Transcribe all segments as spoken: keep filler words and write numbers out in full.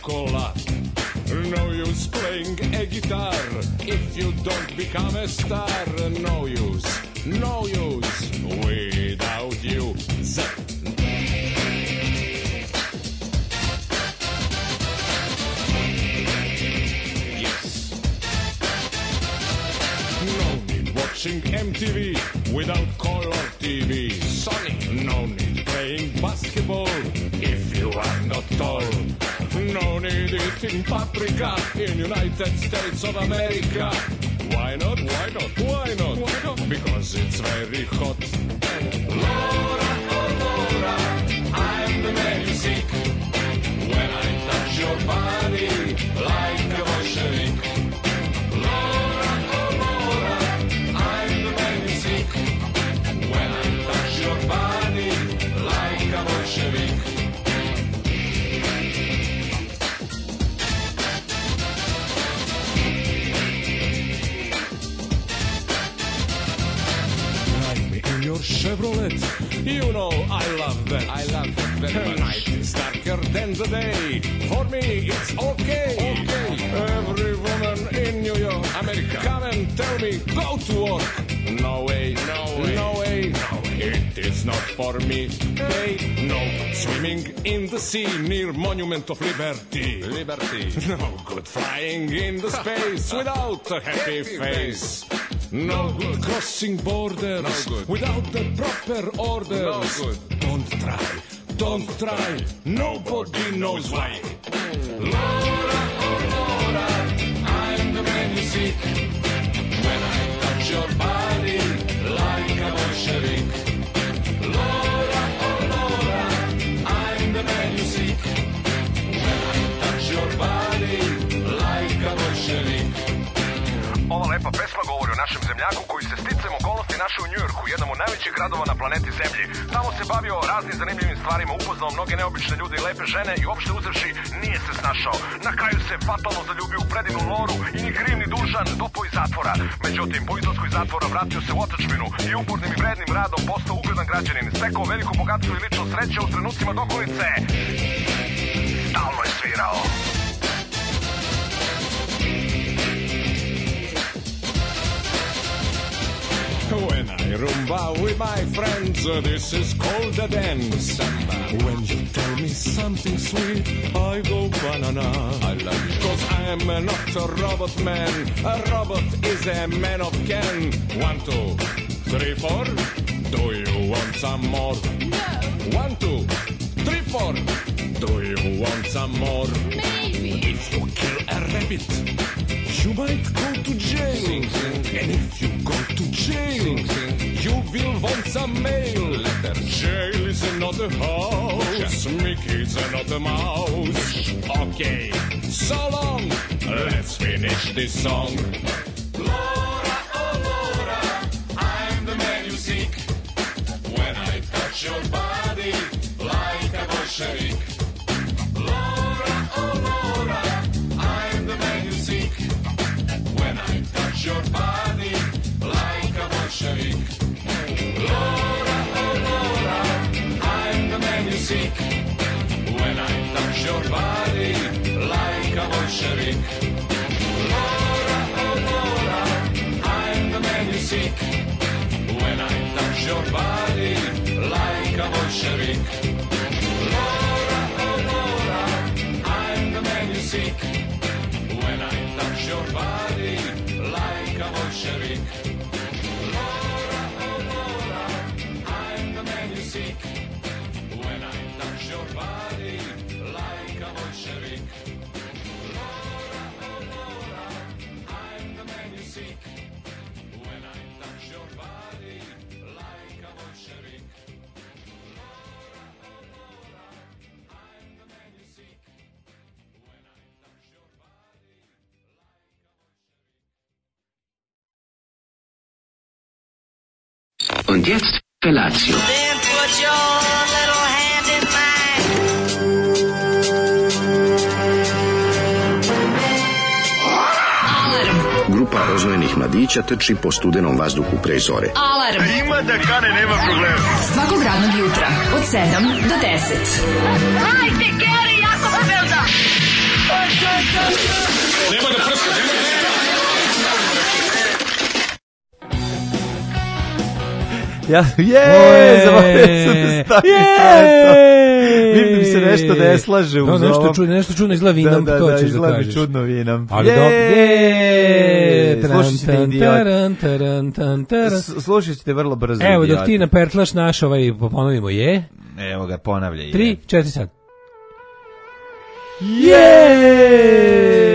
chocolate. No use playing a guitar if you don't become a star. No use, no use without you. Z- yes. No need watching M T V without color T V. Sony. No need playing basketball if you are not tall. No need eating paprika in United States of America. Why not? Why not? Why not? Why not? Because it's very hot. Laura, oh Laura, I'm the man you seek. When I touch your body like a Bolshevik. Laura, oh Laura, I'm the man you seek. When I touch your body like a Bolshevik. Your Chevrolet, you know I love that. I love that very much. Night is darker than the day. For me, it's okay. Okay. Every woman in New York, America, come and tell me go to work. No way, no way, no way, no way. It is not for me. Hey, no swimming in the sea near Monument of Liberty. Liberty. No good flying in the space without a happy, happy face. face. No good crossing borders no good. Without the proper orders. No good. Don't try, don't try, nobody knows why. Laura, oh Laura, I'm the man you seek. When I touch your body like a Bolshevik. Laura, oh Laura, I'm the man you seek. When I touch your body like a Bolshevik. Ova lepa pesma govori o našem zemljaku koji se sticajem okolnosti našao u Njujorku, jednom od najvećih gradova na planeti Zemlji. Tamo se bavio raznim zanimljivim stvarima, upoznao mnoge neobične ljude i lepe žene i uopšte uzevši nije se snašao. Na kraju se fatalno zaljubio u predivnu Loru i ni kriv ni dužan dopao iz zatvora. Međutim, po izlasku iz zatvora vratio se u otadžbinu i upornim i vrednim radom postao ugledan građanin. Stekao veliko bogatstvo i lično sreće u trenucima dokolice. Stalno je svirao. When I rumba with my friends, uh, this is called a dance. When you tell me something sweet, I go banana. I love you. Cause I'm not a robot man. A robot is a man of Ken. One, two, three, four. Do you want some more? No. One, two, three, four. Do you want some more? Maybe. If you kill a rabbit, you might go to jail. Sing, sing. And if you go to jail, sing, sing. You will want some mail. Letter. Jail is not a house. Mickey is not a mouse. Okay, so long. Let's finish this song. Laura, oh Laura, I'm the man you seek. When I touch your body like a Bolshevik. Laura, oh Laura, I'm the man you seek. When I touch your body like a Bolshevik. Laura, oh Laura, I'm the man you seek. When I touch your body like a Bolshevik. Laura, oh Laura, I'm the man you seek. When I touch your body like a Bolshevik. Laura, oh Laura, I'm the man you seek. When I touch your body like a Bolshevik. Laura, oh Laura, I'm the man you seek. When I touch your body like a Bolshevik. Laura, oh Laura, I'm the man you seek. When I touch your body like a Bolshevik. Laura, oh Laura, I'm the man you seek. When I touch your body like a Bolshevik. Und jetzt Felatio. Then put your little hand in mine. Grupa rozvojenih mladića trči po studenom vazduhu pre zore. Alarm. Ima da kane, nema problema. Svakog radnog jutra od sedam do deset. Hajde, Geri, jako se velda. Ja, je, zaboravio sam da stavim strane. Vidim da mi se nešto ne slaže uz no, nešto ovom. Čudno, nešto čudno izgleda vinom, da, da, to da, ćeš da kažeš. izgleda čudno vinom. Ali do... Je! Slušajte idiot. Slušajte vrlo brzo. Evo, dok ti napertlaš naš ovaj, ponovimo je. Evo ga, ponavljaj. Tri, četiri sad. Je!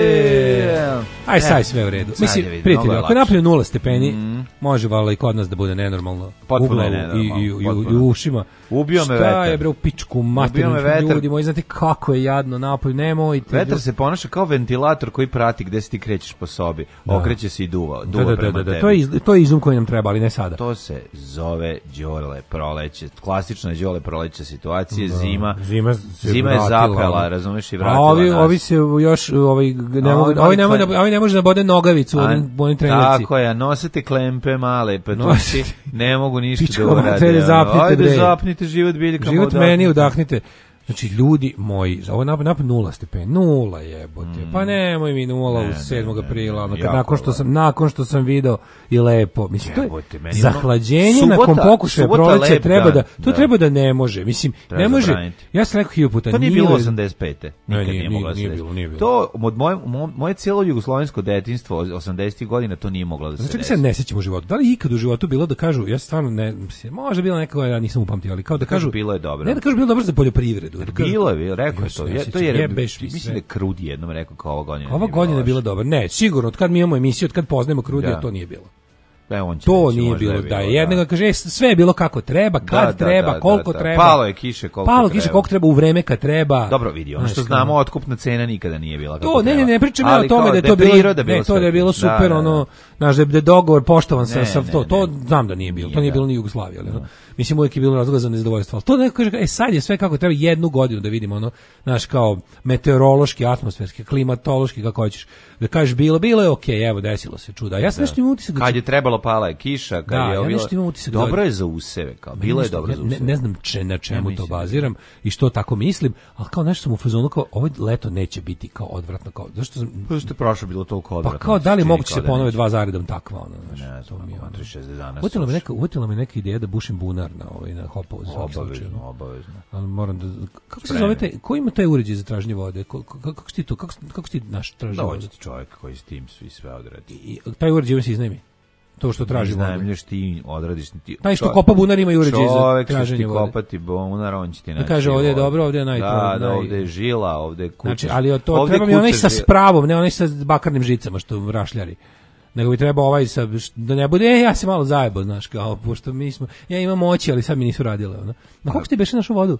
Aj, sad sve u redu. Mislim, prijatelji, ako je napolju nula stepeni, mm. može vala i kod nas da bude nenormalno. Potpuno je nenormalno. I, i, i, i u ušima. Ubio me vetar. Šta je bre u pičku materinu ljudi moji, znate kako je jadno napolju, nemojte. Vetar se ponaša kao ventilator koji prati gde se ti krećeš po sobi. Da. Okreće se i duva, duva da, da, prema da, da, tebi. To je, iz, to je izum koji nam treba, ali ne sada. To se zove đole proleće. Klasična đole proleće situacije, da. zima. Zima, zima je zapela, razumeš, i vratila. A ovi, nas. ovi se još, ovaj, ne mogu, ovi ne mogu da, ovi ne može da bode nogavicu u onim trenerci. Tako je, nosite klempe male, pa tuci, ne mogu ništa da urade. Ajde, zapnite život biljka. Život meni udahnite. Znači, ljudi moji, ovo je napad nula stepen, nula jebote, mm. pa nemoj mi nula ne, u sedmog aprila, ono, kad, nakon, što sam, nakon što sam video i lepo, mislim, jebote, to je zahlađenje ono, nakon pokušaja proleća treba da, to da. treba da ne može, mislim, treba ne može, zabraniti. Ja sam rekao hiljadu puta, to nije bilo osamdeset pete, nikad nije, nije, nije mogla nije, se bilo, nije bilo. To, od moje, moje cijelo jugoslovensko detinjstvo, osamdesetih godina, to nije moglo da se desi. Znači, se ne sećam u životu, da li ikad u životu bilo da kažu, ja stvarno ne, može bilo nekako, ja nisam upamtio, ali kao da kažu, bilo je dobro. Ne da kažu bilo dobro za poljoprivredu, bilo je, rekao je to. Ja, to je mislim da je Krudi jednom rekao kao ova godina. Ova godina je bila dobra. Ne, sigurno, od kad mi imamo emisiju, od kad poznajemo Krudija, to nije bilo. Da, on će to reći, nije bilo, da, da je jednego kaže sve je bilo kako treba, kad da, treba, da, da, koliko da, da. treba. Palo je kiše koliko Palo treba. kiše koliko treba u vreme kad treba. Dobro, vidi, ono što znamo, otkupna cena nikada nije bila kako to, treba. Ne, ne, ne pričam ja o tome da je to bilo, ne, to da je bilo super, da, da, ono, znaš, da je dogovor poštovan sa, sa to, to znam da nije bilo, to nije bilo ni Jugoslavija, ali no. Mislim, uvijek je bilo razloga za nezadovoljstvo. Ali to neko kaže, e sad je sve kako treba, jednu godinu da vidimo, ono, znaš, kao meteorološki, atmosferski, klimatološki, kako hoćeš, da kažeš bilo, bilo je okej, okay, evo, desilo se čuda. Ja sam nešto imam utisak kad je trebalo pala je kiša, kad da, je ja nešto imam utisak dobro je za useve, kao bilo je dobro za useve. Ne, ne znam če, na čemu ja to baziram i što tako mislim, ali kao nešto sam u fazonu kao ovo leto neće biti kao odvratno, kao zašto sam pa što je prošlo bilo toliko odvratno. Pa kao da li moguće se ponove dva zaredom takva ona, znači. Ne, to mi je tri šezdeset dana. Uvjetila me neka, uvjetila me neka ideja da bušim bunar na ovaj na Hopovu. Obavezno, obavezno. Ali moram da kako se zove taj, ko ima taj uređaj za traženje vode? Kako si ti to, kako kako si ti naš traži vode? Dođe čovjek koji s tim svi sve odradi. I taj uređaj se iznajmi. To što traži vodu. Iznajmlješ ti, odradiš ti. Taj što kopa bunar ima uređaj za traženje vode. Čovjek kopati bunar, on će ti naći. Da kaže ovdje je dobro, ovdje je najto. Da, da, ovdje je žila, ovdje je kuća. Znači, ali to treba mi onaj sa spravom, ne onaj sa bakarnim žicama što rašljari. Nego bi trebao ovaj sa, da ne bude, e, ja se malo zajebo, znaš, kao, pošto mi smo, ja imam moći, ali sad mi nisu radile, ono. Na koliko ti beše našu vodu?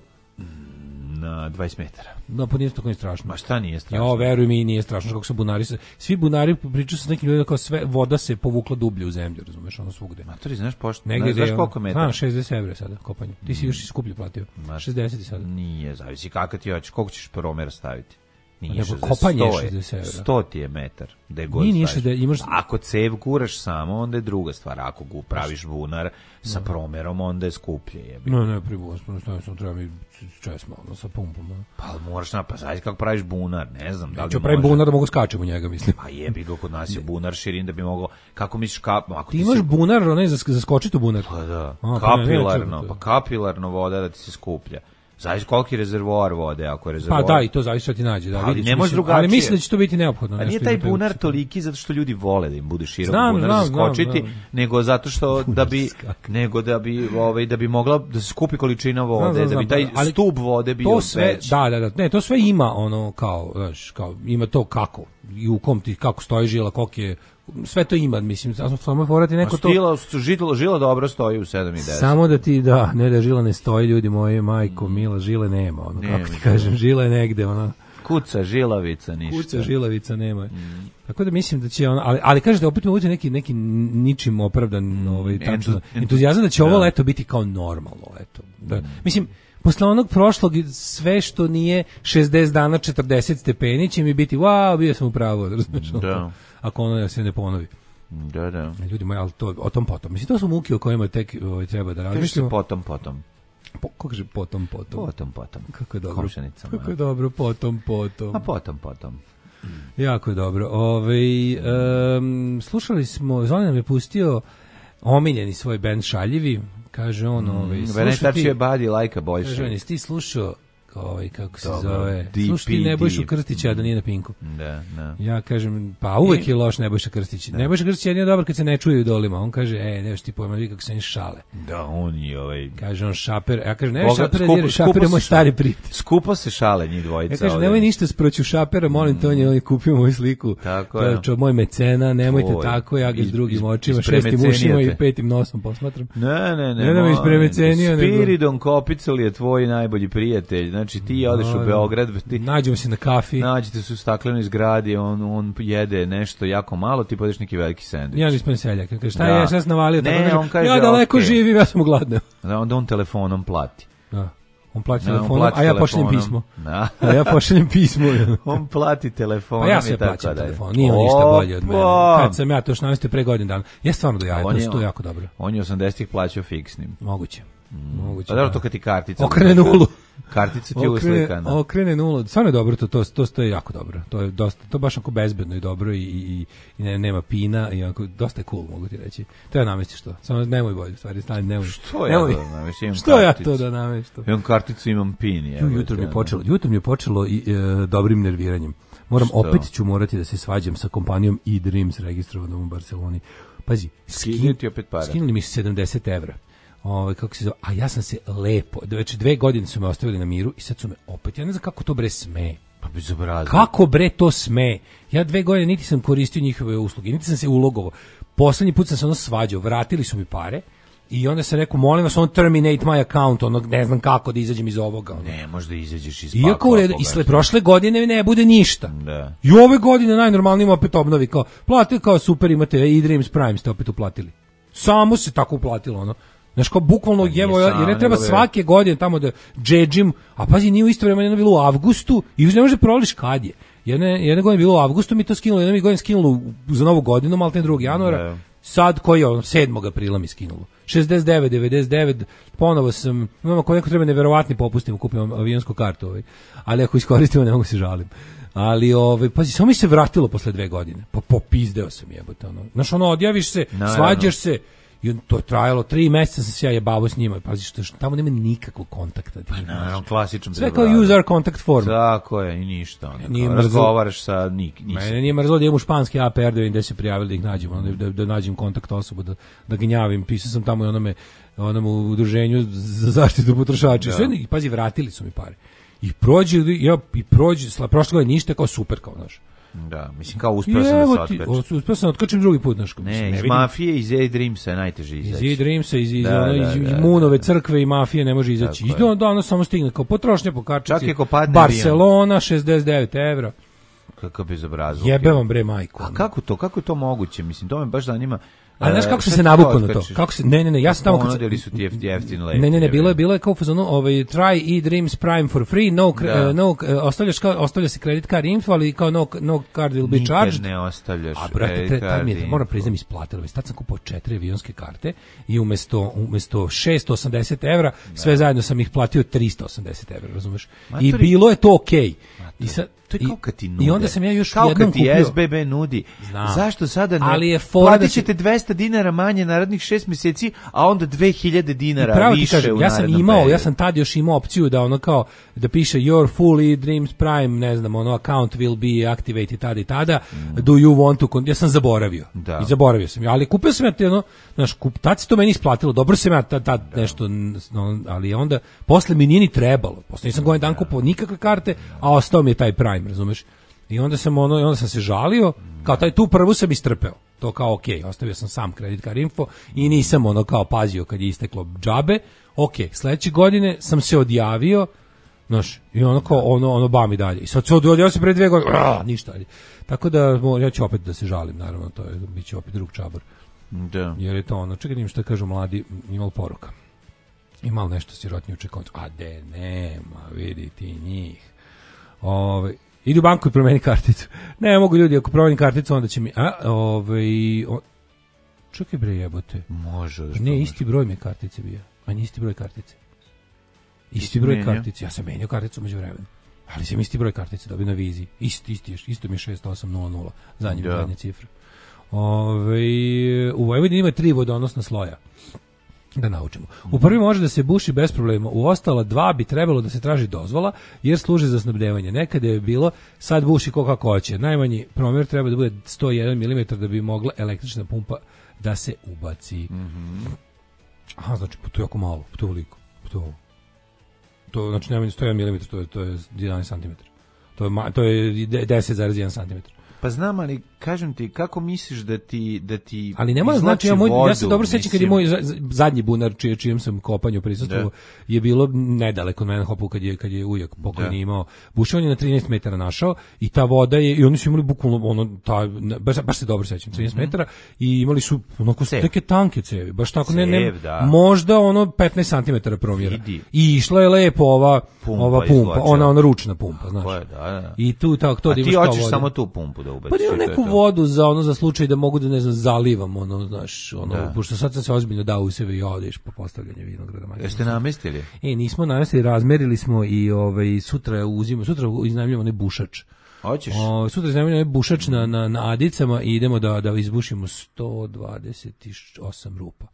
Na dvadeset metara. No, pa nije to nije strašno. Ma šta nije strašno? Jo, veruj mi, nije strašno, kako su bunari, svi bunari pričaju sa nekim ljudima kao sve, voda se povukla dublje u zemlju, razumeš, ono svugde. Ma to ti znaš pošto, negdje znaš koliko metara? Znam, šezdeset evra sada, kopanje. Ti si još i skuplje platio. Ma, šezdeset sada. Nije, zavisi kakav ti hoćeš, koliko ćeš promjer staviti. Nije nego kopanje je šezdeset evra. sto ti je metar. Da je god nije šezdeset, imaš... Ako cev guraš samo, onda je druga stvar. Ako gu praviš bunar sa no. promerom, onda je skuplje. Jebi. No, ne, pribuno, sam treba mi česma, ono, sa pumpom. No. Pa moraš na, pa znaš kako praviš bunar, ne znam. Da li ću pravim bunar da mogu skačem u njega, mislim. Pa jebi ga, kod nas je bunar širin da bi mogao, kako misliš, kap, ako ti, ti imaš se... bunar, onaj, za, za skočiti u bunar. Pa da, A, kapilarno, pa, ne, pa kapilarno voda da ti se skuplja. Zavisi koliki rezervoar vode, ako je rezervoar. Pa da, i to zavisi što ti nađe, da, ali ne može drugačije. Ali mislim da će to biti neophodno. A nije taj bunar toliki zato što ljudi vole da im bude širok znam, bunar znam, za skočiti, znam, znam. nego zato što da bi nego da bi ovaj da bi mogla da se skupi količina vode, znam, znam, da bi taj ali stub vode bio veći. Da, da, da, ne, to sve ima ono kao, znaš, kao ima to kako i u kom ti kako stoji žila, koliko je sve to ima, mislim, samo morati neko to... Stila, žila, žila dobro stoji u sedam i deset. Samo da ti, da, ne da žila ne stoji, ljudi moji, majko, mila, žile nema, ono, nema, kako ti kažem, žila je negde, ono... Kuca, žilavica, ništa. Kuca, žilavica nema. Mm. Tako da mislim da će, ono, ali, ali kažete, opet me uđe neki, neki ničim opravdan, ovaj, tačno, entuzijazam da će ovo leto biti kao normalno leto. Da, mm. Mislim, posle onog prošlog sve što nije šezdeset dana četrdeset stepeni će mi biti, wow, bio sam u pravu, razumiješ? Da. Ako ono se ne ponovi. Da, da. Ljudi moji, ali to, o tom potom. Mislim, to su muke o kojima tek ovaj, treba da razmišljamo. Kaže se potom, potom. Po, kako kaže potom, potom? Potom, potom. Kako je dobro. Kako je dobro, potom, potom. A potom, potom. Jako je dobro. Ove, um, slušali smo, Zoran nam je pustio omiljeni svoj bend Šaljivi, kaže on, ovaj, slušaj ti... Body like a boy. Kaže on, jesi ti slušao ovaj kako se dobro, zove. Slušaj ti Nebojšu Krstića da nije na Pinku. Da, da. Ja kažem, pa uvek je loš Nebojša Krstić. Da. Nebojša Krstić je dobar kad se ne čuje u dolima. On kaže, e, nemaš ti pojma, vi kako se oni šale. Da, on je ovaj. Kaže on Šaper, ja kažem, ne Šaper, jer Šaper je moj stari prijatelj. Skupo se šale njih dvojica. Ja kažem, nemoj ništa sproću Šapera, molim to, on je kupio moju sliku. Tako to je. To je moj mecena, nemojte Tvoj. Tako, ja ga s drugim očima, šestim ušima i petim nosom posmatram. Ne, ne, ne. Ne da me ispremecenio. Spiridon Kopicel je tvoj najbolji prijatelj. Znači ti odeš u Beograd, ti nađemo se na kafi. Nađete se u staklenoj zgradi, on on jede nešto jako malo, ti podeš neki veliki sendvič. Ja nisam seljak, kaže šta je, šta sam navalio, tako kaže, on kaže, ja daleko okay. živim, ja sam gladno. Da, onda on telefonom plati. Da. On plati telefonom, on plati a ja pošaljem pismo. Da. A ja pošaljem pismo. On plati telefonom. A ja se plaćam telefon, nije on ništa bolje od mene. Kad sam ja to što navesti pre godinu dana. Ja stvarno do jaja, to je to jako dobro. On je osamdesetih plaćao fiksnim. Moguće. Mm. Moguće. Pa dobro, to kad ti kartica. Okrene nulu. Kartica ti je uslikana. Okrene nulu. Stvarno je dobro, to, to, to, to je jako dobro. To je dosta, to baš onako bezbedno i dobro i, i, i ne, nema pina i onako, dosta je cool, mogu ti reći. To ja namestiš to. Samo nemoj bolje, stvari, stani, nemoj. Što ja nemoj. to da namestim? Što ja to da namestim? Imam karticu, imam pin. Je, jutro mi je počelo, jutro mi je počelo i, e, dobrim nerviranjem. Moram, Što? opet ću morati da se svađam sa kompanijom e-Dreams registrovanom u Barceloni. Pazi, skin, opet para. Skinuli mi sedamdeset evra. Ovaj kako se zove, a ja sam se lepo, već dve godine su me ostavili na miru i sad su me opet, ja ne znam kako to bre sme. Pa bezobrazno. Kako bre to sme? Ja dve godine niti sam koristio njihove usluge, niti sam se ulogovao. Poslednji put sam se ono svađao, vratili su mi pare. I onda se rekao, molim vas, on terminate my account, ono, ne znam kako da izađem iz ovoga. Ono. Ne, možda izađeš iz Iako u redu, i sle prošle godine ne bude ništa. Da. I ove godine najnormalnije opet obnovi, kao, platili kao super, imate e-Dreams Prime, ste opet uplatili. Samo se tako uplatilo, ono. Znaš, kao bukvalno, jevo, jer ne treba svake godine tamo da džedžim, a pazi, nije u isto vremena, jedno bilo u avgustu, i ne možeš da proliš kad je. Jedne, jedne godine bilo u avgustu, mi to skinulo, jedne mi godine skinulo za novu godinu, malo ten drugog januara, ne. Sad koji je on, sedmog aprila mi skinulo. šezdeset devet, devedeset devet, ponovo sam, imam ako neko treba neverovatni popustim, kupim avionsku kartu, ovaj. Ali ako iskoristimo, ne mogu se žalim. Ali ovaj pazi, samo mi se vratilo posle dve godine. Pa popizdeo sam jebote ono. Znaš, ono, odjaviš se, Naravno. svađaš se. I to je trajalo tri meseca, sam se ja jebavao s njima. Pazi, što, što tamo nema nikakvog kontakta. Pa naravno, klasičan. Sve kao user contact form. Tako je, i ništa. Ono, razgovaraš sa nik, nisam. Mene nije mrzlo da imam u španski A P R da vidim gde se prijavili da ih nađem, ono, da, da nađem kontakt osobu, da, da gnjavim. Pisao sam tamo i onome, onome udruženju za zaštitu potrošača. Da. Sve, i pazi, vratili su mi pare. I prođe, ja, i prođe, prošle godine ništa, kao super, kao naš. Da, mislim kao uspeo sam da se otkačim. Uspeo sam da otkačim drugi put, znaš. Ne, mislim, iz ne mafije, iz e-Dreamsa je najteže izaći. Iz e-Dreamsa, iz, iz, da, ono, da, iz, da, iz Munove da, crkve i mafije ne može izaći. I do danas samo stigne kao potrošnja po kartici. Barcelona, šezdeset devet evra. Kakav bezobrazluk. Jebe vam bre majku. A kako to, kako je to moguće? Mislim, to me baš zanima. A znaš kako sam se navukao na to? Kako se ne ne ne, ja sam tamo kad ponudili su ti jeftine lete. Ne ne ne, bilo je bilo je kao fazonu, ovaj try e-Dreams Prime for free, no uh, no uh, ostavljaš kao ostavlja se credit card info, ali kao no no card will be charged. Nikad ne ostavljaš. A brate, taj mi je, moram priznam, isplatilo. Tad sam kupio četiri avionske karte i umesto umesto šesto osamdeset evra, sve zajedno sam ih platio trista osamdeset evra, razumeš? I bilo je to okej. I sad to je kao kad ti nude. I onda sam ja još kao jednom kupio. Kao kad ti S B B nudi. Znam. Zašto sada ne? Ali je platit ćete dvesta dinara manje narednih šest mjeseci, a onda dve hiljade dinara više kažem, u ja sam imao, periodu. Ja sam tad još imao opciju da ono kao da piše your full e-Dreams Prime, ne znam, ono account will be activated tada i tada. Mm. Do you want to con- ja sam zaboravio. Da. I zaboravio sam. Ali kupio sam ja te ono, znaš, kup, tad se to meni isplatilo. Dobro sam ja tad, tad nešto, no, ali onda posle mi nije ni trebalo. Posle nisam godin dan kupovao nikakve karte, a ostao mi je taj Prime, razumeš? I onda sam ono, onda sam se žalio, kao taj tu prvu sam istrpeo. To kao okej, okay, ostavio sam sam credit card info i nisam ono kao pazio kad je isteklo džabe. Okej, okay, sledeće godine sam se odjavio, znaš, i ono kao ono ono bam i dalje. I sad se odjavio se pre dve godine, a, ništa. Tako da ja ću opet da se žalim, naravno, to je biće opet drug čabar. Da. Jer je to ono, čekaj, im šta kažu mladi, imalo poruka. Imalo nešto sirotnije uče koncu. A de, nema, vidi ti njih. Ove, idi u banku i promeni karticu. Ne, mogu ljudi, ako promenim karticu, onda će mi... A, ovaj... O, čekaj bre, jebote. Može. Ne, isti broj mi kartice bio. A nije isti broj kartice. Isti broj kartice. Ja sam menio karticu među vremenu. Ali sam isti broj kartice dobio na viziji. Isti, isti, isto mi je šest osam nula nula, zadnje, da. zadnje cifre. Ove, u Vojvodini ima tri vodonosna sloja. Da naučimo. U prvi može da se buši bez problema, u ostala dva bi trebalo da se traži dozvola, jer služi za snabdevanje. Nekada je bilo, sad buši ko kako hoće. Najmanji promjer treba da bude sto jedan milimetar da bi mogla električna pumpa da se ubaci. Mm-hmm. Aha, znači, to je jako malo, to je veliko. To, to znači, najmanje sto jedan milimetar, to je, to je jedanaest centimetara. To je, to je deset zarez jedan centimetar. Pa znam, ali kažem ti, kako misliš da ti da ti ali ne mora znači ja, moj, ja se dobro sećam kad je moj zadnji bunar čije čijem sam kopanju prisustvovao je bilo nedaleko od mene hopu kad je kad je ujak pokojni imao bušenje na trinaest metara našao i ta voda je i oni su imali bukvalno ono ta baš, baš se dobro sećam trinaest mm-hmm. metara i imali su onako neke tanke cevi baš tako cev, ne, ne možda ono petnaest centimetara promjera i išla je lepo ova pumpa, ova pumpa izlačila. ona ona ručna pumpa znaš da, da. I tu tako to a da imaš ti hoćeš samo tu pumpu da ubaciš. Pa ima neku vodu za ono za slučaj da mogu da ne znam zalivam ono znaš ono da. Pošto sad sam se ozbiljno dao u sebe i odeš po postavljanje vinograda. Jeste namestili? E nismo namestili, razmerili smo i ovaj sutra uzimamo sutra iznajmljujemo onaj bušač. Hoćeš? O, sutra iznajmljujemo onaj bušač na na na Adicama i idemo da da izbušimo sto dvadeset osam rupa.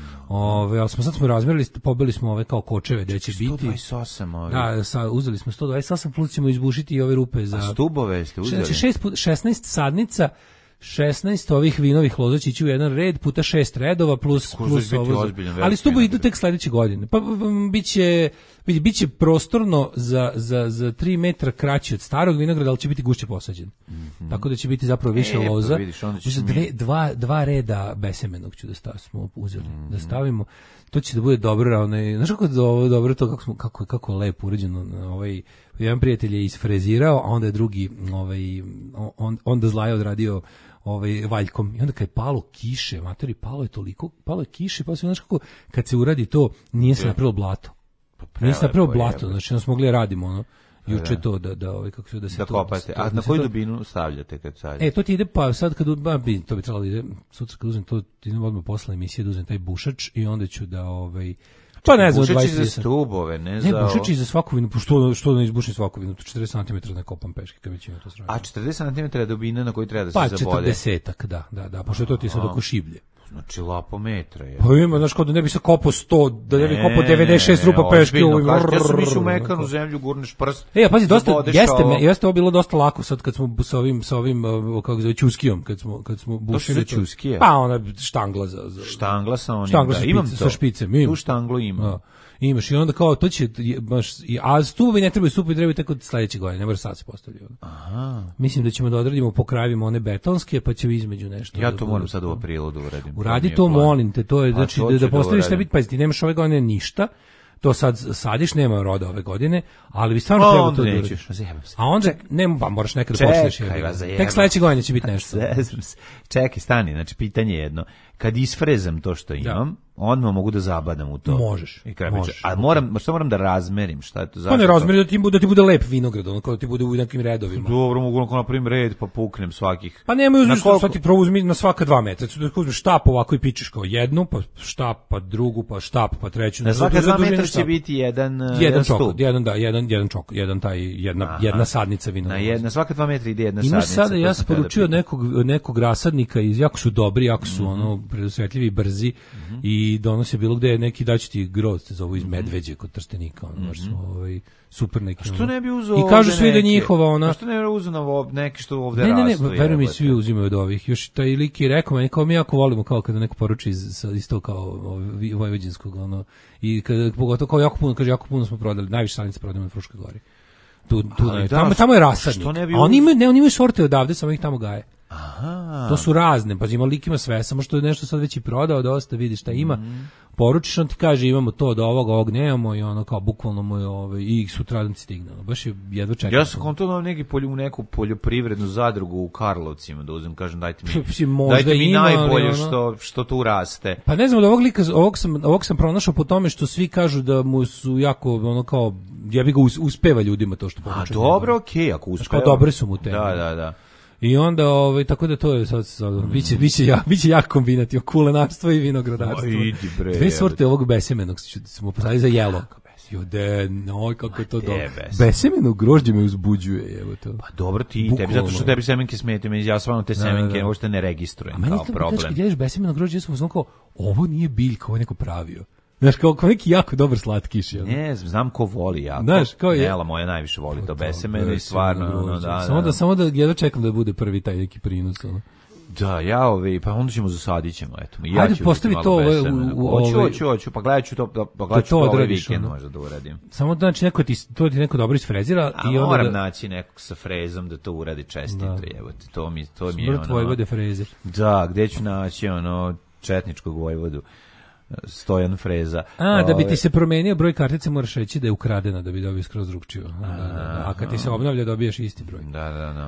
Ove, ali smo sad smo razmerili, pobili smo ove kao kočeve gde će biti. sto dvadeset osam ove. Da, sa, uzeli smo sto dvadeset osam plus ćemo izbušiti i ove rupe za... A stubove ste uzeli? Znači šesnaest sadnica, šesnaest ovih vinovih loza će ići u jedan red puta šest redova plus, plus ovo. Ozbiljan, ali stubovi idu tek sledeće godine. Pa biće vidi biće prostorno za za za tri metra kraći od starog vinograda, ali će biti gušće posađen. Mm-hmm. Tako da će biti zapravo više e, loza. Vidiš, će dve, mi... dva dva reda besemenog ću da stavimo, smo uzeli, mm-hmm. da stavimo. To će da bude dobro, onaj, znaš kako je dobro to kako smo kako kako lepo uređeno na ovaj jedan prijatelj je isfrezirao, a onda je drugi ovaj on onda zlaje odradio ovaj valjkom i onda kad je palo kiše, matori palo je toliko, palo je kiše, pa se znaš kako kad se uradi to nije se napravilo blato. Nije se napravilo blato, znači nas mogli radimo ono. Juče to da da ovaj kako se da se da to kopate. A na koju dubinu stavljate kad sadite? E to ti ide pa sad kad ba, bi to bi trebalo ide sutra kad uzmem to idem odmah posle emisije da uzmem taj bušač i onda ću da ovaj pa ne znam bušač za stubove, ne, ne za Ne, bušač za svaku vinu, što što da izbušim svaku vinu, četrdeset centimetara ne kopam peške kad već ima to sranje. A četrdeset centimetara dubina na koju treba da se pa, zabode. Pa četrdeset, da, da, da, pošto to ti sad oko šiblje. Znači lapo metra je. Pa ima, znaš, kao da ne bi se kopao sto, da ne bi kopao devedeset šest rupa peške. Ja sam mislio u mekanu zemlju, gurneš prst. E, pazi, dosta, jeste, me, jeste ovo bilo dosta lako sad kad smo sa ovim, sa ovim, kako zove, čuskijom, kad smo, kad smo bušili. To su čuskije? Pa ona štangla za... za štangla sa onim, štangla da, špice, imam to. Sa špicem, imam. Tu štanglu imam. Da. Imaš i onda kao to će baš a stubovi ne trebaju stubovi trebaju tek od sledeće godine, ne mora sad se postavljati. Aha. Mislim da ćemo da odradimo po krajevima one betonske, pa će između nešto. Ja to da moram sad u aprilu da uradim. Uradi to, molim te, to je pa znači da, da postaviš sebi, pa ti nemaš ove godine ništa. To sad sadiš, nema roda ove godine, ali bi stvarno trebalo to da uradiš. A onda nema, pa moraš nekad da počneš. Tek sledeće godine će biti nešto. Čekaj, stani, znači pitanje je jedno. Kad isfrezam to što imam, da. Odmah mogu da zabadam u to. Možeš. I možeš. A moram, šta moram da razmerim? Šta je to? Pa ne razmeri da ti, da ti bude lep vinograd, ono da ti bude u nekim redovima. Dobro, mogu onako napravim red pa puknem svakih. Pa nema uzmi što sad ti prouzmi na svaka dva metra. Da uzmeš štap ovako i pičeš kao jednu, pa štap, pa drugu, pa štap, pa treću. Na svaka dva metra će biti jedan jedan čok, jedan da, jedan jedan čok, jedan taj jedna Aha. jedna sadnica vinograda. Na jedna svaka dva metra ide jedna sadnica. Imaš sada ja sam poručio nekog nekog rasadnika iz jako su dobri, jako su ono predosvetljivi i brzi i donose bilo gde neki daći ti grozd za ovo iz Medveđe kod Trstenika, ono baš smo ovaj super neki. Što ne bi uzeo? I kažu svi da njihova ona. Što ne bi uzeo na neki što ovde rastu? Ne, ne, ne, verujem mi svi uzimaju od ovih. Još taj lik je rekao meni kao mi jako volimo kao kada neko poruči iz isto kao vojvođanskog ono i kada pogotovo kao jako puno kaže jako puno smo prodali, najviše sadnica prodajemo na Fruškoj gori. Tu tu ne, tamo tamo je rasadnik. Oni imaju ne, oni imaju sorte odavde, samo ih tamo gaje. Aha. To su razne, pa ima lik ima sve, samo što je nešto sad već i prodao, dosta vidiš šta ima. Mm. Poručiš, on ti kaže imamo to od ovoga, ovog nemamo i ono kao bukvalno mu je ovaj, i sutradan ti stigne. Baš je jedva čekao. Ja sam konto neki polju, u neku poljoprivrednu zadrugu u Karlovcima, da uzem, kažem dajte mi, možda dajte mi ima, najbolje ono, što, što tu raste. Pa ne znam, od ovog lika, ovog sam, ovog sam pronašao po tome što svi kažu da mu su jako, ono kao, ja bi ga uspeva ljudima to što poručuje. A dobro, okej, okay, ako uspeva. Kao dobre su mu te. Da, da, da. I onda ovaj tako da to je sad sad mm. biće biće ja biće jak kombinat kulenarstvo i vinogradarstvo. Dve sorte ovog besemenog smo posadili za jelo. Jode, oj, kako je to dobro. Besemeno grožđe me uzbuđuje, evo to. Pa dobro ti, tebi, zato što tebi semenke smete, ja stvarno te semenke uopšte ne registrujem kao problem. A meni kad jedeš besemeno grožđe, ja sam uzmano kao, ovo nije biljka, ovo je neko pravio. Znaš, kao, kao neki jako dobar slatkiš. Ja. Ne, znam ko voli jako. Znaš, kao je. Nela moja najviše voli to, to besemeno i stvarno. Ono, da, samo, da, da, samo da jedno čekam da bude prvi taj neki prinos. Ono. Da, ja ove, pa onda ćemo zasadit ćemo, eto. Ja Ajde, postavi to ove, u, hoću, hoću, hoću, pa gledat ću to, pa gledat ću to, to ovaj vikend možda da uradim. Samo da znači neko ti, to ti neko dobro isfrezira. A i moram da... naći nekog sa frezom da to uradi čestito, evo ti, to mi, to mi je ono. Smrt Vojvode freze. Da, gde ću naći ono četničkog Vojvodu. Stojan Freza. A, da bi ti se promenio broj kartice moraš reći da je ukradena da bi dobio skroz drugčiju. A, da, da, da. A kad ti se obnavlja dobiješ isti broj. Da, da, da.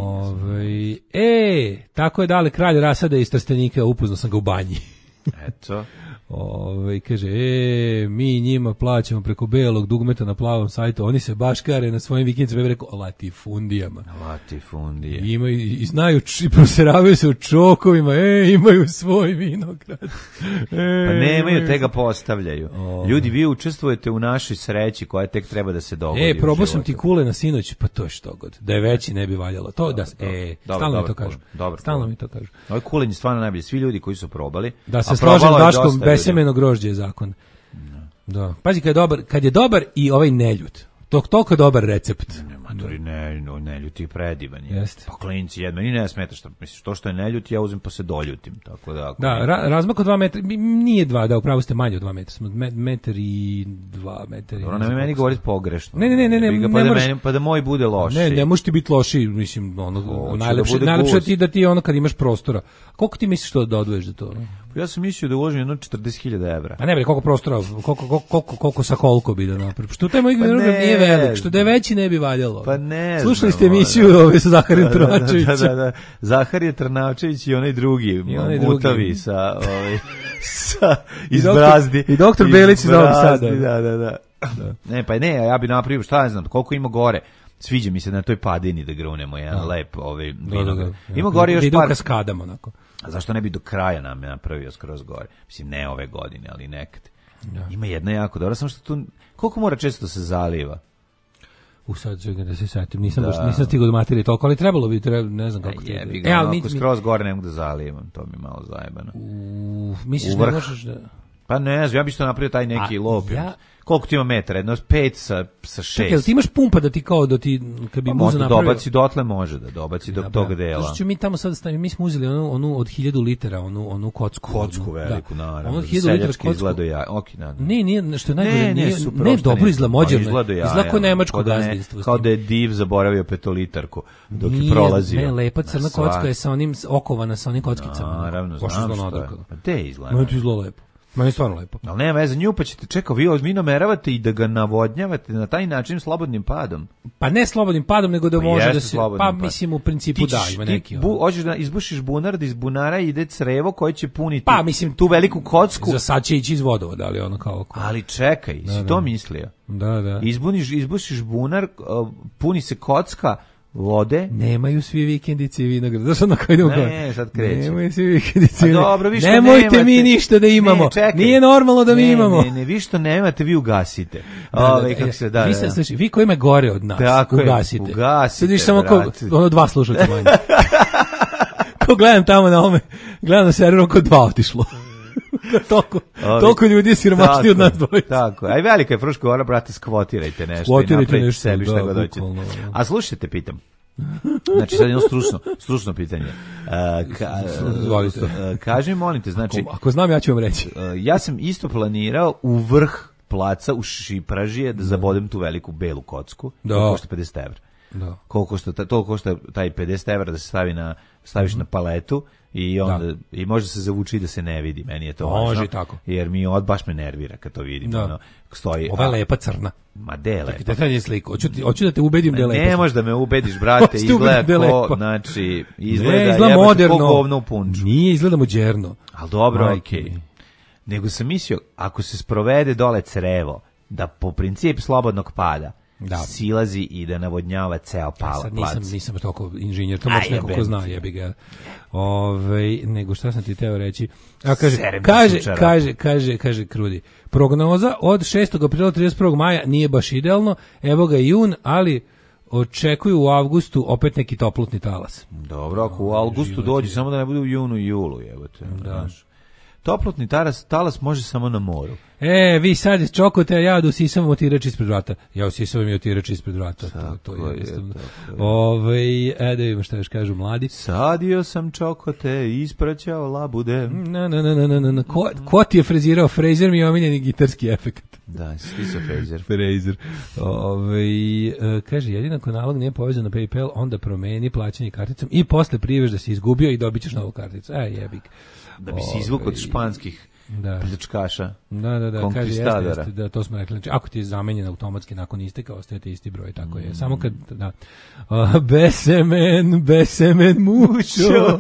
Ove, e, tako je dale kralj rasada iz Trstenika, upoznao sam ga u banji. Eto. Ove, kaže, e, mi njima plaćamo preko belog dugmeta na plavom sajtu, oni se baškare na svojim vikendicama, ja bih rekao, latifundijama. Latifundije. I imaju, i znaju, i proseravaju se u čokovima, e, imaju svoj vinograd. E, pa nemaju, te ga postavljaju. O. Ljudi, vi učestvujete u našoj sreći koja tek treba da se dogodi. E, probao sam ti kule na sinoć, pa to je što god. Da je veći ne bi valjalo. To da, dobro, e, dobro, stalno dobro, mi to kažu. Dobro, stalno mi to kažu. Ovo kulenje stvarno najbolje. Svi ljudi koji su probali. Da se složim s Daškom, besemeno grožđe je zakon. No. Da. Pazi, kad je dobar, kad je dobar i ovaj neljut. To toliko dobar recept. Ne, matori, ne, no, neljut je predivan. Je. Jeste. Pa klinci jedno, i ne smeta što, misliš, to što je neljut, ja uzem pa se doljutim. Tako da, da, ra, razmak od dva metra, nije dva, da, upravo ste manje od dva metra, smo metar i dva metra. Dobro, ne meni govoriti pogrešno. Ne, ne, ne, ne, ne, ne, pa, ne da moraš, meni, pa da moj bude loši. Ne, ne možeš ti biti loši, mislim, ono, najlepše, da najlepše ti da ti ono kad imaš prostora. Koliko ti misliš to da odvoješ za to? Ja sam mislio da uložim jedno četrdeset hiljada evra. Pa ne bre, koliko prostora, koliko, koliko, koliko, koliko sa koliko bi da napravi. Što taj moj pa nije velik, što da je veći ne bi valjalo. Pa ne. Slušali ste emisiju ove sa Zaharijem Trnavčevićem. Da, da, da. Zaharije Trnavčević i onaj drugi, mutavi sa, ovaj, sa, iz Brazdi. I doktor Belić iz Novog Sada. Da, da, da. Ne, pa ne, ja bi napravio, šta ne znam, koliko ima gore. Sviđa mi se na toj padini da grunemo jedan lep ovaj vinograd. Ima gore još par kaskadama onako. A zašto ne bi do kraja nam napravio skroz gore? Mislim, ne ove godine, ali nekad. Ja. Ima jedna jako dobra, samo što tu, koliko mora često se zaliva? U sad čekaj da se setim, nisam, baš, nisam stigao do materije toliko, ali trebalo bi, treba, ne znam kako ti je. E, ali mi, skroz gore ne mogu da zalivam, to mi je malo zajebano. U, misliš da možeš da... Pa ne znam, ja bih što napravio taj neki lop. Ja... Koliko ti ima metara? Jedno pet sa, sa šest. Čekaj, ti imaš pumpa da ti kao da ti, kad bi pa muza napravio... dobaci dotle može da dobaci do tog dela. To što mi tamo sad stavimo, mi smo uzeli onu, onu od hiljadu litera, onu, onu kocku. Kocku veliku, da. Naravno. Onu hiljadu litera kocku. Izgleda ja, ok, naravno. Ne, nije, što je najgore, ne, nije, super, ne, dobro izgleda mođerno. Izgleda ja. Izgleda kao nemačko gazdinstvo. Kao da je div zaboravio petolitarku dok je prolazio. Ne, lepa crna kocka je sa onim, okovana sa onim kockicama. Naravno, znam što je. Gde izgleda? Ma to izgleda lepo. Ma je stvarno lepo. Ali nema veze, nju pa ćete čekao, vi od nameravate i da ga navodnjavate na taj način slobodnim padom. Pa ne slobodnim padom, nego da pa može da se, pa pad. Mislim u principu ti, da, ima neki. Bu, hoćeš da izbušiš bunar, da iz bunara ide crevo koje će puniti pa, mislim, tu veliku kocku. Za sad će ići iz vodovoda, ali ono kao... kao. Ali čekaj, da, si da. To mislio? Da, da. Izbuniš, izbušiš bunar, puni se kocka, vode. Nemaju svi vikendici i vinograd. Zašto na koji idemo gore? Ne, sad kreće. Nemaju svi vikendici i vinograd. Dobro, vi što nemojte nemate. Mi ništa da imamo. Ne, čekaj. Nije normalno da ne, mi imamo. Ne, ne, vi što nemate, vi ugasite. Da, da, Ove, kako se, da, vi, da. Sluši, vi koji ima gore od nas, tako ugasite. Je, ugasite, sad viš samo ko, ono dva slušalca manje. Ko gledam tamo na ome, gledam na serveru, ko dva otišlo. toliko, toliko ljudi je siromašni od nas dvojica. Tako, aj velika je Fruška Gora, brate, skvotirajte nešto. Skvotirajte i nešto, sebi šta da, god doćete. A slušajte, pitam. Znači, sad jedno stručno, stručno pitanje. Uh, ka, uh, kaži mi, molim te, znači... Ako, ako znam, ja ću vam reći. Uh, ja sam isto planirao u vrh placa, u Šipražije, da zabodem tu veliku belu kocku. Da. To košta pedeset evra. Da. Koliko košta, to košta taj pedeset evra da se stavi na, staviš mm-hmm. na paletu i onda da. I može se zavuči da se ne vidi. Meni je to može važno. Tako. Jer mi od baš me nervira kad to vidim. Da. Ono, stoji, ova je lepa crna. Ma de je lepa. Te traži sliku. Hoću, hoću da te ubedim da je lepa. Ne možeš da me ubediš, brate. Izgleda ko, znači, izgleda, ne, izgleda moderno. Ko govno u punču. Nije, izgleda moderno. Ali dobro, okej. Okay. Nego sam mislio, ako se sprovede dole crevo, da po principu slobodnog pada, da. silazi i da navodnjava ceo pala, ja, sad nisam, plac. Nisam toliko inženjer, to može neko ko zna, jebi ga. Ove, nego šta sam ti teo reći? A kaže, kaže, kaže, kaže, kaže Krudi. Prognoza od šestog aprila do trideset prvog maja nije baš idealno, evo ga jun, ali očekuju u avgustu opet neki toplotni talas. Dobro, ako u avgustu dođe, samo da ne bude u junu i julu, jebote. Da. Toplotni talas, talas može samo na moru. E, vi sad čokote, a ja da usisam otirač ispred vrata. Ja usisavam i otirač ispred vrata. To, to je jednostavno. Ove, e, da vidimo šta još kažu mladi. Sadio sam čokote, ispraćao labude. Na, na, na, na, na, na. Ko, ko ti je frezirao? Fraser mi je omiljeni gitarski efekt. Da, svi su Fraser. Fraser. Ove, e, kaže, jedino ako nalog nije povezan na PayPal, onda promeni plaćanje karticom i posle prijeveš da si izgubio i dobit ćeš novu karticu. E, jebik. Da bi se izvuk od španskih da. pljačkaša, da, da, da, kaže, jeste, jeste, da, to smo rekli. Znači, ako ti je zamenjen automatski nakon isteka, ostajete isti broj, tako je. Mm. Samo kad, da, uh, besemen, besemen mušo,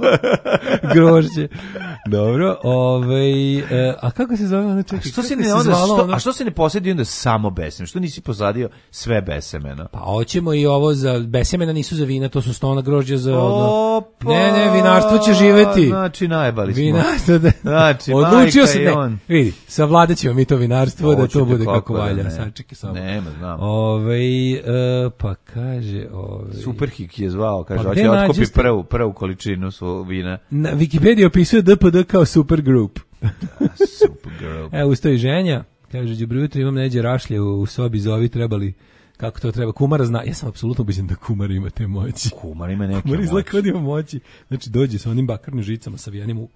grožđe. Dobro, ovaj, uh, a kako se zove ono, čekaj? A što se ne, onda, što, ono? A što se ne posjedi onda samo besemen? Što nisi posadio sve besemena? Pa hoćemo i ovo za, besemena nisu za vina, to su stona grožđe za, ono, ne, ne, vinarstvo će živeti. Znači, najbali smo. Vinarstvo, da, znači, odlučio se, ne, on. vidi, savladat ćemo mi to vinarstvo, da to bude kako valja. Ne. Sačekaj samo. Nema, znam. Ove, uh, pa kaže... Ove, Superhik je zvao, kaže, pa hoće otkupi prvu, prvu količinu svog vina. Na Wikipediji opisuje D P D kao supergroup. Da, supergroup. Evo, ustoji ženja, kaže, dobro jutro, imam neđe rašlje u, u sobi, zovi, trebali... Kako to treba? Kumara zna. Ja sam apsolutno ubeđen da kumar ima te moći. Kumar ima neke kumar moći. Kumar ima moći. Znači, dođe sa onim bakarnim žicama, savijanim u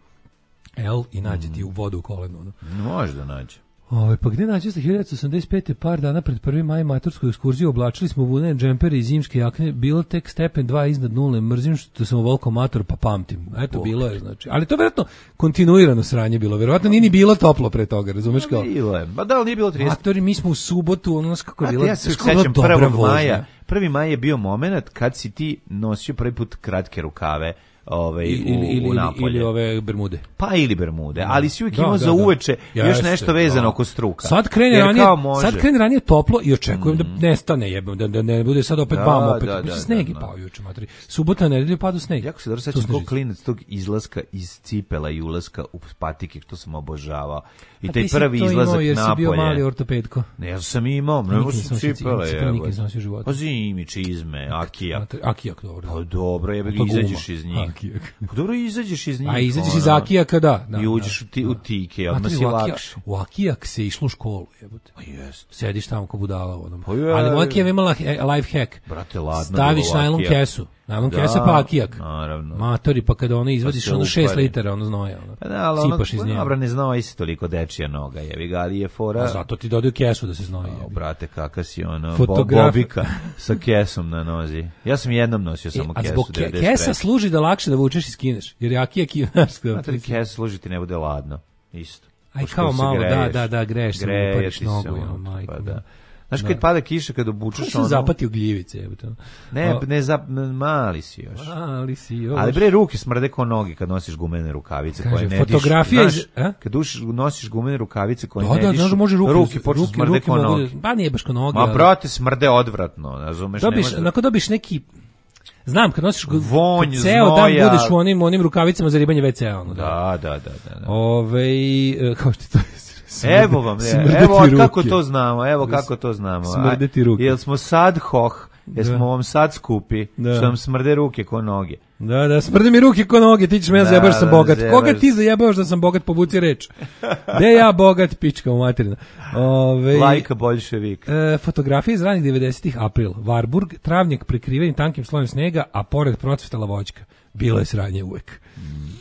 L i nađe ti u vodu u kolenu. No. Može da nađe. Ove, pa gde nađe ste hiljadu devetsto osamdeset pete par dana pred prvi maj matursku ekskurziju, oblačili smo vunene džempere i zimske jakne, bilo tek stepen dva iznad nule, mrzim što sam uvolko mator pa pamtim. Eto, Bog. Bilo je, znači. Ali to vjerojatno kontinuirano sranje bilo, vjerojatno nije ni bilo toplo pre toga, razumeš kao? Bilo je, ba da li nije bilo trideset? Matori, mi smo u subotu, ono kako je bilo. Ja se sećam prvog maja, prvi maj je bio moment kad si ti nosio prvi put kratke rukave. Ove, ili, ili, u Napolje. Ili ove bermude. Pa ili bermude, ali si uvijek imao za uveče ja još nešto vezano da. Oko struka. Sad krene, ranije, sad krene ranije toplo i očekujem mm. da nestane jebem, da, da ne bude sad opet da, bam, opet. Da, da, sneg je da, pao juče, matri. Subota, nedelja padu sneg. Jako se dobro sećam kog klinac tog izlaska iz cipela i ulaska u patike, što sam obožavao. I taj prvi izlazak jer Napolje. Si bio mali ortopedko. Ne, ja sam imao, ne sam cipele. Nikad nisam nosio života. Pa zimi, čizme, akijak. Akijak, dobro. Pa dobro, jebe ga izađeš iz njih. Pa dobro, izađeš iz njih. A izađeš iz akijaka, da. I uđeš u, ti, u tike, odmah si lakše. U akijak se išlo u školu, jebote. Pa jest. Sediš tamo ko budala. Pa je. Ali moja kijeva imala life hack. Brate, ladno. Staviš najlon kesu. Najlon kesa pa akijak. Naravno. Matori, pa kada ono izvadiš ono šest litara, ono znoja. Ono. Pa da, ali sipaš iz njega. Dobro, ne znoji se toliko dečija noga, jevi ga, ali je fora. A zato ti dodaju kesu da se znoji. O, brate, kakav si ono, Fotograf... bobika sa kesom na nozi. Ja sam jednom nosio samo e, kesu. Zbog ke, kesa služi da lakše da vučeš i skineš, jer je akijak i... Znate, kesa služi ti ne bude ladno, isto. Aj kao malo, da, da, da, greješ se, upariš nogu, ono, majko. Pa da. Znaš, kad pada kiša, kad obučeš ono... zapatio gljivice, jebate. Ne, ne, zap, mali si još. Mali si još. Ali bre, ruke smrde ko noge kad nosiš gumene rukavice. Kaže, koje ne fotografija diš. Iz, a? Kad uš, nosiš gumene rukavice koje da, ne diš, da, da, može ruke, ruke počnu ruke, smrde ruke ko noge. Pa nije baš ko noge. Ma, brate, smrde odvratno, razumeš? Dobiš, može... nakon dobiš neki... Znam, kad nosiš vonj, ceo znoja. Dan budeš u onim, onim rukavicama za ribanje ve ce a. Ono, da, da, da. da, da. Ove, kao što to je... Evo vam, evo kako to znamo, evo kako to znamo. Smrdeti ruke. Jel smo sad hoh, jesmo vam sad skupi, da. Što vam smrde ruke ko noge. Da, da, smrde mi ruke ko noge, ti ćeš me ja zajebaš da sam bogat. Zebaš. Koga ti zajebavaš da sam bogat, povuci reč. Gde ja bogat, pička u materina. Ove, Lajka boljševik. E, fotografije iz ranih devedesetih april. Varburg, travnjak prekriven tankim slojem snega, a pored procvetala voćka. Bilo je sranje uvek. Mm.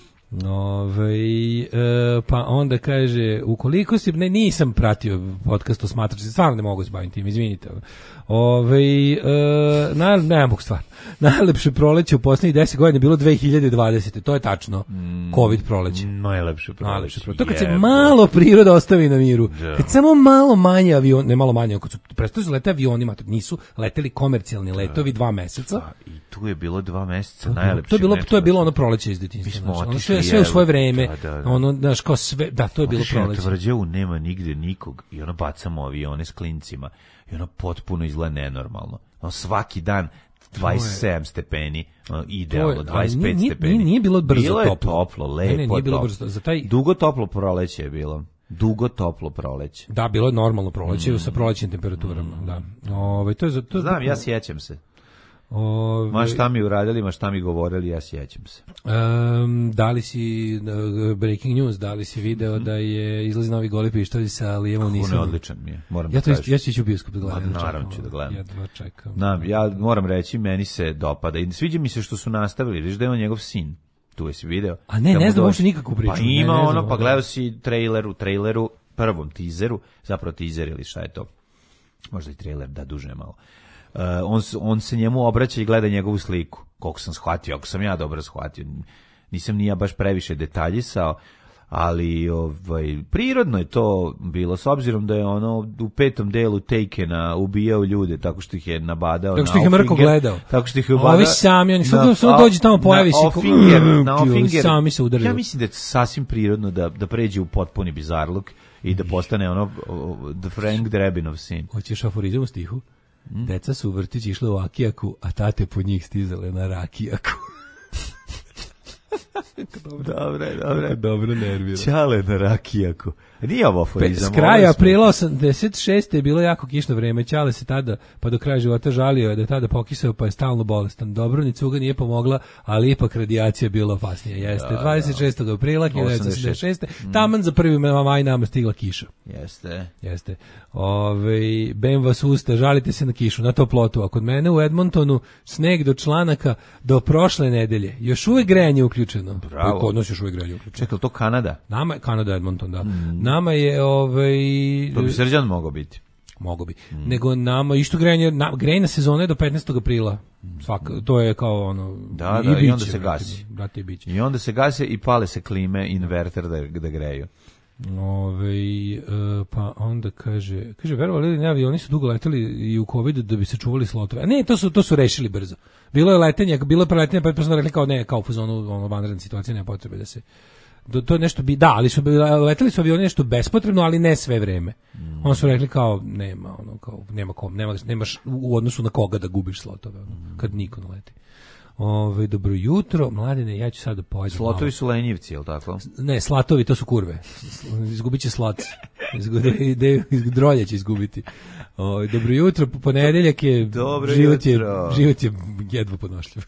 Ove, e, pa onda kaže, ukoliko si, ne, nisam pratio podcast o smatrači, stvarno ne mogu se baviti tim, izvinite. Ove, e, na, ne mogu stvarno. Najlepše proleće u posljednjih deset godina bilo dve hiljade dvadesete. To je tačno. Mm, Covid proleće. Najlepše proleće. Najlepše proleće. To kad se malo priroda ostavi na miru. Da. Kad samo malo manje avion, ne malo manje, kad su prestali lete avionima, nisu leteli komercijalni letovi dva meseca. Da, i tu je bilo dva meseca najlepše. To je bilo, to je bilo ono proleće iz detinjstva. Mi smo otišli je sve u svoje vreme. Da, da, da. Ono, znaš, kao sve, da, to je bilo proleće. Na Tvrđavu nema nigde nikog i ono bacamo avione s klincima i ono potpuno izgleda nenormalno. Ono svaki dan dvadeset sedam stepeni, idealno, dvadeset pet nije, stepeni. Nije, nije bilo brzo bilo je toplo. toplo, lepo ne, ne, nije bilo brzo. Za taj... Dugo toplo proleće je bilo. Dugo toplo proleće. Da, bilo je normalno proleće mm. sa prolećnim temperaturama. Mm. Da. Ove, to je, to je, Znam, ja sjećam se. Ove... Ma šta mi uradili, ma šta mi govorili, ja sjećam se. Um, da li si, uh, breaking news, da li si video mm. da je izlazi novi Goli pištolj sa Lijevom Nisam? Kako ne, odličan mi je, moram ja da kažem. Ja ću ići u bioskop da gledam. Ma, naravno ću da gledam. Jedva čekam. Na, ja moram reći, meni se dopada i sviđa mi se što su nastavili, viš da je on njegov sin. Tu je si video. A ne, ne znam uopšte nikakvu priču. Pa ima ne, ne ono, znam, pa gledao si trailer u traileru, prvom teaseru, zapravo teaser ili šta je to, možda i trailer, da duže je malo. Uh, on, on se njemu obraća i gleda njegovu sliku, koliko sam shvatio, ako sam ja dobro shvatio. Nisam ni ja baš previše detaljisao, ali ovaj, prirodno je to bilo, s obzirom da je ono u petom delu Takena ubijao ljude tako što ih je nabadao. Tako što ih je mrko gledao. Tako što ih je ubadao. Ovi sami, oni samo, samo dođe tamo, pojavi se. Ofinger, na Ofinger. Sami se udaraju. Ja mislim da je sasvim prirodno da, da pređe u potpuni bizarluk i da postane ono the Frank Drebinov sin. Hoćeš aforizam u stihu? Hmm? Deca su u vrtić išle u Akijaku, a tate po njih stizale na Rakijaku. Dobre, dobre, dobre. Dobro nervira. Ćale na Rakijaku. Nije ovo aforizam. S kraja aprila osamdeset šeste je bilo jako kišno vreme. Ćale se tada, pa do kraja života žalio je da je tada pokisao, pa je stalno bolestan. Dobro, ni cuga nije pomogla, ali ipak radijacija bila opasnija. Jeste. Da, dvadeset šestog aprila hiljadu devetsto osamdeset šeste Mm. taman za prvi maj nama stigla kiša. Jeste. Jeste. Ove, bem vas usta, žalite se na kišu, na toplotu. A kod mene u Edmontonu sneg do članaka do prošle nedelje. Još uvijek grejanje uključeno. Bravo. Kod nas još uvijek grejanje uključeno. Čekaj, to Kanada? Nama je Kanada, Edmonton, da. Mm. Nama je ovaj to bi Srđan mogao biti. Mogu bi. Mm. Nego nama isto grejanje, na, grejna sezona je do petnaestog aprila. Svak, to je kao ono da, da, i, i onda se gasi. Brate, i biće. I onda se gase i pale se klime, inverter da da greju. Ove, uh, pa onda kaže, kaže verovali ili ne, avioni su dugo leteli i u covidu da bi se čuvali slotove. A ne, to su to su rešili brzo. Bilo je letenje, bilo je preletanje, pa je rekli kao ne, kao u fazonu ono vanredna situacija, nema potrebe da se do, to nešto bi, da, ali su leteli su avioni nešto bespotrebno, ali ne sve vreme. Mm. Oni su rekli kao nema, ono kao nema kom, nema, nemaš u odnosu na koga da gubiš slotove, ono, mm. kad niko ne leti. Ove, dobro jutro, mladine, ja ću sad da pojedem. Slotovi malo. Su lenjivci, je li tako? Ne, slatovi, to su kurve. Izgubit će slac. Drolje će izgubiti. Ove, dobro jutro, ponedeljak je, dobro život je, jutro. život je jedva podnošljiv.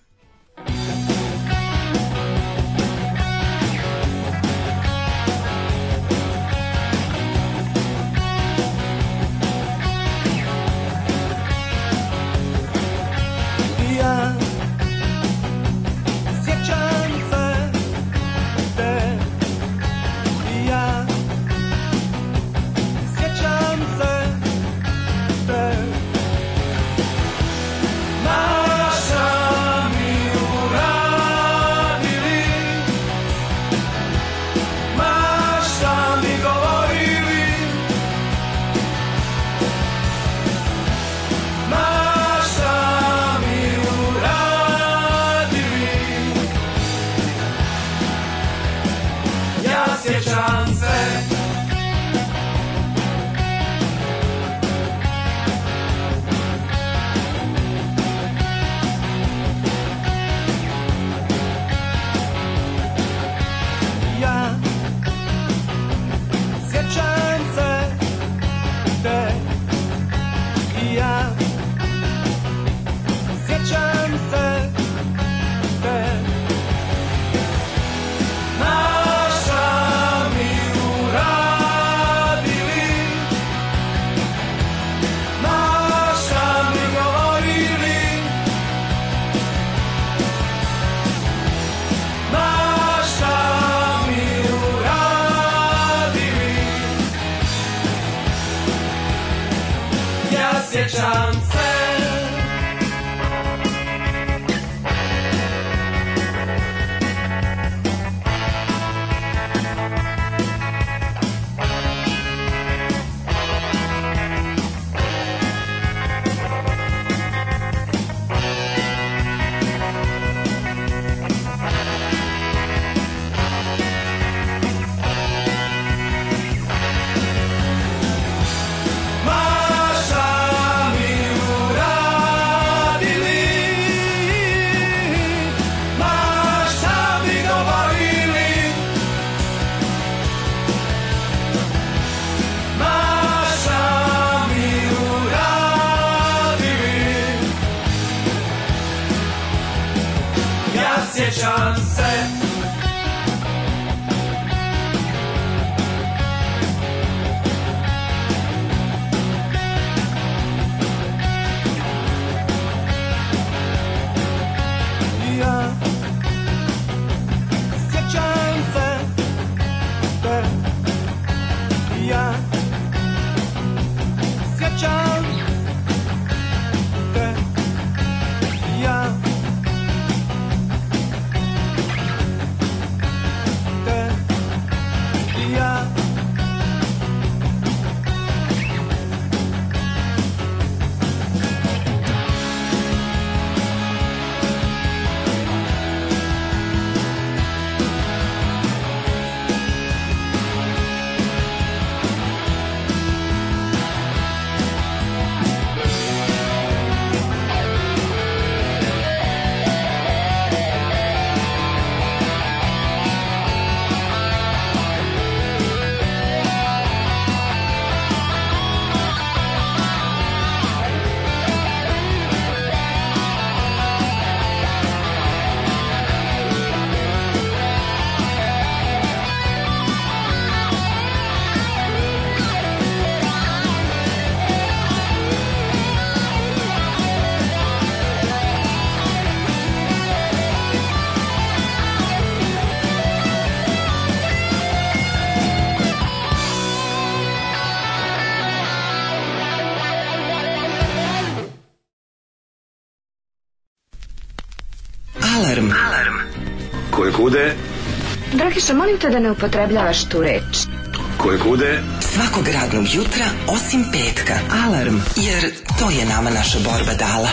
sjećam se. Ja sjećam se te, ja sjećam te, ja te, ja. Alarm. Alarm. Koje kude? Dragiša, molim te da ne upotrebljavaš tu reč. Koje kude? Svakog radnog jutra, osim petka. Alarm. Jer to je nama naša borba dala.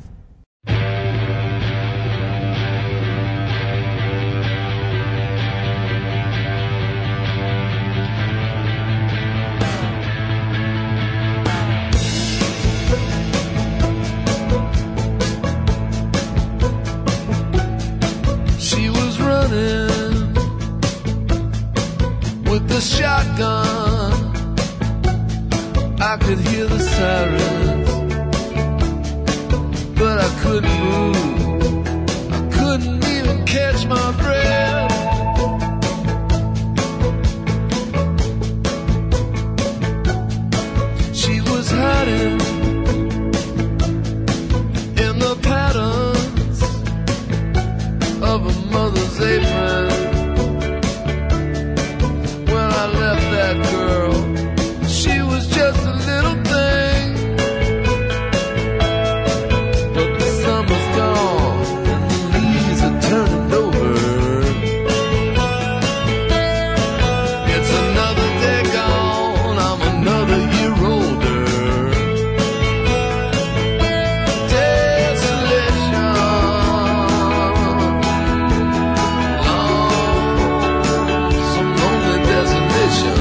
Shotgun, I could hear the sirens, but I couldn't move, I couldn't even catch my breath. She was hiding in the patterns of a mother's apron. That girl, she was just a little thing, but the summer's gone and the leaves are turning over. It's another day gone, I'm another year older. Desolation, long, some lonely desolation.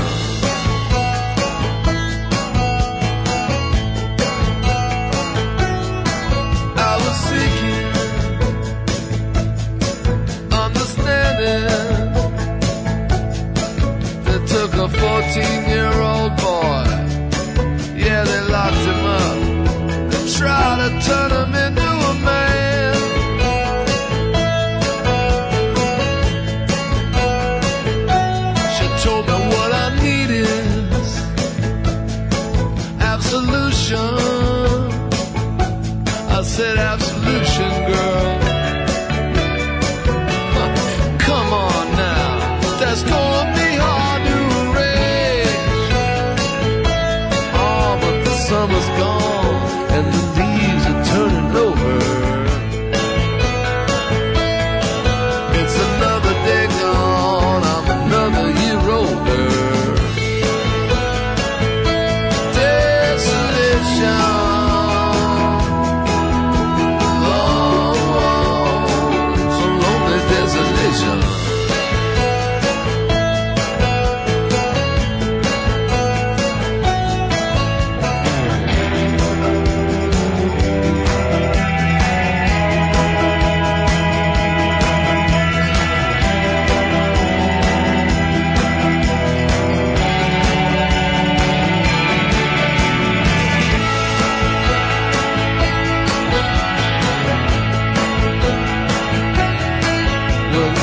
A fourteen-year-old boy, yeah, they locked him up and tried to turn him into a man. She told me what I need is absolution. I said absolution, girl. Huh, come on now, that's gonna be hard to arrange.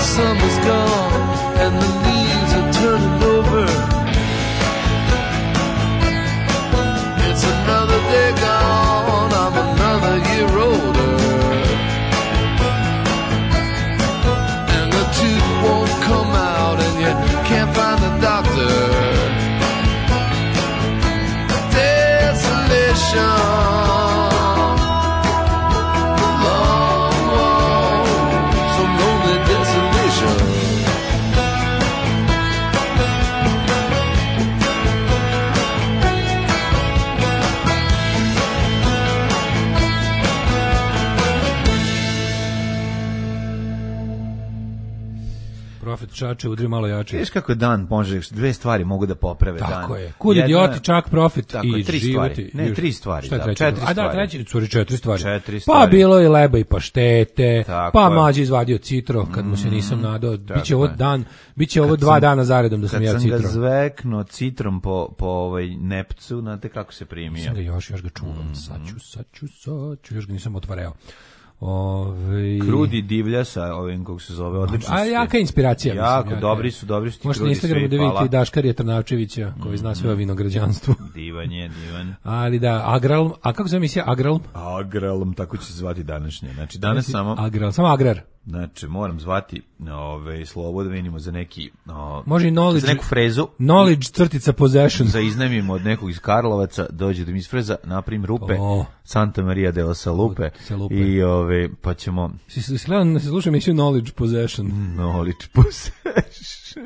summer's gone and the leaves are turning over. It's another day gone, I'm another year older. And the tooth won't come out and you can't find the doctor. Desolation. Profet čače, udri malo jače. Viš kako dan može, dve stvari mogu da poprave tako dan. Tako je. Kud idioti, čak profit tako i je, tri životi. Stvari. Ne, tri stvari. Šta je da, četiri A stvari. da, treći, curi četiri stvari. Četiri stvari. Pa bilo je leba i paštete, tako pa je. Mađe izvadio citro, kad mu se nisam nadao. Biće ovo je. dan, biće ovo dva dana zaredom da sam ja citro. Kad sam ga zveknuo citrom po, po ovaj Nepcu, znate kako se primio. Sam ga još, još ga čuvam. Mm. Sad ću, sad ću, sad ću, još ga nisam otvarao. Ove... Krudi divlja sa ovim kako se zove, odlično. A jaka inspiracija, jako, mislim. Jako, dobri su, dobri su ti možete krudi. Možete na Instagramu da vidite i Daškarija Trnavčevića, koji zna sve o vinograđanstvu. Divan je, divan. Ali da, Agralm, a kako se emisija Agralm? Agralm, tako će se zvati današnje. Znači, danas samo... Agral, samo agrar. Znači, moram zvati ove, slovo da vidimo za neki... O, može i knowledge, za neku frezu. Knowledge crtica possession. Za iznajmimo od nekog iz Karlovaca, dođe da mi isfreza, naprim rupe, oh. Santa Maria de la Salupe, Salupe. I ove, pa ćemo... Si se gledam da se sluša emisiju Knowledge Possession. Knowledge Possession.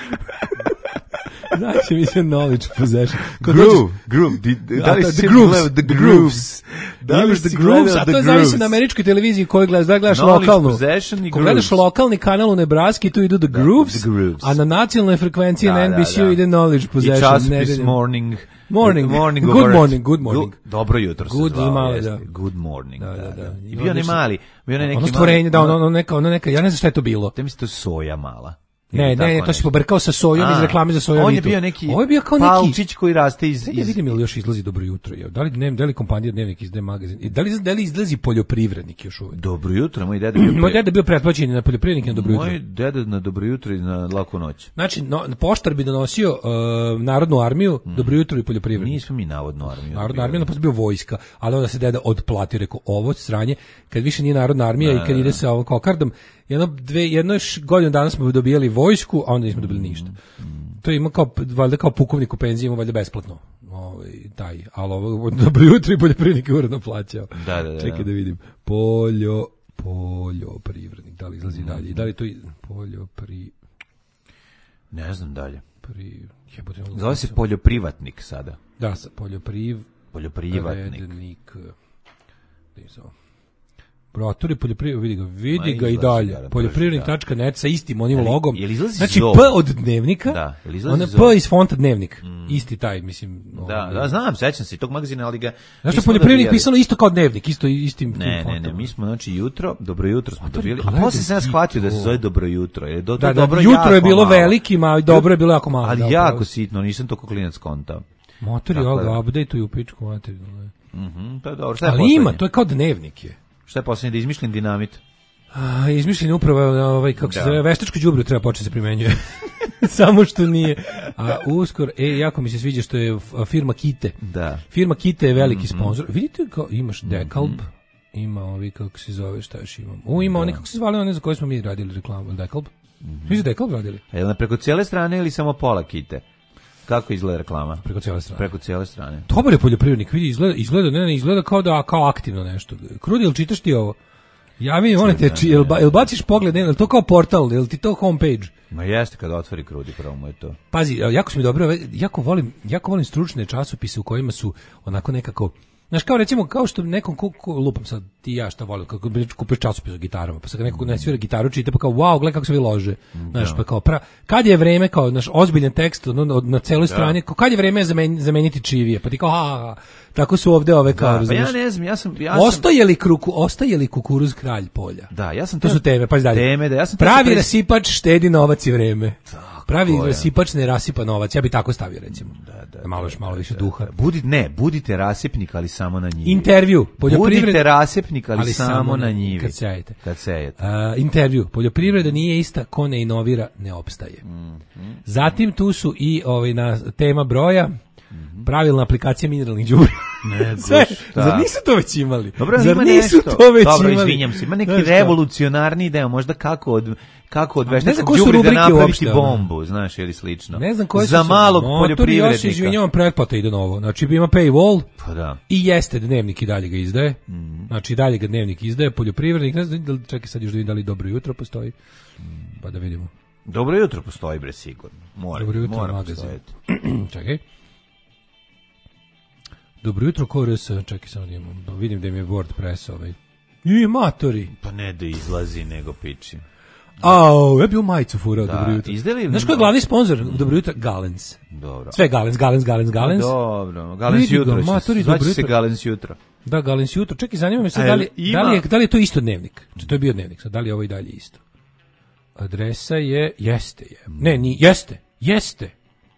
Znači mi se Knowledge Possession. Groove, groove. Da li si gledao The Grooves? Da li si gledao A to zavisi na američkoj televiziji koju gledaš. Da gledaš lokalnu. Ko gledaš lokalni kanal u Nebraski, tu idu The Grooves, a na nacionalnoj frekvenciji na N B C-u ide Knowledge Possession. I časopis Morning. Morning, morning good morning, good morning. Dobro jutro se good zvao, male, da. Good morning, da, da, da. I bio ne mali, bio ne neki ono stvorenje, da, ono, ono neka, ono neka, ja ne znam šta je to bilo. Te misli to soja mala. Ne, ne, ne, to si pobrkao sa sojom iz reklame za sojovitu. On je bio neki Ovo je bio kao palčić koji raste iz... iz... Ne vidim ili još izlazi Dobro jutro. Je. Da li, ne, da li kompanija Dnevnik izdaje magazin? Da li, da li izlazi poljoprivrednik još uvijek? Dobro jutro, moj deda bio... Moj deda bio pretplaćen na poljoprivrednike na Dobro jutro. Moj deda na Dobro jutro i na Laku noć. Znači, no, poštar bi donosio uh, Narodnu armiju, mm. Dobro jutro i poljoprivrednik. Nismo mi Narodnu armiju. Narodna armija, no, pa bio vojska, ali onda se deda odplatio, rekao, ovo sranje, kad više nije Narodna armija da, i kad ide sa ovom kokardom, jedno, dve, jedno godinu dana smo dobijali vojsku, a onda nismo dobili ništa. To ima kao, valjda kao pukovnik u penziji, ima valjda besplatno. Ovaj, taj, ali ovo, Dobro jutro i poljoprivrednik je uredno plaćao. Da, da, da. Čekaj da vidim. Poljo, poljoprivrednik, da li izlazi mm. dalje? Da li to poljopri... Ne znam dalje. Pri... Zove se poljoprivatnik sada. Da, poljopriv... Poljoprivatnik. Nisam. Brotori poljoprivrednik, vidi ga, vidi ga i dalje. Poljoprivrednik tačka net sa istim onim ali, logom. Znači P od Dnevnika, da, ona P iz fonta Dnevnik. Mm. Isti taj, mislim. Da, da, znam, sećam se tog magazina, ali ga... Znači poljoprivrednik pisano isto kao Dnevnik, isto istim ne, fontom. Ne, ne, mi smo, znači, jutro, Dobro jutro smo dobili, a posle sam ja shvatio da se zove Dobro jutro. Je do, da, da, dobro jutro je bilo veliko, a dobro je bilo jako malo. Ali jako sitno, nisam to kao klinac kontao. Motori ovoga, update-uju u pičku materiju. Mhm, to je dobro. Ali ima, to je kao Dnevnik je. Šta je posljednje, da izmišljen dinamit? A, izmišljen upravo, ovaj, kako se zove, veštačko đubrivo treba početi se primenjuje. Samo što nije. A uskoro, e, jako mi se sviđa što je firma Kite. Da. Firma Kite je veliki mm-hmm. sponsor. Vidite kao imaš Dekalb, mm-hmm. ima ovi, kako se zove, šta još imam. U, ima da. Oni, kako se zvali, one za koje smo mi radili reklamu, Dekalb. Mm-hmm. Vi za Dekalb radili? A je li preko cijele strane ili samo pola Kite? Kako izgleda reklama? Preko cijele strane. Preko cijele strane. Dobar je poljoprivrednik, vidi, izgleda, izgleda, ne, ne, izgleda kao da kao aktivno nešto. Krudi, jel čitaš ti ovo? Ja vidim, one te, jel, ba, jel baciš pogled, ne, jel to kao portal, jel ti to homepage? Ma jeste, kada otvori Krudi, pravo mu je to. Pazi, jako su mi dobro, jako volim, jako volim stručne časopise u kojima su onako nekako, znaš, kao recimo, kao što nekom, ko, ko, lupam sad, ti ja šta volim, kako kupiš časopis o gitarama, pa sad neko ne svira gitaru, čita, pa kao, wow, gledaj kako se vi lože, znaš, pa kao, pra, kad je vreme, kao, naš ozbiljan tekst, no, na celoj strani, kao, kad je vreme zamen, zameniti čivije, pa ti kao, ha, ha, tako su ovde ove kao, da, pa ja ne znam, ja sam, ja sam... Ostaje li, kruku, ostaje li kukuruz kralj polja? Da, ja sam... To su teme, pa dalje. Teme, da, ja sam... Pravi pres... rasipač štedi novac i vreme. Tako pravi rasipač ne rasipa novac, ja bi tako stavio recimo. Da, da, da malo još malo da, više da, duha. Da. Budi, ne, budite rasipnik, ali samo na njivi. Intervju, poljoprivreda. Budite rasipnik, ali, ali samo, samo na njivi. Kad sejete. Kad sejete. Uh, intervju, poljoprivreda nije ista, ko ne inovira, ne opstaje. Mm -hmm. Zatim tu su i ovaj, na tema broja, pravilna aplikacija mineralnih đubriva. Ne, Sve, zar nisu to već imali? Dobro, zar nisu nešto. to već Dobro, imali? izvinjam se, ima neki znaš revolucionarni deo, možda kako od kako od veštačkog đubriva da napraviti bombu, znaš, ili slično. Ne znam koji za su malog motori, poljoprivrednika. Ja se izvinjavam, pretplata ide novo. Znači ima paywall. Pa da. I jeste dnevnik i dalje ga izdaje. Mm. Znači i dalje ga dnevnik izdaje, poljoprivrednik, ne znam, čekaj sad još da vidim da li Dobro jutro postoji. Pa da vidimo. Dobro jutro postoji, bre, sigurno. Mora, Dobro jutro, mora magazin. Čekaj. Dobro jutro, ko R S, čekaj samo da vidim da im je WordPress ovaj. I matori. Pa ne da izlazi, nego piči. Au, ja bi u majicu furao, da, Dobro jutro. Izdeli... Znaš ko je glavni sponsor Dobro jutro? Galens. Dobro. Sve Galens, Galens, Galens, Galens. Dobro, Galens jutro. Matori, Zvaće se Galens jutro. Da, Galens jutro. Čekaj, zanima me sad da li, ima... da, li je, da li je to isto dnevnik? Znači, to je bio dnevnik, sad da li je ovo i dalje isto? Adresa je, jeste je. Ne, ni, jeste, jeste.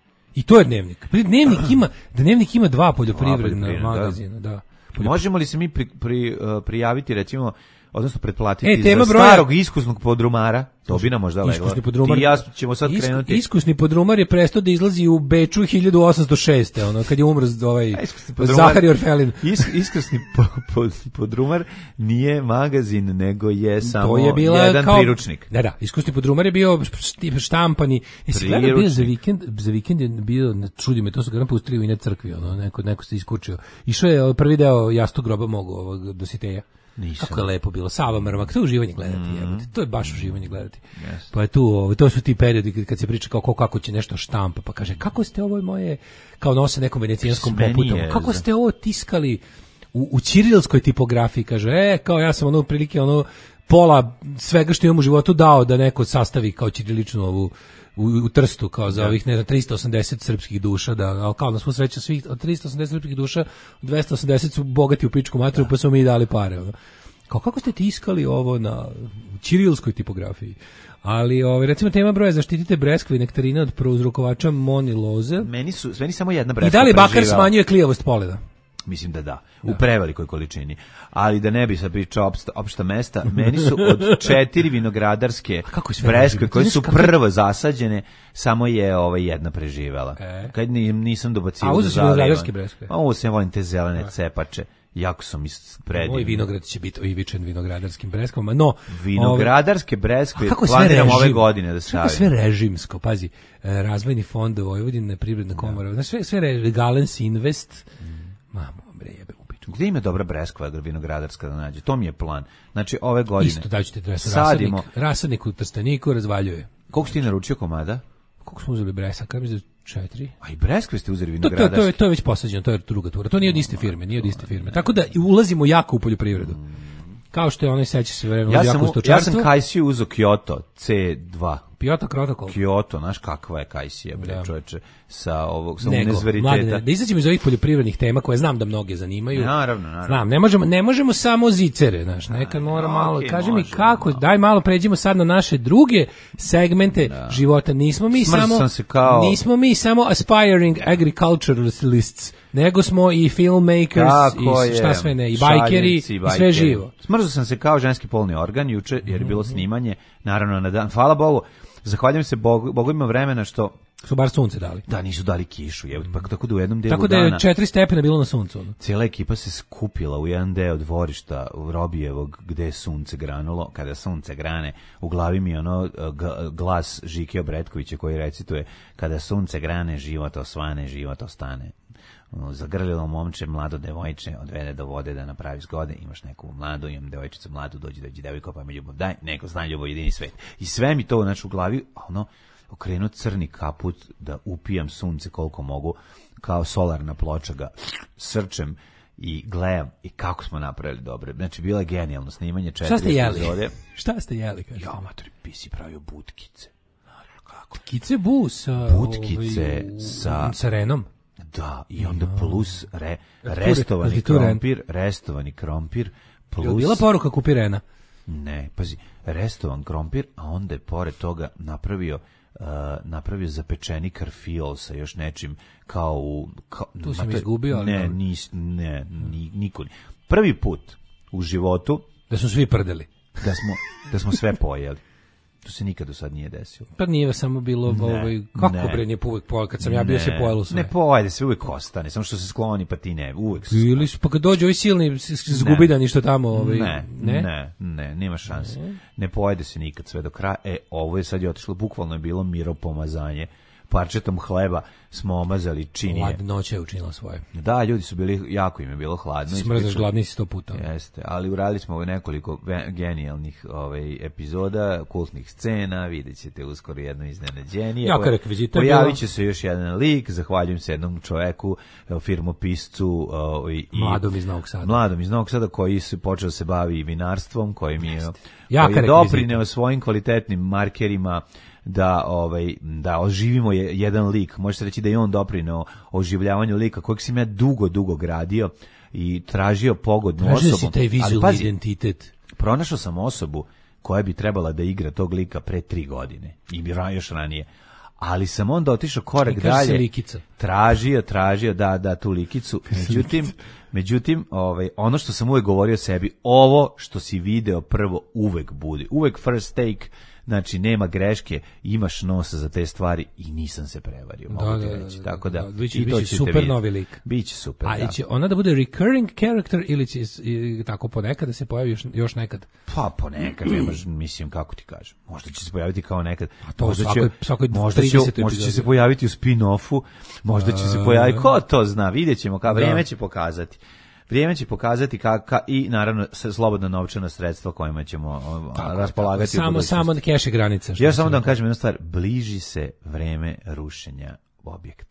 I to je dnevnik. Dnevnik ima, dnevnik ima dva poljoprivredna magazina, da. da. Možemo li se mi pri, pri, uh, prijaviti, recimo, odnosno pretplatiti e, tema za broja... starog iskusnog podrumara? To bi nam možda leglo. Iskusni podrumar. Ti i ja ćemo sad Isku, krenuti. Iskusni podrumar je prestao da izlazi u Beču hiljadu osamsto šeste ono, kad je umro ovaj Zahari Orfelin. Is, iskusni po, po, podrumar nije magazin, nego je samo je bila jedan kao, priručnik. Da, da, iskusni podrumar je bio štampani. Jesi gledao bio za vikend, za vikend je bio, čudi me, to su ga napustili u ine crkvi, ono, neko, neko se iskučio. Išao je prvi deo Jastog groba mogu, ovog Dositeja. Nisam. Kako je lepo bilo, Sava Mrmak, to je uživanje gledati, mm. jebate, to je baš uživanje gledati. Yes. Pa je tu, ovo, to su ti periodi kad se priča kao kako će nešto štampa, pa kaže, kako ste ovo moje, kao nose nekom venecijanskom poputom, kako ste ovo tiskali u, u ćirilskoj tipografiji, kaže, e, kao ja sam ono prilike, ono, pola svega što imam u životu dao da neko sastavi kao ćiriličnu ovu, U, u Trstu, kao za ovih, ne znam, tristo osamdeset srpskih duša, da, ali kao na svu sreću svih, od tristo osamdeset srpskih duša, dvesta osamdeset su bogati u pičku materiju, da. Pa su mi dali pare, ono. Kao, kako ste tiskali ovo na ćirilskoj tipografiji? Ali, ovaj, recimo, tema broja zaštitite breskve i nektarine od prouzrokovača moniloze. Meni su, meni samo jedna breskva I da li bakar preživela. Smanjuje klijavost poleda? Mislim da da, da, u prevelikoj količini. Ali da ne bi sad pričao opšta, opšta mesta, meni su od četiri vinogradarske breskve koje su prvo zasađene, samo je ovaj jedna preživela. E. Kad nisam dobacio. A uzeo si vinogradarske breskve? A ovo se volim te zelene a. cepače. Jako sam predivni. Moj vinograd će biti ivičen vinogradarskim breskvama, no... Vinogradarske breskve planiram ove godine da stavim. Kako sve režimsko, pazi, razvojni fond Vojvodine, privredna komora, znači sve, sve re, Galens Invest, mm. mamo, bre, jebe u piču. Gde ima dobra breskva vinogradarska da nađe? To mi je plan. Znači, ove godine... Isto daću ti dresu, rasadnik, rasadnik u Trsteniku razvaljuje. Koliko si ti naručio komada? Koliko smo uzeli bresa, kada mi četiri? A i breskve ste uzeli To, vinogradarske? to, to, je, to je već posađeno, to je druga tura. To nije od iste firme, nije od iste firme. Tako da ulazimo jako u poljoprivredu. Kao što je onaj seća se vremena ja jako u stočarstvu. Ja sam Kajsiju uzeo Kyoto C dva. Kyoto protokol. Kyoto, znaš kakva je Kajsija, bre, da. Čoveče, sa ovog sa Nego, univerziteta. Mladine, da izađemo iz ovih poljoprivrednih tema koje znam da mnoge zanimaju. Naravno, naravno. Znam, ne možemo, ne možemo samo zicere, znaš, nekad mora malo. Okay, kaži mi kako, malo. Daj malo pređimo sad na naše druge segmente da. života. Nismo mi Smrzo samo se kao... nismo mi samo aspiring agriculturalists, nego smo i filmmakers Tako i šta sve ne, i bajkeri i, i sve živo. Smrzo sam se kao ženski polni organ juče jer je bilo snimanje, naravno na dan. Hvala Bogu. Zahvaljujem se Bogu, Bogu ima vremena što su bar sunce dali. Da, nisu dali kišu, je, pa tako da u jednom delu tako da je dana, četiri stepena bilo na suncu. Ono. Cijela ekipa se skupila u jedan deo dvorišta u Robijevog gde je sunce granulo. Kada sunce grane, u glavi mi je ono glas Žike Obretkovića koji recituje: kada sunce grane, život osvane, život ostane. Zagrlilo momče, mlado devojče, odvede do vode da napravi zgode, imaš neku mladu, imam devojčicu mladu, dođi dođi devojko, pa me ljubav daj, neko zna ljubav jedini svet. I sve mi to znači u glavi, ono, okrenuo crni kaput da upijam sunce koliko mogu, kao solarna ploča ga srčem i gledam i kako smo napravili dobro. Znači, bilo je genijalno snimanje četiri epizode. Šta ste jeli? Šta ste jeli? Ja, matori, bi si pravio butkice. Kako? Kice bu sa... Butkice ovaj, sa... Sa renom? Da, i onda plus re, restovani krompir, restovani krompir, plus... Je bila poruka kupi rena? Ne, pazi, restovan krompir, a onda je pored toga napravio uh, napravio zapečeni karfiol sa još nečim kao u... Kao, tu sam izgubio, ali... Ne, nis, ne, ni, niko. Prvi put u životu... Da su svi prdeli. Da smo, da smo sve pojeli. To se nikad do sad nije desilo. Pa nije samo bilo, ne, ovaj, kako ne, bre, nije uvek pojel, kad sam ja bio ne, se pojelo sve. Ne pojede, sve uvek ostane, samo što se skloni, pa ti ne, uvek se ili su, pa kad dođe ovi silni zgubidani što tamo, ovaj, ne, ne, ne, ne, nema šanse. Ne. ne pojede se nikad sve do kraja. E, ovo je sad je otišlo, bukvalno je bilo miropomazanje. Parčetom hleba smo omazali činije. Hladnoća je učinila svoje. Da, ljudi su bili, jako im je bilo hladno. Smrzaš gladni si sto puta. Jeste, ali uradili smo nekoliko genijalnih ovaj, epizoda, kultnih scena, vidjet ćete uskoro jedno iznenađenje. Jaka rekvizita. Pojavit će se još jedan lik, zahvaljujem se jednom čoveku, firmopiscu. Ovaj, mladom iz Novog Sada. Mladom iz Novog Sada koji se počeo da se bavi vinarstvom, koji mi je, koji je doprineo svojim kvalitetnim markerima da ovaj da oživimo je, jedan lik. Možete reći da je on doprineo oživljavanju lika kojeg sam ja dugo dugo gradio i tražio pogodnu Tražio osobu. Si taj vizualni identitet. Pronašao sam osobu koja bi trebala da igra tog lika pre tri godine i bi još ranije. Ali sam onda otišao korak dalje. Tražio, tražio da da tu likicu. Međutim, međutim, ovaj ono što sam uvek govorio sebi, ovo što si video prvo uvek bude. Uvek first take. Znači, nema greške, imaš nosa za te stvari i nisam se prevario, mogu da, ti da, reći. Tako da, da, da, biće, biće super vidjeti. Novi lik. Biće super, a da. A će ona da bude recurring character ili će i, tako ponekad da se pojavi još, još nekad? Pa ponekad, nemaš, mislim, kako ti kažem. Možda će se pojaviti kao nekad. A to možda svakoj, će, svakoj možda, će, možda će se pojaviti u spin-offu, možda će se pojaviti, ko to zna, vidjet ćemo, kao vrijeme će pokazati. Vrijeme će pokazati kaka i naravno slobodna novčana sredstva kojima ćemo tako, raspolagati tako, samo samo na keše granice. Ja samo da vam kažem jednu stvar, bliži se vreme rušenja objekta.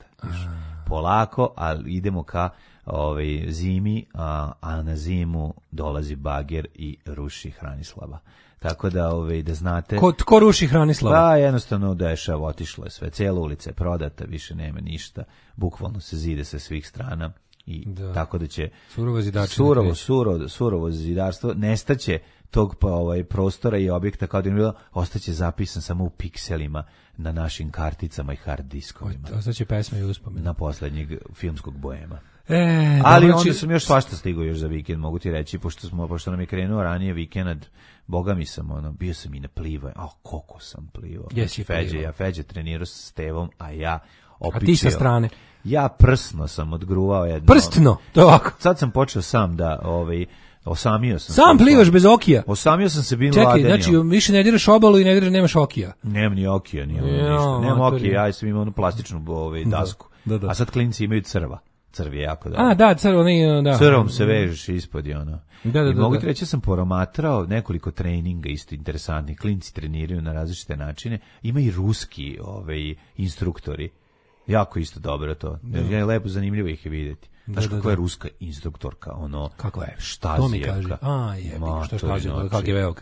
Polako, ali idemo ka ovaj zimi, a, a na zimu dolazi bager i ruši Hranislava. Tako da ovaj da znate. Ko tko ruši Hranislava? Da, jednostavno dešava, otišlo je sve, cela ulica je prodata, više nema ništa. Bukvalno se zide sa svih strana. I da. Tako da će surovo zidačenje, surovo, surovo, surovo zidarstvo nestaće tog pa ovaj prostora i objekta kao da je bilo, ostaće zapisan samo u pikselima na našim karticama i hard diskovima. Ostaće pesme i uspomene na poslednjeg filmskog boema. E, ali onda sam još svašta stigao još za vikend, mogu ti reći, pošto smo pošto nam je krenuo ranije vikend, boga mi sam ono, bio sam i na pliva, a koliko sam plivao. Jesi Feđe, ja Feđe trenirao sa Stevom, a ja opičio. A ti sa strane? Ja prsno sam odgruvao jedno. Prstno, to je ovako. Sad sam počeo sam da, ovaj, osamio sam. Sam plivaš bez okija? Osamio sam se bin Čekaj, Ladenijom. znači više ne diraš obalu i ne diraš, nemaš okija? Nemam ni okija, ni ono ništa. Nemam okija, ja sam imao onu plastičnu ovaj, dasku. Da, da. A sad klinci imaju crva. Crv je jako dobro. A, da, crvo, ne, da. Crvom se vežeš ispod i ono. Da, da, I mogu da, ti reći, sam poromatrao nekoliko treninga isto interesantnih. Klinci treniraju na različite načine. Ima i ruski ovaj, instruktori. Jako isto dobro to. Je lepo, zanimljivo ih je vidjeti. Znaš da, kako da, je ruska instruktorka, ono... Kako je? Štazijevka. To mi kaže. A, je, što Štazijevka, kako je velika.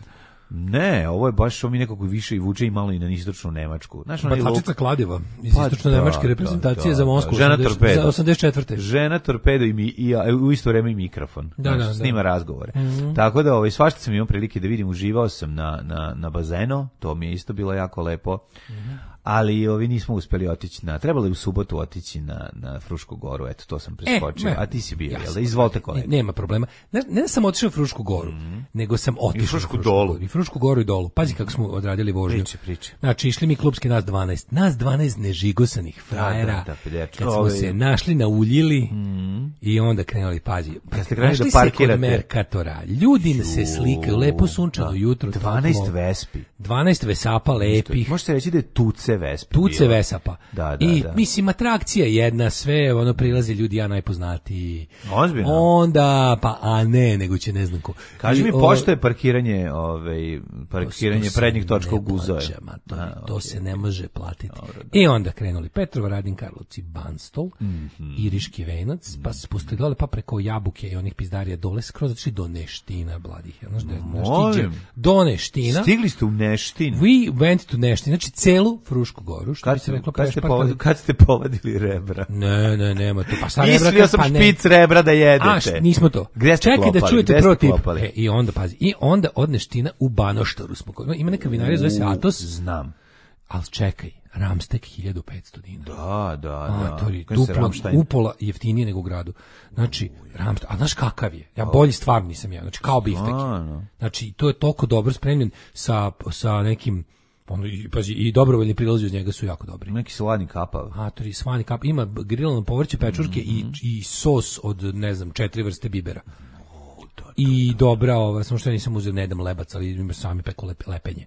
Ne, ovo je baš ovo mi nekako više i vuče i malo i na istočnu Nemačku. Znaš, Batlačica Kladjeva iz pa, istočne da, nemačke reprezentacije da, za Moskvu. Žena torpedo. Za osamdeset četvrte. Žena torpedo i, mi, i ja, u isto vreme i mikrofon. Da, znaš, da, snima da. razgovore. Mm-hmm. Tako da ovaj, svašta sam imao prilike da vidim, uživao sam na, na, na bazenu, to mi je isto bilo jako lepo. Mm-hmm. Ali ovi nismo uspeli otići na, trebalo je u subotu otići na, na Frušku goru, eto, to sam preskočio, e, a ti si bio, ja jel da? Izvolite kolega. Ne, nema problema. Ne, ne da sam otišao u Frušku goru, mm-hmm. nego sam otišao u Frušku dolu. I Frušku goru i dolu. Pazi kako smo odradili vožnju. Priče, priče. Znači, išli mi klubski nas dvanaest. Nas dvanaest nežigosanih frajera. Da, da, da, kad smo se našli, nauljili mm-hmm. i onda krenuli, pazi. Kad ste krenuli da parkirate. Kod Merkatora. Ljudi Ču, se slikaju, lepo sunčano da. Jutro. dvanaest Vespi. dvanaest Vesapa lepih. Možete reći da je Tuce Vespi. Tuce Vesapa. Da, da, I da. mislim, atrakcija jedna, sve, ono, prilaze ljudi, ja najpoznatiji. Ozbiljno? Onda, pa, a ne, nego će ne znam ko. Kaži mi, pošto je parkiranje, ovaj, parkiranje prednjih točka u Guzove? To, a, to okay. se ne može platiti. Dobro, i onda krenuli Petrova, Radin, Karlovci, Banstol, mm-hmm. Iriški Venac, mm-hmm. pa se spustili dole, pa preko Jabuke i onih pizdarija dole, skroz otišli do Neština, bladih. Znaš da je Neština? Do Neština. Stigli ste u Neštin? We went to Neštin, znači celu Frušku goru, što bi se reklo. Kad ste, povadili, kad ste povadili rebra? Ne, ne, nema to. Pa sad rebra, Mislio sam pa špic ne. Rebra da jedete. A, nismo to. Gde ste Čekaj klopali? da čujete Gde prvo tip. Klopali? E, I onda, pazi, i onda od Neština u Banoštoru smo. Ima neka vinarija, zove se Atos. Znam. Ali čekaj, Ramstek hiljadu petsto dinara. Da, da, a, da. Je duplo, upola jeftinije nego u gradu. Znači, Ramstek, a znaš kakav je? Ja bolji stvarno nisam ja, znači kao biftek. Znači, to je toliko dobro spremljen sa, sa nekim, ono, i, pazi, i dobrovoljni prilazi uz njega su jako dobri. Neki slani kapav. A, to je slani kapav. Ima grilano povrće, pečurke mm-hmm. i, i sos od, ne znam, četiri vrste bibera. I dobra, ova, samo što ja nisam uzeo, ne jedem lebac, ali ima sami peko lep, lepenje.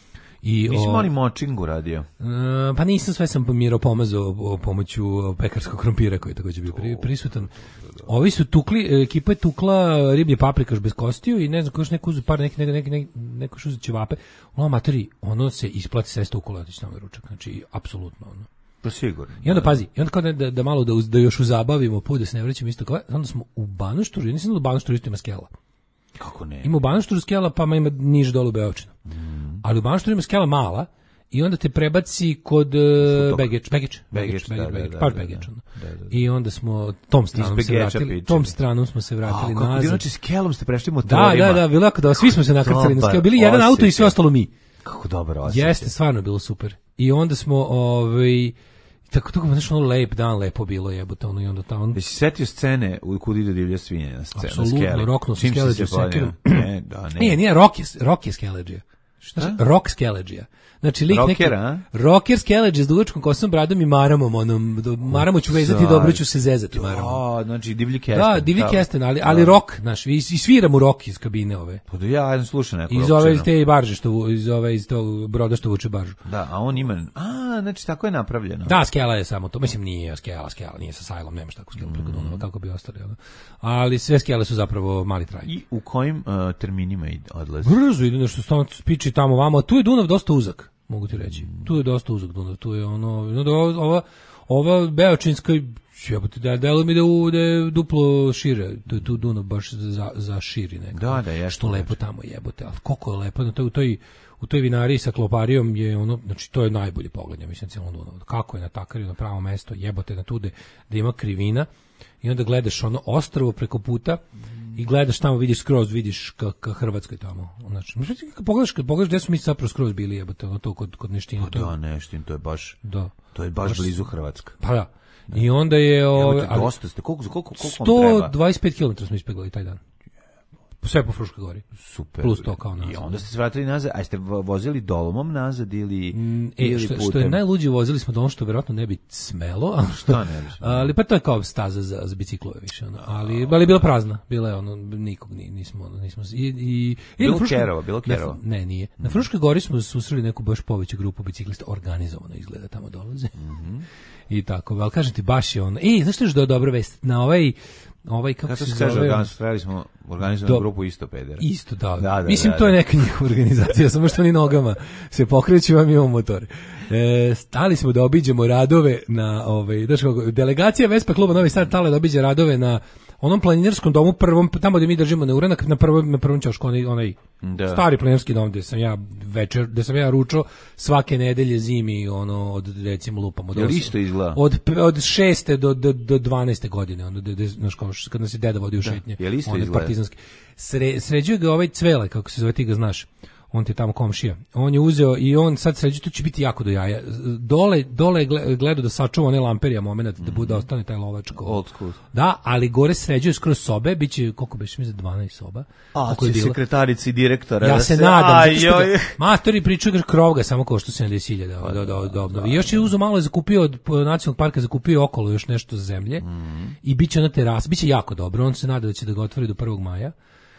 I nisam ali močingu radio. Uh, pa nisam, sve sam pomirao, pomazao pomoću pekarskog krompira koji je također bio pri, prisutan. Ovi su tukli, ekipa je tukla riblje paprikaš bez kostiju i ne znam, koš neko uzu par, neki, neki, neki, neko što uzu ćevape. Ono, materi, ono se isplati sve stukula, otići tamo ručak, znači, apsolutno, ono. Pa sigurno. I onda pazi, i onda kao da, da malo da, da još uzabavimo, put da se ne vraćamo isto kao, onda smo u Banošturu, ja nisam da u Banošturu isto ima skela. Kako ne? Ima u Banošturu skela, pa ima niže dole u Beočinu. Mm. Ali u Banošturu ima skela mala i onda te prebaci kod uh, Begeč, Begeč, Begeč, par Begeč. I onda smo tom stranom se vratili, tom stranom smo se vratili nazad. Kako znači skelom ste prešli motorima? Da, da, da, bilo jako da, svi smo se nakrcali na skelu, bili jedan auto i sve ostalo mi. Kako dobro osjećaj. Jeste, stvarno bilo super. I onda smo, ovaj, tako tako znači ono lep dan, lepo bilo jebote, ono i onda tamo. Jesi setio scene u Kud ide divlja svinja na sceni? Apsolutno, rokno su Skeleđe sekirom. Ne, da, ne. Nije, nije, Rock je, Rock je Skeleđe. Šta? Rock Skeleđe. Znači lik neki rocker Skeleđe s dugačkom kosom, bradom i maramom, onom maramo ću vezati, dobro ću se zezati maramom. A, znači divlji kesten. Da, divlji kesten, ali ali rock, znaš, i, i sviramo rock iz kabine ove. Pa da ja jednom slušam neko. Iz ove iz te barže što iz ove iz tog broda što vuče baržu. Da, a on ima, a znači tako je napravljeno. Da, skela je samo to, mislim nije skela, skela nije sa sajlom, nemaš takvu skelu preko Dunava kako bi ostali, ono. Ali sve skele su zapravo mali traj. I u kojim uh, terminima odlazi? Brzo ide nešto stalno spiči tamo vamo, tu je Dunav dosta uzak. Mogu ti reći. Tu je dosta uzak Dunav, tu je ono, no, ova, ova Beočinska, jebote, da, delo mi da, u, da je duplo šire, tu je tu Dunav baš za, za širi nekako. Da, da, je. Što lepo tamo jebote, ali koliko je lepo, no, to, u toj, u toj vinariji sa kloparijom je ono, znači to je najbolji pogled, ja mislim, cijelom Dunavu. Kako je na Takariju, na pravo mesto, jebote na tude, da ima krivina i onda gledaš ono ostrvo preko puta, i gledaš tamo, vidiš skroz, vidiš ka, ka Hrvatskoj tamo. Znači, kad pogledaš, kad pogledaš gdje smo mi zapravo skroz bili, jebote, ono to kod, kod Neština. Pa da, Neštin, to je baš, da. To je baš, baš blizu Hrvatska. Pa da. I onda je... Ove, ali, dosta ste, koliko, koliko, koliko sto dvadeset pet kilometara smo ispeglali taj dan. Sve po Fruškoj gori. Super. Plus to kao nazad. I onda ste se vratili nazad, a ste vozili dolomom nazad ili, mm, e, ili što, što je najluđe, vozili smo dolom što verovatno ne bi smelo, ali, što, ne bi smelo. Ali pa to je kao staza za, za biciklove više. Ono. Ali, ali je bila prazna, bila je ono, nikog nismo... nismo i, i, bilo Fruškoj, Kerova, bilo Kerova. Ne, ne, nije. Na Fruškoj gori smo susreli neku baš poveću grupu biciklista, organizovano izgleda tamo dolaze. Mm-hmm. I tako, ali kažem ti, baš je ono... Ej, znaš što je dobro vest? Na ovaj... Ovaj kako, kako se zove, organizovali smo organizovanu grupu isto pedera. Isto da. da, da Mislim da, to je neka njihova organizacija, samo što oni nogama se pokreću, a mi imamo motor. E, stali smo da obiđemo radove na ovaj, znači delegacija Vespa kluba Novi Sad tale da obiđe radove na onom planinarskom domu prvom, tamo gdje mi držimo neuranak, na prvom na prvom ćošku onaj, onaj da. Stari planinarski dom gdje sam ja večer, gdje sam ja ručao svake nedelje zimi, ono od recimo lupam od osam, isto izgleda. Od od šeste do do do dvanaeste godine, ono da znaš kao kad nas je deda vodio u šetnje, on partizanski. Sre, sređuje ga ovaj Cvele, kako se zove, ti ga znaš. On ti je tamo komšija. On je uzeo i on sad sređuje, to će biti jako do jaja. Dole, dole gledao da sačuva onaj lamperija moment, da bude, da ostane taj lovačko. Old school. Da, ali gore sređuje skroz sobe, bit će, koliko biš mi za dvanaest soba. A, će sekretarici direktora. Ja da se, se nadam. Aj, ga, matori pričaju ga krov ga samo košta sedamdeset hiljada da, da, da, da obnovi. I još je uzeo malo je zakupio od nacionalnog parka, zakupio okolo još nešto za zemlje mm. i bit će na teras, bit će jako dobro. On se nada da će da ga otvori do prvog maja.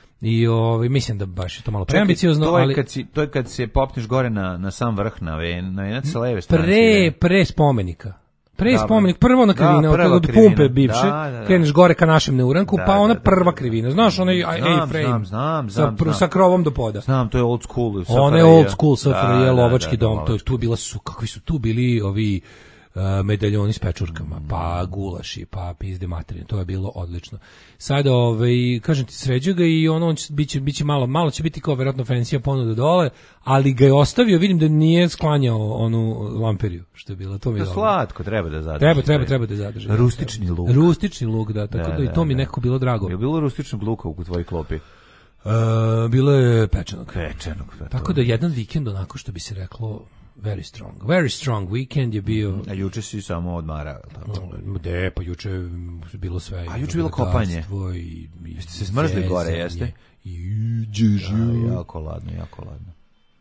I ovaj mislim da baš je to malo preambiciozno, to je ali kad si to je kad se popneš gore na na sam vrh na ven, na venac sa leve strane. Pre pre spomenika. Pre spomenik prvo na krivina, da, od pumpe bivše, da, da, da. Kreneš gore ka našem neuranku, da, pa ona da, da, prva krivina. Znaš, onaj A-frame. Znam, znam, znam, sa, sa krovom do poda. Znam, to je old school. Ona je old school S F R J lovački dom, to je tu bila su, kakvi su tu bili ovi Uh, medaljoni s pečurkama, mm. pa gulaši, pa pizde materine, to je bilo odlično. Sada, ovaj, kažem ti, sređu ga i ono, on će, biće, biće malo, malo će biti kao vjerojatno fancy ponuda dole, ali ga je ostavio, vidim da nije sklanjao onu lamperiju, što je bilo, to mi je to slatko, treba da zadrži. Treba, treba, treba da zadrži. Rustični luk. Rustični luk, da, tako da, da, da i to mi da. nekako bilo drago. Je bilo rustičnog luka u tvojoj klopi? Uh, bilo je pečenog. Pečenog. Tako da jedan vikend, onako što bi se reklo, Very strong. Very strong weekend je bio. A juče si samo odmarao. No, de, pa juče je bilo sve. A juče bilo kopanje. I, i jeste se smrzli gore, jeste? I džežu. Ja, jako ladno, jako ladno.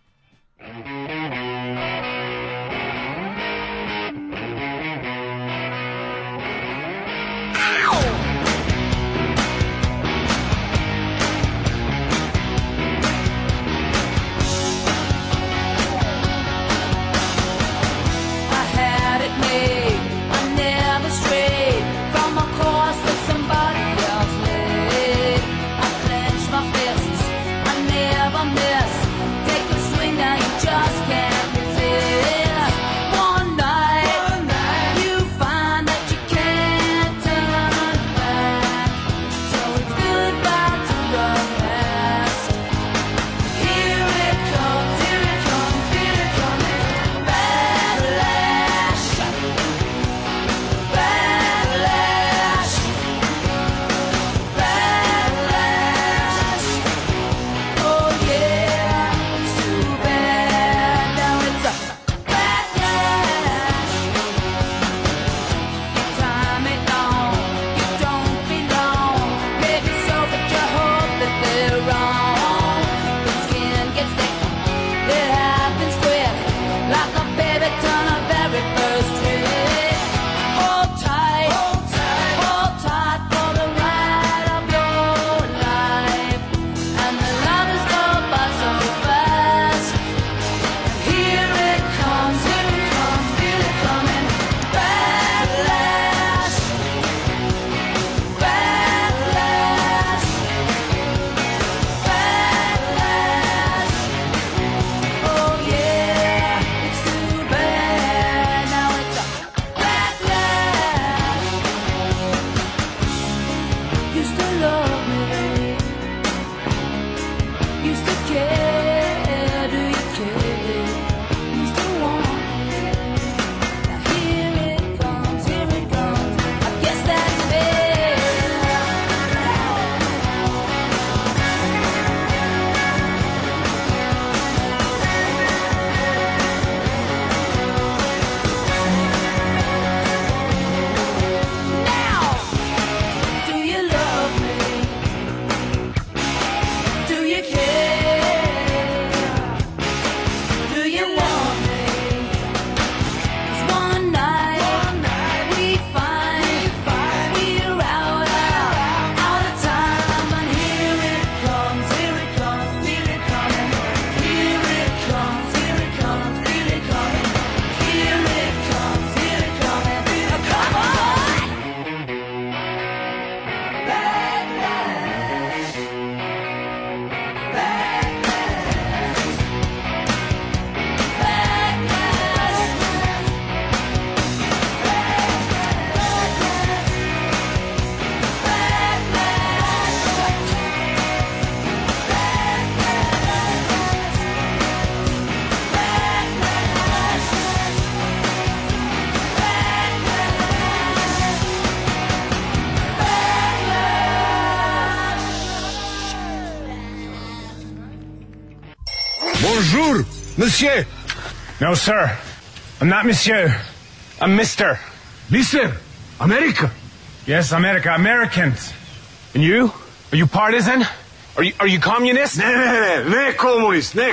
Bonjour, monsieur. No, sir. I'm not monsieur. I'm mister. Mister? America? Yes, America. Americans. And you? Are you partisan? Are you, are you communist? Ne, ne, ne, ne komunist. Ne,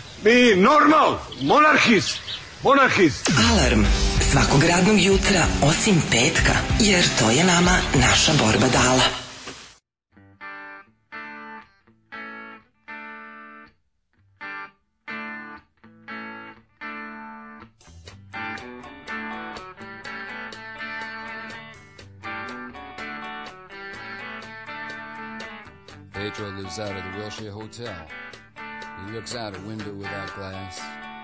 mi normal. Monarhist. Monarhist. Alarm svakog radnog jutra osim petka, jer to je nama naša borba dala. Pedro lives out of the Wilshire Hotel. He looks out a window without glass.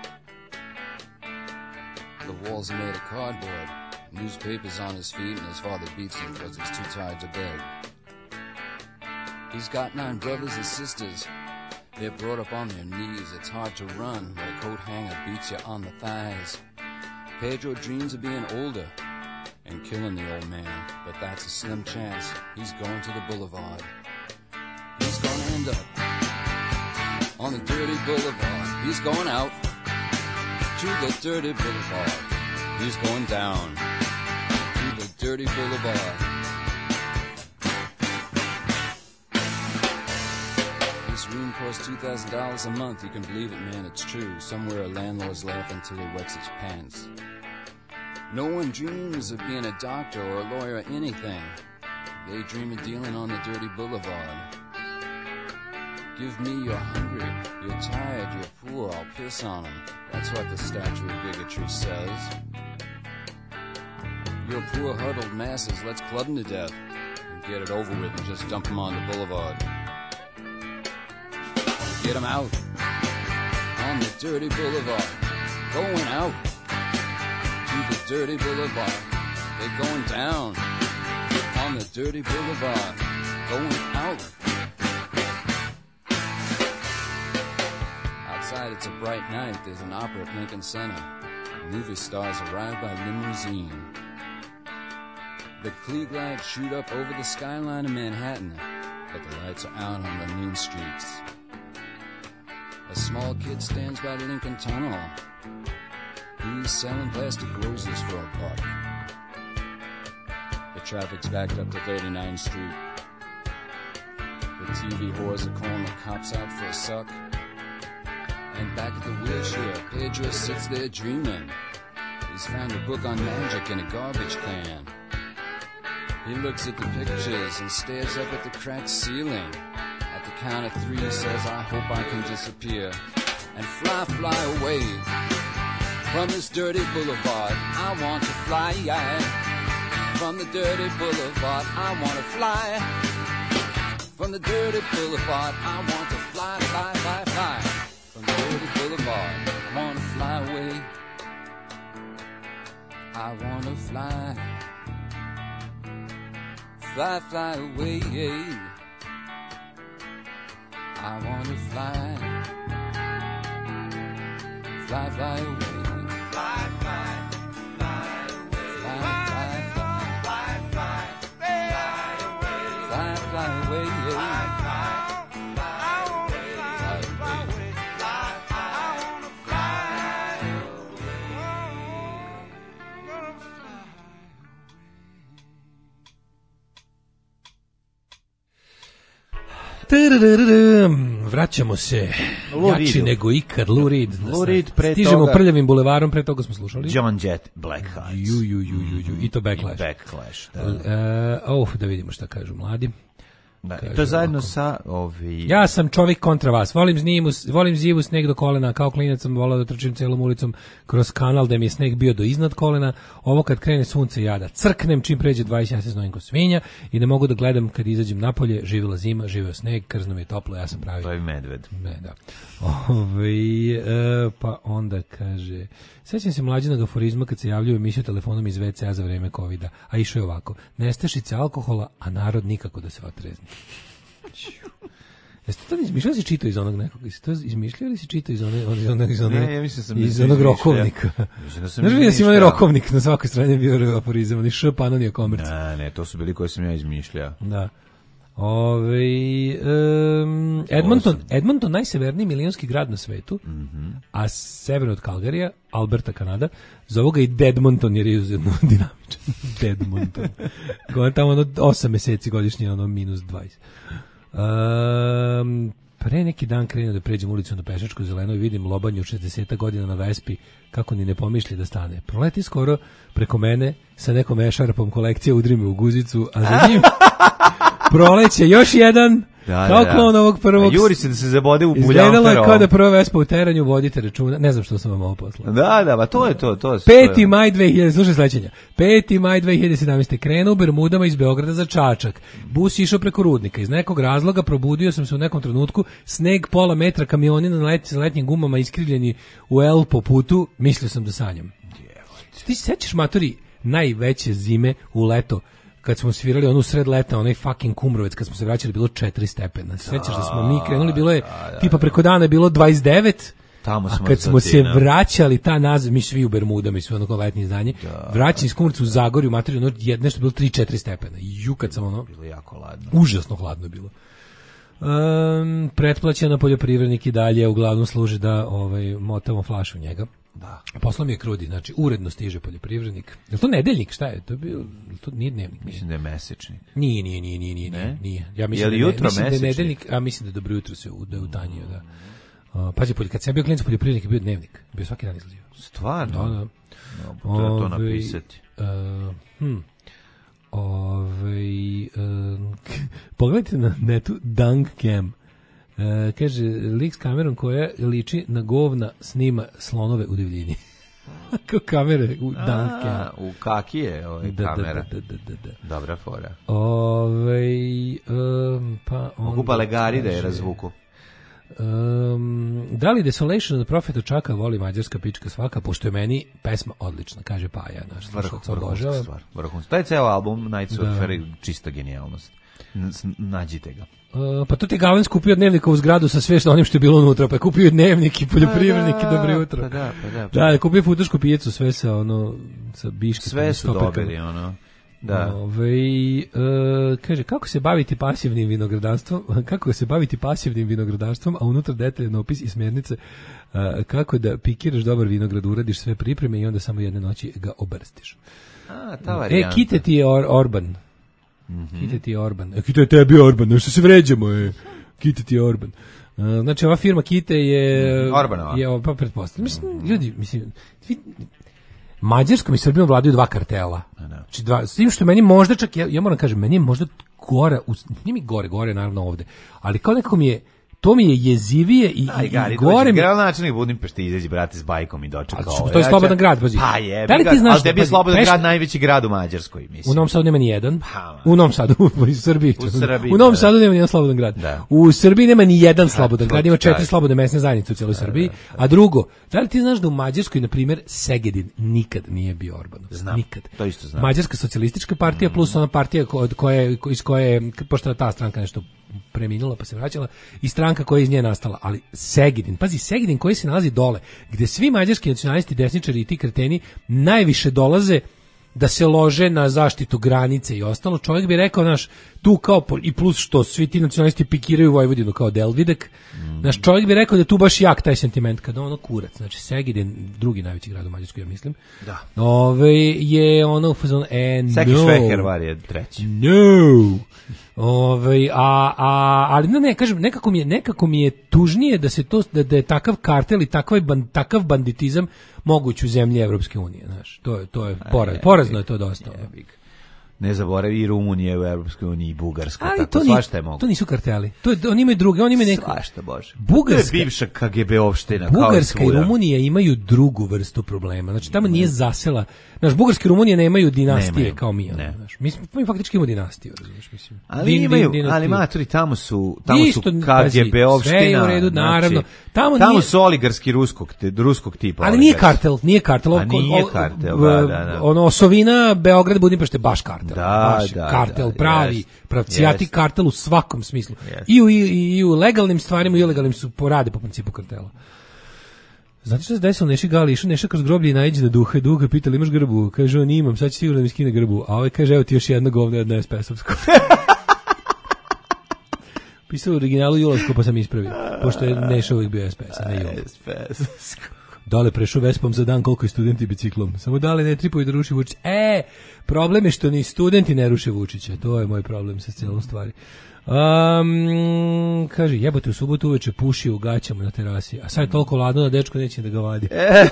The walls are made of cardboard. Newspapers on his feet, and his father beats him because he's too tired to beg. He's got nine brothers and sisters. They're brought up on their knees. It's hard to run when a coat hanger beats you on the thighs. Pedro dreams of being older and killing the old man, but that's a slim chance. He's going to the boulevard. He's gonna end up on the dirty boulevard. He's going out to the dirty boulevard. He's going down to the dirty boulevard. This room costs two thousand dollars a month. You can believe it, man, it's true. Somewhere a landlord's laughing till he wets his pants. No one dreams of being a doctor or a lawyer or anything. They dream of dealing on the dirty boulevard. Give me you're hungry, you're tired, you're poor, I'll piss on them. That's what the statue of bigotry says. You're poor huddled masses, let's club them to death and get it over with and just dump them on the boulevard. Get them out on the dirty boulevard. Going out to the dirty boulevard. They're going down on the dirty boulevard. Going out. Outside it's a bright night. There's an opera at Lincoln Center. Movie stars arrive by limousine. The Klieg lights shoot up over the skyline of Manhattan, but the lights are out on the mean streets. A small kid stands by the Lincoln Tunnel. He's selling plastic roses for a buck. The traffic's backed up to thirty-ninth Street. The T V whores are calling the cops out for a suck. And back at the wheelchair, Pedro sits there dreaming. He's found a book on magic in a garbage can. He looks at the pictures and stares up at the cracked ceiling. At the count of three, he says, I hope I can disappear and fly, fly away from this dirty boulevard. I want to fly from the dirty boulevard. I want to fly from the dirty boulevard. I want to fly, fly, fly, fly from the dirty boulevard. I want to fly away. I want to fly, fly, fly away. I want to fly, fly, fly away. Fly, fly, fly away. Fly, fly, fly, fly, fly, fly away. Fly, fly away. Fly, fly, fly away. Fly, fly away. Fly, fly, I wanna fly away. Vraćamo se jači nego ikad. Lou Reed. Lou Reed, pre stižemo toga prljavim bulevarom, pre toga smo slušali John Jett, Black Hearts. Ju, ju, ju, ju, ju. I to Backlash. I Backlash, da. Uh, oh, da vidimo šta kažu mladi. Da, to je zajedno ovako sa ovi... Ja sam čovjek kontra vas. Volim zimu, volim zivu, sneg do kolena. Kao klinac sam volao da trčim celom ulicom kroz kanal da mi je sneg bio do iznad kolena. Ovo kad krene sunce ja da crknem čim pređe dvadeset, ja se znojim ko svinja i ne mogu da gledam kad izađem napolje. Živjela zima, živio sneg, krzno mi je toplo, ja sam pravi. To je medved. Ne, da. Ove, e, pa onda kaže... Sjećam se mlađenog aforizma kad se javljaju emisiju telefonom iz ve ce a za vreme kovida, a išao je ovako: nestašice alkohola, a narod nikako da se otrezni. Jeste to izmišljali si čito iz onog nekog? Jeste to izmišljali ili si čito iz onog, iz onog, iz onog, ne, ja mislim sam iz onog rokovnika? Da znaš li da si imali rokovnik na svakoj strani bio aforizam, oni š panonija komerc. Ne, ne, to su bili koje sam ja izmišljao. Da. Ove, um, Edmonton, Edmonton najseverniji milionski grad na svetu, mm-hmm. a severno od Calgaryja, Alberta, Kanada, zove ga i Deadmonton jer je izuzetno dinamičan. Deadmonton. Gore tamo ono osam meseci godišnje, ono minus dvadeset. Um, pre neki dan krenuo da pređem ulicu na pešačku zeleno i vidim lobanju šezdeset godina na Vespi kako ni ne pomišlji da stane. Proleti skoro preko mene sa nekom ešarpom kolekcije, udri me u guzicu, a za njim proleće još jedan, da, kao da, klon da. Ovog prvog. A juri se da se zabode u buljan. Izgledalo je kao da prva Vespa u teranju, vodite računa. Ne znam što sam vam ovo poslao. Da, da, ba to je to. to peti maj dve hiljade, slušaj sledećenja. peti maj dve hiljade sedamnaeste. krenuo u Bermudama iz Beograda za Čačak. Bus išao preko Rudnika. Iz nekog razloga probudio sam se u nekom trenutku. Sneg pola metra, kamioni na let, sa letnjim gumama iskrivljeni u L po putu. Mislio sam da sanjam. Ti se sećaš, matori, najveće zime u leto? Kad smo svirali onu sred leta, onaj fucking Kumrovec, kad smo se vraćali, bilo četiri stepena. Sećaš da smo mi krenuli, bilo je, da, da, tipa preko dana je bilo dvadeset devet, tamo a kad smo se vraćali ta nazad, mi svi u Bermuda, mi svi ono letnje izdanje, da, vraćali iz Kumrovca u Zagorju, materiju, ono, nešto je bilo tri četiri stepena. Ju, kad sam ono... Bilo jako hladno. Užasno hladno je bilo. Um, pretplaćena poljoprivrednik i dalje uglavnom služi da ovaj, motamo flašu njega. Da. Poslao mi je krudi, znači uredno stiže poljoprivrednik. Je li to nedeljnik, šta je? To je bio, to nije dnevnik. Mislim da je mesečnik. Nije, nije, nije, nije, nije, ne? nije. Ja mislim, je da, jutro mislim da je nedeljnik, a mislim da je dobro jutro se da je utanjio, da. Uh, pazi, kad sam ja bio klinac poljoprivrednik, je bio dnevnik. Bio svaki dan izlazio. Stvarno? Da, da. No, treba to napisati. Uh, hm. Ove, uh, pogledajte na netu Dunk Cam. Uh, kaže, lik s kamerom koja liči na govna snima slonove u divljini. Kao kamere u Dunk Cam. U kaki je ovaj da, kamera. Da, da, da, da, da. Dobra fora. Ove, um, pa mogu balegari da je razvuku. Um, da li Desolation od Profeta Čaka voli mađarska pička svaka, pošto je meni pesma odlična, kaže Paja, naš slušalac obožava. Vrhunska. Taj ceo album Night Surfer da. Čista genijalnost. Nađite ga. Uh, pa to ti Galen skupio dnevnika u zgradu sa sve što onim što je bilo unutra, pa je kupio dnevnik i poljoprivrednik i dobro jutro. Pa da, pa da. Pa da, je kupio futušku pijecu, sve sa ono, sa biškama. Sve su dobili, ono. Da. Ove, uh, kaže, kako se baviti pasivnim vinogradarstvom, kako se baviti pasivnim vinogradarstvom, a unutra detaljan opis i smjernice uh, kako da pikiraš dobar vinograd, uradiš sve pripreme i onda samo jedne noći ga obrstiš. A, ta varijanta. E, kite ti je or, Orban. Mm-hmm. Kite ti je Orban. E, kite je tebi Orban, no što se vređamo, e. Kite ti je Orban. Uh, znači, ova firma Kite je... Orbanova. Je, pa pretpostavljam. Mislim, ljudi, mislim... Vi, Mađarskom i Srbijom vladaju dva kartela. Znači dva, s tim što meni možda čak, ja, ja moram kažem, meni je možda gore, nije mi gore, gore naravno ovde, ali kao nekako mi je, to mi je jezivije i, Aj, gari, i gore mi... Gradonačelnik Budimpešti izađi, brate, s bajkom i dočeka ovo. To je slobodan grad, pazi. Pa je, da li ti znaš, ali tebi je slobodan pešta, grad najveći grad u Mađarskoj, mislim. U Novom Sadu nema ni jedan. Pa, u Novom Sadu, u Srbiji. U, Srbiji, u Novom Sadu nema ni jedan slobodan grad. Da. U Srbiji nema ni jedan slobodan grad, ima četiri slobodne mesne zajednice u cijeloj Srbiji. A drugo, da li ti znaš da u Mađarskoj, na primjer, Segedin nikad nije bio Orbanov? Znam, nikad. To isto znam. Mađarska socijalistička partija plus ona partija od koje, iz koje, pošto ta stranka nešto preminula pa se vraćala, i stranka koja je iz nje nastala, ali Segedin, pazi, Segedin koji se nalazi dole, gde svi mađarski nacionalisti, desničari i ti kreteni najviše dolaze da se lože na zaštitu granice i ostalo, čovjek bi rekao, naš, tu kao, i plus što svi ti nacionalisti pikiraju Vojvodinu kao Delvidek, mm. naš čovjek bi rekao da tu baš jak taj sentiment, kada ono kurac, znači Segedin, drugi najveći grad u Mađarskoj, ja mislim, da. Ove, je ono u fazonu, e, no. Seki Švehervar je treći. No. Ove, a, a, ali ne, ne, kažem, nekako mi je, nekako mi je tužnije da se to, da, da je takav kartel i takav, ban, takav banditizam moguć u zemlji Evropske unije, znaš, to je, to je poraz, porazno je to dosta. Ne zaboravi i Rumunije u Evropskoj uniji i Bugarska, ali tako to svašta je moguće. To nisu karteli. To je, oni imaju druge, oni imaju neko. Svašta, Bože. Bugarska, to je bivša K G B opština. Bugarska i Rumunija imaju drugu vrstu problema. Znači tamo nije zasela. Znaš, Bugarska i Rumunija nemaju dinastije nemaju. Kao mi. Ne. Znaš, mi, mi faktički imamo dinastiju, razumiješ, mislim. Ali din, imaju, din, ali maturi, tamo su, tamo Isto, su K G B opština. Sve je u redu, naravno. Tamo, tamo nije, su oligarski ruskog, te, ruskog tipa. Ali nije kartel, nije kartel. A nije kartel, da, da, da. Ono, Osovina, Beograd, Budimpešte, baš kartel. Da, baš da, kartel, da, pravi, jest, pravcijati jest. Kartel u svakom smislu. Jest. I u, i, i u legalnim stvarima i ilegalnim su porade po principu kartela. Znate što se desilo, Neši Gali išao Neša kroz groblje i naiđe na duha, duha pitali imaš grbu, kaže on imam, sad će sigurno da mi skine grbu, a ovaj kaže evo ti još jedna govna, jedna es pe esovsko. Pisao u originalu Julovsko pa sam ispravio, pošto je Neša uvijek bio es pe es, a ne Julov. es pe esovsko. Dale prešao Vespom za dan koliko je studenti biciklom. Samo dale ne tripuju da ruši Vučić. E, problem je što ni studenti ne ruše Vučića. To je moj problem sa cijelom stvari. Um, kaže, jebote, u subotu uveče puši u gaćama na terasi, a sad je toliko ladno da dečko neće da ga vadi.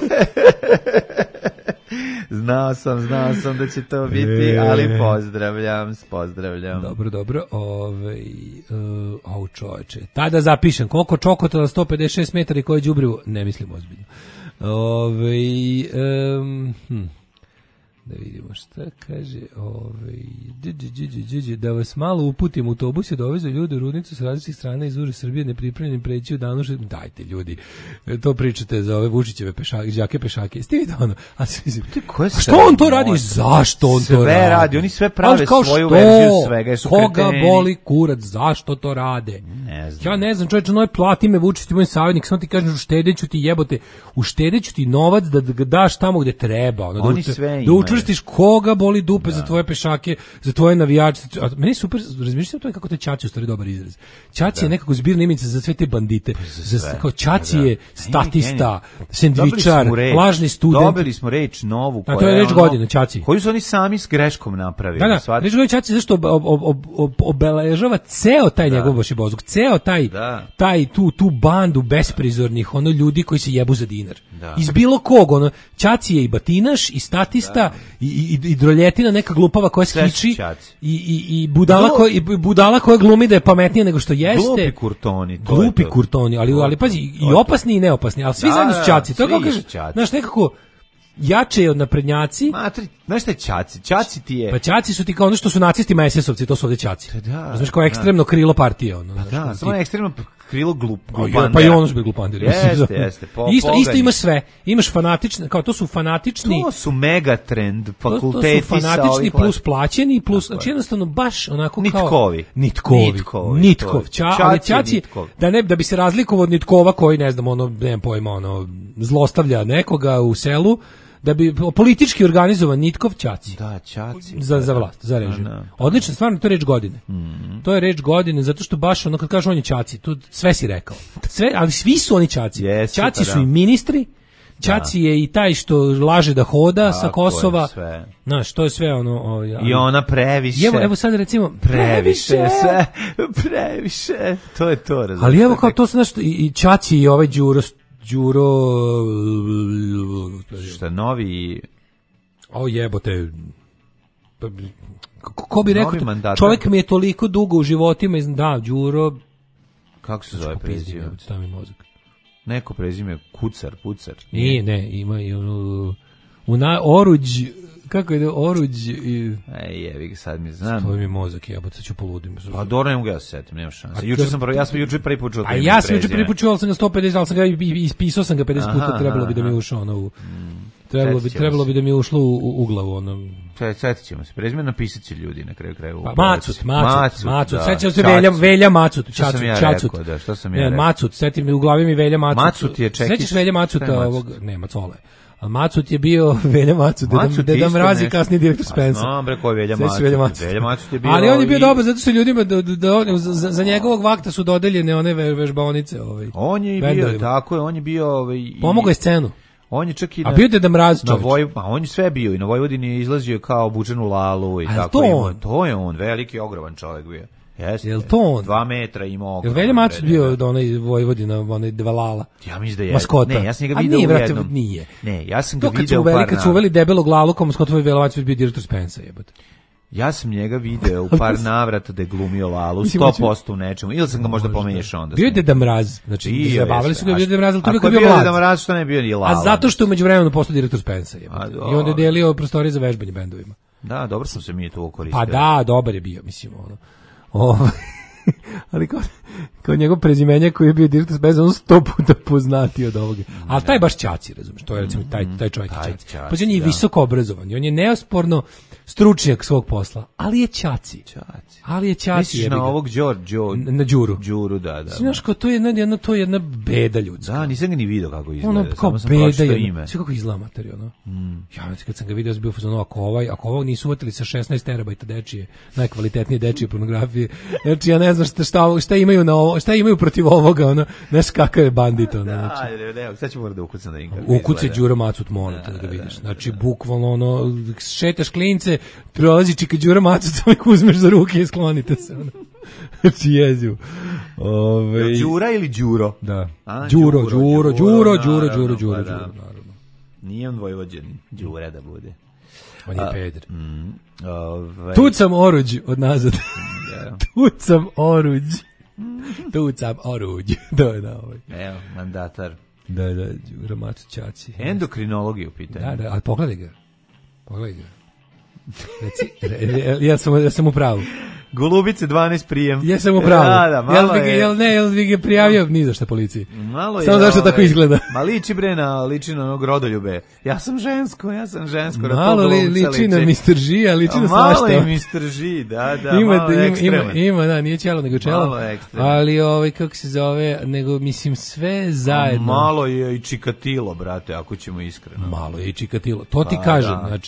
Znao sam, znao sam da će to biti, ali pozdravljam, pozdravljam. Dobro, dobro. Ove, uh, au čoveče. Tada zapišem koliko čokota na sto pedeset šest metara i koje đubrivo, ne mislim ozbiljno. Ove, um, hm. Da vidimo šta kaže, ovaj, da vas malo uputim, autobus je dovezao ljude u Rudnicu s različitih strana iz uže Srbije, nepripremljenim preći u danu, dajte ljudi, to pričate za ove Vučićeve pešake, đake pešake, ste vidjeli ono, a što on to radi, zašto on sve to radi? radi, oni sve prave svoju što? Verziju svega, su koga kreteni. Boli kurac, zašto to rade? Ne znam. Ja ne znam, čovječe, noj plati me Vučić, ti moj savjetnik, samo ti kažem, uštedeću ti jebote, uštedeću ti novac da ga daš tamo gde treba, ono, oni da, sve da učvrstiš koga boli dupe da. za tvoje pešake, za tvoje navijače. Meni je super, razmišljam o tome kako te Ćaci u stvari dobar izraz. Ćaci da. je nekako zbirna imenica za sve te bandite. Za sve. Kao Ćaci da. je statista, sendvičar, lažni student. Dobili smo reč novu. A to je reč ono, godine, Ćaci. Koju su oni sami s greškom napravili. Da, da, reč godine Ćaci zašto ob, ob, ob, ob, obeležava ceo taj da. njegov bašibozuk, ceo taj, da. taj tu, tu bandu besprizornih ono ljudi koji se jebu za dinar. Da. Iz bilo kog, ono, Ćaci je i batinaš, i statista, da. i, i, i droljetina neka glupava koja skiči, i, i, i, budala Glup. ko, i budala koja glumi da je pametnija nego što jeste. Glupi kurtoni. To Glupi to. kurtoni, ali, ali pazi, i opasni i neopasni, ali svi da, zajedno su Ćaci. To je kao kaže, znaš, nekako jače je od naprednjaci. Matri, znaš šta je Ćaci? Ćaci ti je... Pa Ćaci su ti kao ono što su nacistima es esovci, to su ovdje Ćaci. Da, znaš, kao ekstremno da. krilo partije. Ono, pa znaš, da, samo ti... ekstremno krilo glup, glupandera. Pa i ono su bi glupanderi. Jeste, jeste. Po, isto, isto ima sve. Imaš fanatične, kao to su fanatični... To su megatrend, fakulteti to, to su fanatični plus plaćeni, plus, znači jednostavno baš onako kao... Nitkovi. Nitkovi. Nitkovi. Nitkov. Ča, ali Ćaci, da, ne, da bi se razlikovao od Nitkova koji, ne znam, ono, nemam pojma, ono, zlostavlja nekoga u selu, da bi politički organizovan Nitkov Ćaci. Da, Ćaci. Za, za vlast, za režim. Odlično, stvarno, to je reč godine. Mm-hmm. To je reč godine, zato što baš ono, kad kažeš on je Ćaci, tu sve si rekao. Sve, ali svi su oni Ćaci. Yes, Ćaci pa su da. i ministri, Ćaci da. je i taj što laže da hoda da, sa Kosova. Sve. Znaš, to je sve ono... O, ali, I ona previše. Evo, evo sad recimo... Previše, previše sve. Previše. To je to, razumiješ. Ali evo kao to su nešto, i, i Ćaci i ovaj Đuro... Đuro... Šta, novi... O jebote... Ko bi rekao, čovjek mi je toliko dugo u životima, da, Đuro... Kako se zove prezime? Stavi mozak. Neko prezime, Kucar, Pucar. Nije, ne, ima i ono... U na, oruđ... Kako je oruđ i... Ej, jevi ga, sad mi znam. Stoji mi mozak, jebote, ću poludim. Pa dobro, ne mogu ja se setim, nema šanse. Juče sam prvo, ja sam juče prvi put čuo. A ja sam juče prvi put čuo, ali sam ga sto pedeset, ali sam ga ispisao sam ga pedeset puta, trebalo bi da mi je ušao ono u... Trebalo bi, trebalo bi da mi je ušlo u, u glavu, ono... Setit ćemo se, prezime napisat će ljudi na kraju kraju. Pa, Macut, Macut, Macut, sećam se Velja, Velja Macut, Čacut, Čacut. Da, što sam ja rekao? Macut, setim mi u glavi mi Velja Macut. Macut je čekić. Sećaš Velja Macuta ovog, ne, Macole. A Macut je bio Velja Macut, Deda Mrazi, kasniji direktor Spensa. Znam, bre, ko je Velja Macut. Velja Macut je bio... Ali on je bio dobar, zato što ljudima, do, do, do, za, za njegovog vakta su dodeljene one vežbaonice. Ovaj, on je bio, tako je, on je bio... Ovaj, pomogao je scenu. On je čak i na, a bio Deda Mraz čovječ. Voj, a on je sve bio i na Vojvodini je izlazio kao obučen u lalu i a tako. To, ima, to je on, veliki, ogroman čovjek bio. Jeste. Jel to on? Dva metra imao. Jel Velja Macut bio da onaj Vojvodina, onaj Dvalala? Ja mislim da je. Maskota. Ne, ja sam ga video nije, u vrate, jednom. Nije. Ne, ja sam ga to video u par. Kad su uveli debelog lalu, kao maskota Velja Macut bio direktor Spensa, jebote. Ja sam njega video u par navrata da je glumio lalu, sto posto u nečemu. Ili sam ga možda pomešao onda. Bio je Deda Mraz, znači zabavili su ga, bio Deda Mraz, ali to bio bio mlad. Deda Mraz, što ne bio ni lala. A zato što je međuvremenu postao direktor Spensa, jebote. I onda je delio prostorije za vežbanje bendovima. Da, dobro sam se mi tu koristio. Pa da, dobar je bio, mislim, ono. Ovaj ali kao, kao njegov prezimenje koji je bio direktor Spensa, on sto puta poznati od ovoga. Ali taj baš Ćaci, razumiješ, to je recimo taj, taj čovjek je Ćaci. Pa on je visoko obrazovan, on je neosporno stručnjak svog posla, ali je Ćaci. Ćaci. Ali je Ćaci. Misliš na ovog Đor, Đor, na, na Đuru. Đuru, da, da. Znaš, kao to je jedna, jedna, to je jedna beda ljudska. Da, nisam ga ni vidio kako izgleda. Ono, kao beda jedna. Sve kako izgleda materija, no? Mm. Ja, kad sam ga vidio, bio fazon, ako ovaj, ako ovog nisu uvatili sa šesnaest terabajta dečije, najkvalitetnije dečije pornografije, znači ja ne znam šta, šta, šta imaju na ovo, šta imaju protiv ovoga, ono, znaš kakav je bandit, ono. Da, znači. ne, ne, sad ću morat da ukucam da im kako ukucaj Đuro Macut, moram da, da ga vidiš. Znači, bukvalno, ono, šetaš klince, prolazi čika Đuro Macut, samo ih uzmeš za ruke i sklonite se, ono. Znači jezivo. Ove... Đura ili Đuro? Da. A, Đuro, Đuro, Đuro, Đuro, Đuro, Đuro, naravno. Nije on Vojvođanin, Đura da bude. On je peder. Mm, ove... Tucam oruđ od nazad. Tucam oruđ. Tucam oruđ. Da, da, ovaj. Evo, mandatar. Da, da, Đuro Macut Ćaci. Endokrinologiju pitanje. Da, da, ali pogledaj ga. Pogledaj ga. Reci, ja sam, ja sam u pravu. Golubice dvanaest prijem. Ja sam u pravu. Da, da, malo jel, je... jel ne, jel bi ga prijavio ni za šta policiji. Malo je. Samo zašto ove, tako izgleda. Ma liči bre na, liči na onog rodoljube. Ja sam žensko, ja sam žensko. Malo li, liči na mister G, a liči na svašta. Malo je mister G, da, da, ima, malo ima, ekstreman. Ima, ima, da, nije čelo nego čelo. Malo je ekstreman. Ali ovaj, kako se zove, nego mislim sve zajedno. A malo je i čikatilo, brate, ako ćemo iskreno. Malo je i čikatilo. To ti pa, kažem, da. znači...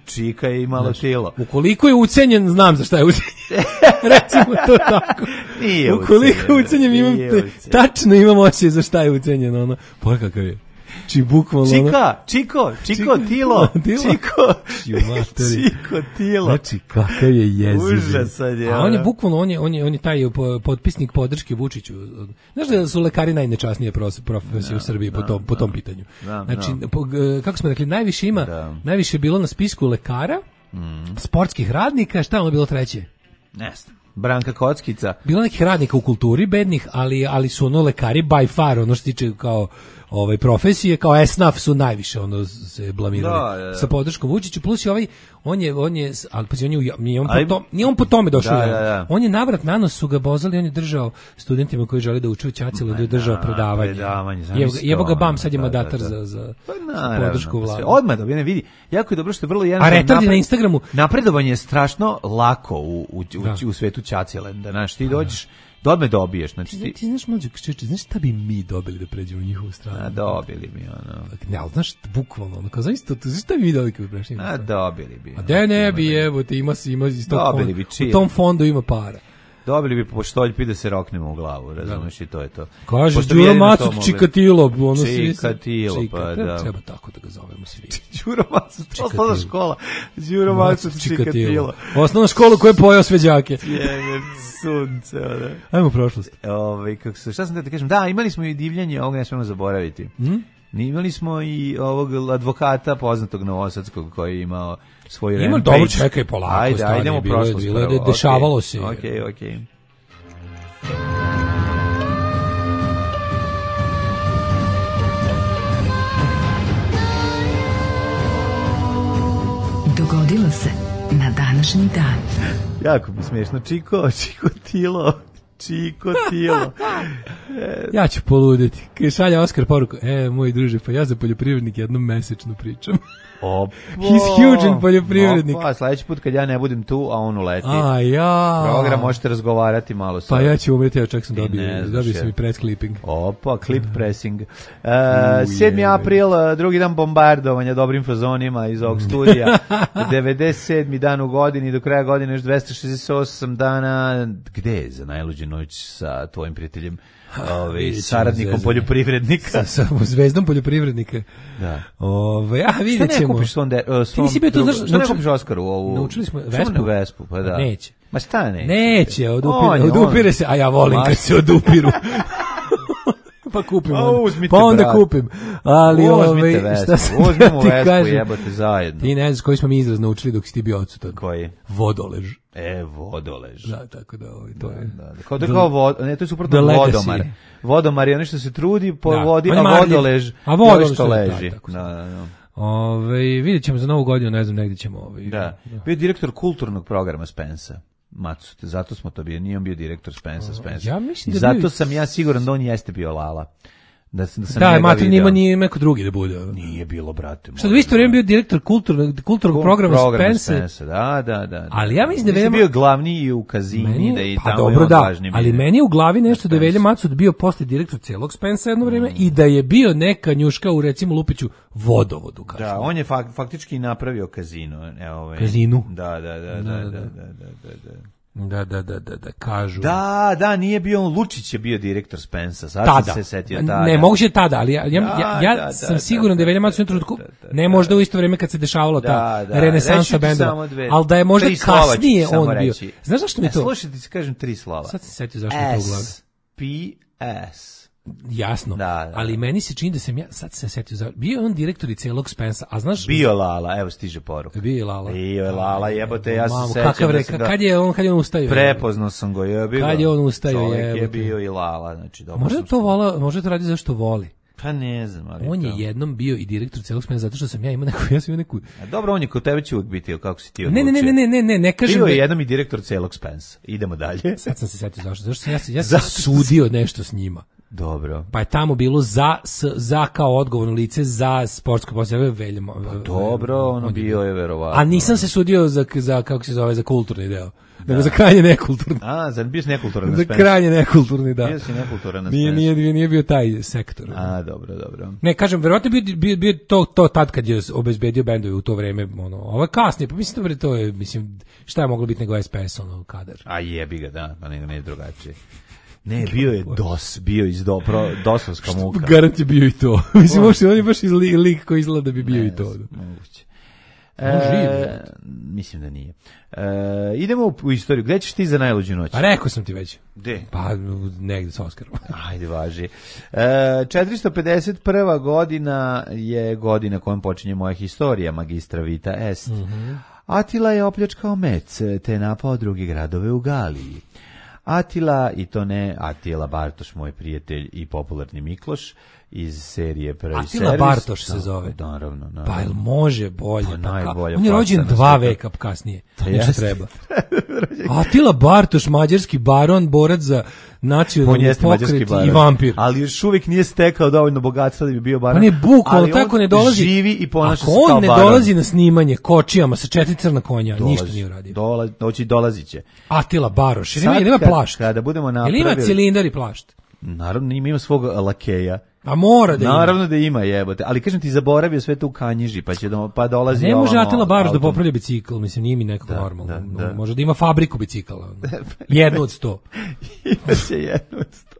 Čika je imalo znači, tilo. Ukoliko je ucenjen, znam za šta je ucenjen. Recimo to tako. Nije ukoliko je ucenjen, imam te, tačno imam osjećaj za šta je ucenjen. Ono. Pa kakav je. Či bukvalno Čika, Čiko, Čiko, Tilo, Čiko, Čiko, Tilo. Znači, kakav je jeziv. Užasan je. A on je bukvalno, on je, on je, on je taj potpisnik podrške Vučiću. Znaš da su lekari najnečasnije profesije u Srbiji po tom, po tom pitanju. Znači, kako smo rekli, najviše ima, najviše je bilo na spisku lekara, sportskih radnika, šta je ono bilo treće? Ne znam. Branka Kockica. Bilo nekih radnika u kulturi, bednih, ali, ali su ono lekari by far, ono što tiče kao ovaj profesije, kao esnaf su najviše ono se blamirali da, da, da. sa podrškom Vučiću, plus i ovaj on je on je al pa on je nije on po tom nije on po tome došao. Da, da, da. On je navrat na nos su ga bozali, on je držao studentima koji žele da uče u Ćacilo, da je držao predavanje. predavanje Evo ga bam sad je mandatar da, da. za za pa, naravno, podršku vlade. Odmah da ne vidi. Jako je dobro što je vrlo jednostavno. A retardi na Instagramu napredovanje je strašno lako u u, u, u svetu Ćacilenda, znaš, ti dođeš Dobme dobiješ, znači ti... Ti znaš, mlađe, čeče, znaš šta bi mi dobili da pređemo u njihovu stranu? A, dobili bi, ono... Ne, ali znaš, bukvalno, ono, kao, znaš, to, znaš šta bi mi dobili kada bi prešli? A, dobili bi. A de ne bi, evo, te ima, ima iz tog fonda, u tom fondu ima para. Dobili bi po štoljpi da se roknemo u glavu, razumiješ, i to je to. Kaže, Đuro Macuc, Čikatilo, ono svi... Čikatilo, pa da. Treba tako da ga zovemo svi. Đuro Macuc, osnovna škola. Đuro Macuc, Čikatilo. Osnovna škola koja je pojao sve đake. Jebe, sunce, da. Ajmo u prošlost. Ove, kako se, šta sam da ti kažem, da, imali smo i divljanje, ovoga ne smemo zaboraviti. Hmm? Imali smo i ovog advokata poznatog novosadskog koji je imao svoj rampage. Ima dobro, čekaj polako. Ajde, ajde, idemo prošlost. Bilo je, bilo je, dešavalo se. Okej, okay, okej. Okay. Dogodilo se na današnji dan. Jako bi smiješno. Čiko, Čiko Tilo. Čiko Tilo. Ja ću poluditi. Kaj šalja Oskar poruku. E, moj druže, pa ja za poljoprivrednik jednom mesečno pričam. Opo. He's huge in poljoprivrednik. Opa, sledeći put kad ja ne budem tu, a on uleti. A ja. Program možete razgovarati malo sa. Pa ja ću umreti, ja čak sam dobio. Dobio sam i press clipping. Opa, clip pressing. Uh, sedmi april, drugi dan bombardovanja dobrim fazonima iz ovog studija. devedeset sedmi dan u godini, do kraja godine još dvesta šezdeset osam dana. Gde je za najluđu noć sa tvojim prijateljem? Ove, saradnikom poljoprivrednika. Sa, sa zvezdom poljoprivrednika. Da. Ove, a vidjet ćemo. Šta ne kupiš svom, de, uh, svom ti drugu, znaš, šta ne kupiš Oskaru ovu? Naučili smo Vespu. Vespu, pa da. Neće. Ma šta neće? Neće, odupire, odupire se, a ja volim Maš... kad se odupiru. Pa kupim onda. Pa onda brat. kupim. Ali ovaj šta se uzmemo Vespu, jebote zajedno. Ti ne znaš koji smo mi izraz naučili dok si ti bio odsutan. Koji? Vodolež. E, vodolež. Da, tako da ovaj to da, je. Da, da. Kao da kao vod, ne, to je suprotno vodomar. Vodomar je ono što se trudi po da, vodi, a vodolež, a vodolež što leži. Da, da, da. Ove, vidjet ćemo za novu godinu, ne znam, negdje ćemo. Ovaj, da, bio je direktor kulturnog programa Spensa. Macu, zato smo to bio, nije on bio direktor Spensa, Spensa. Ja mislim da zato bio... sam ja siguran da on jeste bio Lala. Da, da sam da, Mater nima nije neko drugi da bude. Nije bilo, brate. Što da u isto vrijeme bio direktor kulturnog, kulturnog Kult, programa program Spensa. Spensa. Da, da, da, da. Ali ja mislim da je bio glavni i u Kazini, meni, da i pa tamo dobro, je da, važni. ali meni je u glavi nešto da je Velja Macud bio posle direktor celog Spensa jedno vrijeme mm. i da je bio neka njuška u, recimo, Lupiću vodovodu. Kažem. Da, on je fak, faktički napravio kazino. E, ovaj. Kazinu? Da, da, da, da, da, da, da, da, da. Da, da, da, da, da, kažu. Da, da, nije bio on, Lučić je bio direktor Spensa, sad tada. Sam se setio tada. Ne, moguće tada, ali ja, ja, da, ja, ja da, sam da, siguran da, da je Velja Macud u trenutku, ne možda u isto vrijeme kad se dešavalo ta da, da, renesansa bendova, ali da je možda kasnije on bio. Znaš zašto mi to? Slušaj, ti se kažem tri slova. Sad se setio zašto mi to u glavi. S P S Jasno, da, da, ali meni se čini da sam ja, sad se setio, za, bio je on direktor i celog Spensa, a znaš... Bio Lala, evo stiže poruka. Bio je Lala. Bio je Lala, jebote, ja se sećam. Kakav reka, kad je on, kad je on ustao? Prepoznao sam go, je bio. Kad je on ustao, je. je bio i Lala, znači dobro. Možda to vola, možda to radi zašto voli. Pa ne znam, ali on to... je jednom bio i direktor celog Spensa zato što sam ja imao neku, ja sam imao neku... A dobro, on je kod tebe će uvijek biti, kako si ti odlučio. Ne, ne, ne, ne, ne, ne, ne kažem... Bio je jednom i direktor celog Spensa. Idemo dalje. Sad sam se setio zašto, zašto sam ja, ja sam sudio nešto s njima. Dobro. Pa je tamo bilo za, s, za kao odgovorno lice za sportsko posljedno Veljamo. Pa dobro, ono bio je verovatno. A nisam se sudio za, za kako se zove, za kulturni deo. Nego za krajnje nekulturni. A, za bio si nekulturan na Za krajnje nekulturni, da. Bio si nekulturan na nije, nije, nije bio taj sektor. A, dobro, dobro. Ne, kažem, verovatno bio, bio, bio to, to tad kad je obezbedio bendove u to vreme, ono, ovo je kasnije, pa mislim da to je, mislim, šta je moglo biti nego S P S, ono, kadar. A jebi ga, da, pa nego ne je drugačije. Ne, bio je DOS, bio iz do, pro, dosovska muka. Garant je bio i to. Mislim, možda on je baš iz li, lik koji izgleda da bi bio ne, i to. Moguće. E, mislim da nije. E, idemo u, u istoriju. Gde ćeš ti za najluđu noć? Pa rekao sam ti već. Gde? Pa negde sa Oskarom. Ajde, važi. E, četiristo pedeset prva godina je godina kojom počinje moja historija, magistra Vita Est. Mm-hmm. Atila je opljačkao Mec, te napao drugi gradove u Galiji. Atila, i to ne Atila Bartoš, moj prijatelj i popularni Mikloš, iz serije Prvi Atila servis. Bartoš se zove. Naravno, naravno. Pa jel može bolje? Pa najbolje. On je rođen dva veka kasnije. To nešto treba. Atila Bartoš, mađarski baron, borac za nacionalni pokret i vampir. Ali još uvijek nije stekao dovoljno bogatstva da bi bio baron. On je bukvalno tako ne dolazi. Živi i ponaša se kao baron. Ako on ne ne dolazi na snimanje kočijama sa četiri crna konja, dolazi, ništa nije uradio. Dola, doći dolazit će. Atila Baroš. Jer nema plašt. Kada budemo napravili... Ili ima cilindar i plašt? Naravno, ima svog lakeja. A mora da ima. Naravno da ima, jebote. Ali kažem ti, zaboravio sve to u Kanjiži, pa će do, pa dolazi. Ne može ovamo, Atila Baroš autom. da popravlja bicikl, mislim, nije mi nekako da, normalno. Da, da. Može da ima fabriku bicikala. Jednu od sto. Imaće jednu od sto.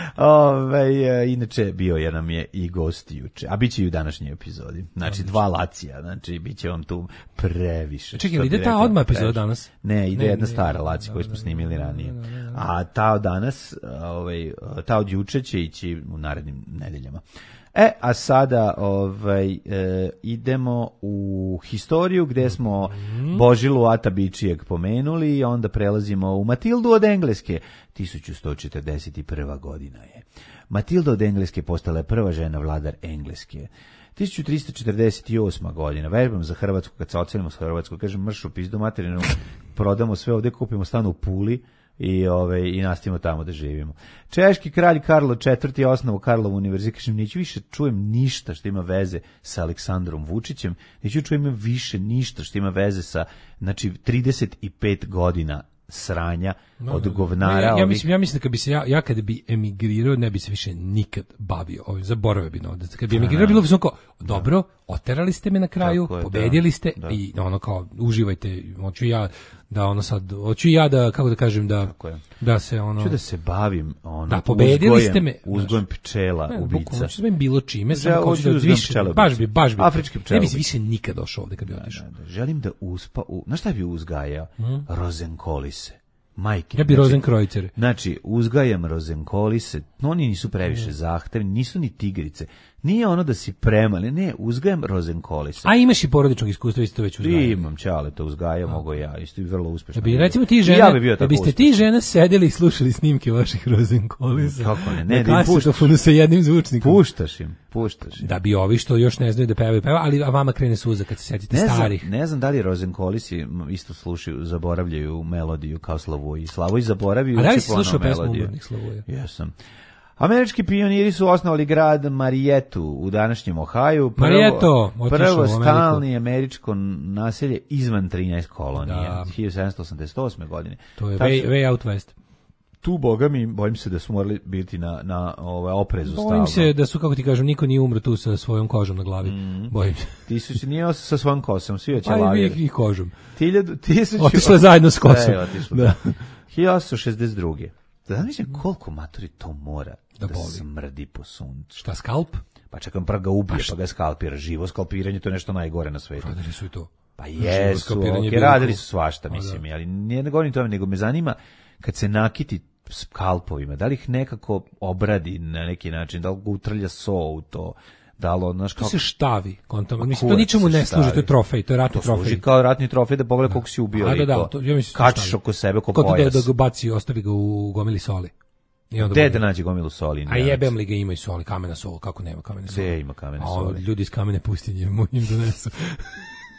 Ove, inače, bio je nam je i gost juče, a bit će i u današnjoj epizodi. Znači, dva Lacija, znači, bit će vam tu previše. Čekaj, ide ta odmah epizoda danas? Ne, ide ne, jedna ne, stara Lacija koju smo snimili ranije. A ta od danas, ovaj, ta od juče će ići u narednim nedeljama. E, a sada ovaj, e, idemo u historiju gde smo mm-hmm. Božilu Atabičijeg pomenuli i onda prelazimo u Matildu od Engleske. tisuću sto četrdeset prva godina je. Matilda od Engleske postala je prva žena vladar Engleske. tisuću tristo četrdeset osma godina, vežbam za Hrvatsku, kad se ocelimo s Hrvatsku, kažem mršu pizdu materinu, prodamo sve ovde, kupimo stan u Puli, i ove i nastavimo tamo da živimo. Češki kralj Karlo četvrti je osnovao Karlov univerzitet. Kažem, neću više čujem ništa što ima veze sa Aleksandrom Vučićem, neću čujem više ništa što ima veze sa, znači, trideset pet godina sranja no, od govnara. Ja, ja, ovih... mislim, ja mislim da kad bi se ja, ja kada bi emigrirao, ne bi se više nikad bavio ovim, zaboravio bi na ovdje. Kad bi emigrirao, bilo bi samo kao, dobro, oterali ste me na kraju, je, pobedili ste da, i ono kao, uživajte, hoću ja da ono sad, hoću ja da, kako da kažem, da, da se ono... Hoću da se bavim ono, da, pobedili uzgojem, ste me, uzgojem pčela, ne, ubica. Hoću da se bavim bilo čime, samo kao da više, pčela, baš bi, baš bi, afrički pčela, ne bi se više nikad došao ovdje kad bi otišao. Da, da, da. Želim da uspa, u, znaš šta bi uzgajao? Hmm? Rozenkolise. Majke. Ja bi rozenkrojcere. Znači, uzgajam rozenkolise, no oni nisu previše zahtevni, nisu ni tigrice. Nije ono da si premali, ne, uzgajam rozenkolise. A imaš i porodičnog iskustva, isto već uzgajam. Imam, čale, to uzgajam, mogu ja, isto je vrlo uspešno. Da bi, recimo, ti žene, ja bi da biste ti žene sedeli i slušali snimke vaših rozenkolisa. Kako ne, ne, da im puštaš. Sa jednim zvučnikom. Puštaš im, puštaš im. Da bi ovi što još ne znaju da pevaju, peva, ali a vama krene suza kad se setite ne starih. Znam, ne znam da li rozenkolisi isto slušaju, zaboravljaju melodiju kao Slavuji. Slavuji zaboravio. A da li si slušao pesmu umornih Slavuja? Jesam. Američki pioniri su osnovali grad Marietu u današnjem Ohaju. Prvo, Marieto, prvo stalni američko naselje izvan trinaest kolonija, da. hiljadu sedamsto osamdeset osme godine. To je way, way out west. Tu, boga mi, bojim se da su morali biti na, na ovaj, oprezu stavno. Bojim se da su, kako ti kažem, niko nije umro tu sa svojom kožom na glavi. Mm. Bojim se. Ti su nije sa svojom kosom, svi oće lavili. Pa i kožom. Tiljadu, tisuću... Otišle zajedno s kosom. Ne, otišle, da. hiljadu osamsto šezdeset druge. Da mislim koliko maturi to mora da, da smrdi po suncu. Šta, skalp? Pa čekam, prvo ga ubije, pa, pa ga skalpira. Živo skalpiranje, to je nešto najgore na svetu. Radili su i to. Pa jesu, okay, radili su svašta, mislim, da. Ali nije ne govorim tome, nego me zanima kad se nakiti skalpovima, da li ih nekako obradi na neki način, da li ga utrlja so u to, da li, znaš, kako... To se štavi, kontom, mislim, to ničemu ne služi, to je trofej, to je ratni trofej. To služi kao ratni trofej, da pogleda koliko si ubio. A, da, da, to, ja mislim, kačiš oko sebe, ko pojas. Da, da ga baci, ostavi ga u gomili soli. Gde da nađe gomilu soli? A jebem li ga ima i soli, kamena sol, kako nema kamene soli? Gde ima kamene soli? A ljudi iz kamene pustinje mu im donesu.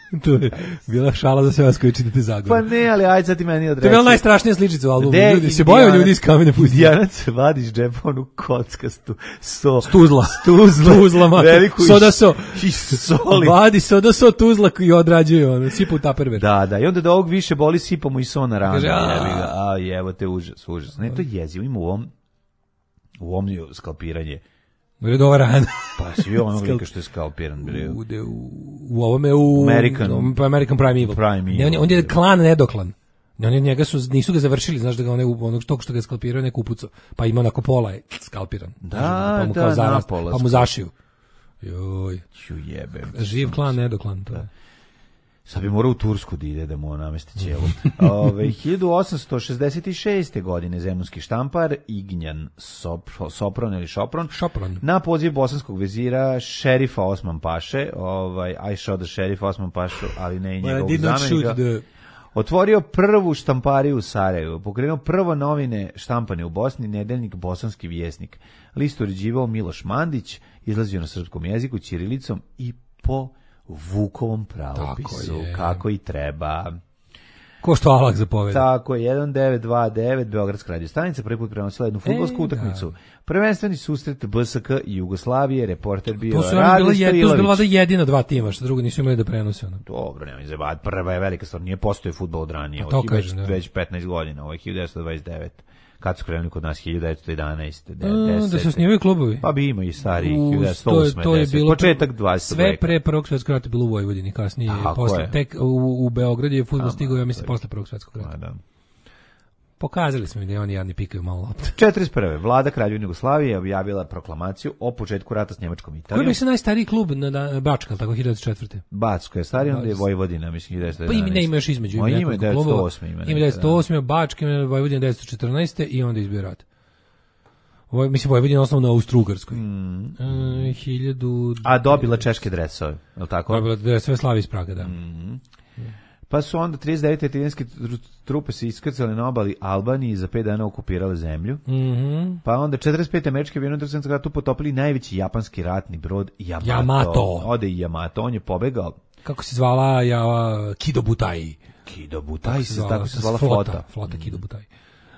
To je bila šala za sve vas koji čitate Zagor. Pa ne, ali ajde sad ti meni odreci. To je bila najstrašnija sličica u albumu. De, ljudi se boju ljudi iz kamene pustinje. Indijanac vadi iz džepa onu kockastu so, stuzla. Stuzla. Stuzla, veliku soda so. I soli. Vadi soda so tuzla i odrađuje ono, sipa u taperver. Da, da, i onda da ovog više boli, sipamo i so na ranu. A, jevo te, užas, užas. Ne, to je jezivo, ima u ovom, u ovom skalpiranje. Redova rana. Pa svi onog lika što je skalpiran. U, u, u ovome u American, u, American Primeval. Primeval. Ne, on, je, on je klan nedoklan. Oni njega su, nisu ga završili, znaš da ga one, onog tog što ga skalpirao neko upucao. Pa ima onako pola je skalpiran. Da, pa mu da, kao zarast, napola. Pa mu zašiju. Joj. Ću jebem. Živ klan nedoklan. To je. Sad bi morao u Tursku da ide da mu namesti ćelu. Ove, hiljadu osamsto šezdeset šeste. godine zemunski štampar Ignjan Sopro, Sopron ili Šopron, Šopron na poziv bosanskog vezira šerifa Osman Paše, ovaj, I shot the šerifa Osman Pašu, ali ne i njegovog zamenika, the... otvorio prvu štampariju u Sarajevu, pokrenuo prvo novine štampane u Bosni, nedeljnik Bosanski vjesnik. List uređivao Miloš Mandić, izlazio na srpskom jeziku, ćirilicom i po Vukovom pravopisu, kako i treba. Ko što Alah zapoveda. Tako je, jedan devet dva devet, Beogradska radio stanica, prvi put prenosila jednu fudbalsku e, utakmicu. Da. Prvenstveni susret B S K i Jugoslavije, reporter bio to su Rade Stojlović. To su bila jedina dva tima, što drugo nisu imali da prenose. Ono. Dobro, nema izjebati, prva je velika stvar, nije postoji fudbal od ranije, pa od već, već petnaest godina, ovo je hiljadu devetsto dvadeset devet. Kad su krenuli kod nas hiljadu devetsto jedanaeste. deset. Da se osnivaju klubovi. Pa bi ima i stariji hiljadu devetsto osme. To je bilo početak dvadesetog sve veka. pre Prvog svjetskog rata bilo u Vojvodini, kasnije posle tek u, u Beogradu je fudbal stigao, ja mislim posle Prvog svjetskog rata. Da. Pokazali smo mi da oni jadni pikaju malo lopte. četrdeset prve. Vlada Kraljevine Jugoslavije objavila proklamaciju o početku rata s Njemačkom i Italijom. Koji bi se najstariji klub na, na Bačka, tako hiljadu devetsto četvrte. Bačka je stariji, onda je Vojvodina, mislim hiljadu devetsto jedanaeste. Pa ima ne ima još između. Ima ima devetsto osme ima. Ima devetsto osme, Bačka, ima Vojvodina devetsto četrnaeste i onda izbio rat. Voj, mislim, Vojvodina osnovno na Austro-Ugarskoj. Mm. E, hiljadu... A dobila češke dresove, je li tako? Dobila dresove Slavi iz Praga, da. Mm. Pa su onda trideset devete italijanske trupe se iskrcale na obali Albaniji i za pet dana okupirale zemlju. Mm -hmm. Pa onda četrdeset pete američke avioni u Drugom svjetskom ratu potopili najveći japanski ratni brod Yamato. Yamato. Ode i Yamato, on je pobegao. Kako se zvala ja, Kido Butai? Kido Butai, se zvala, tako se zvala flota. flota. Flota mm. Kido Butai.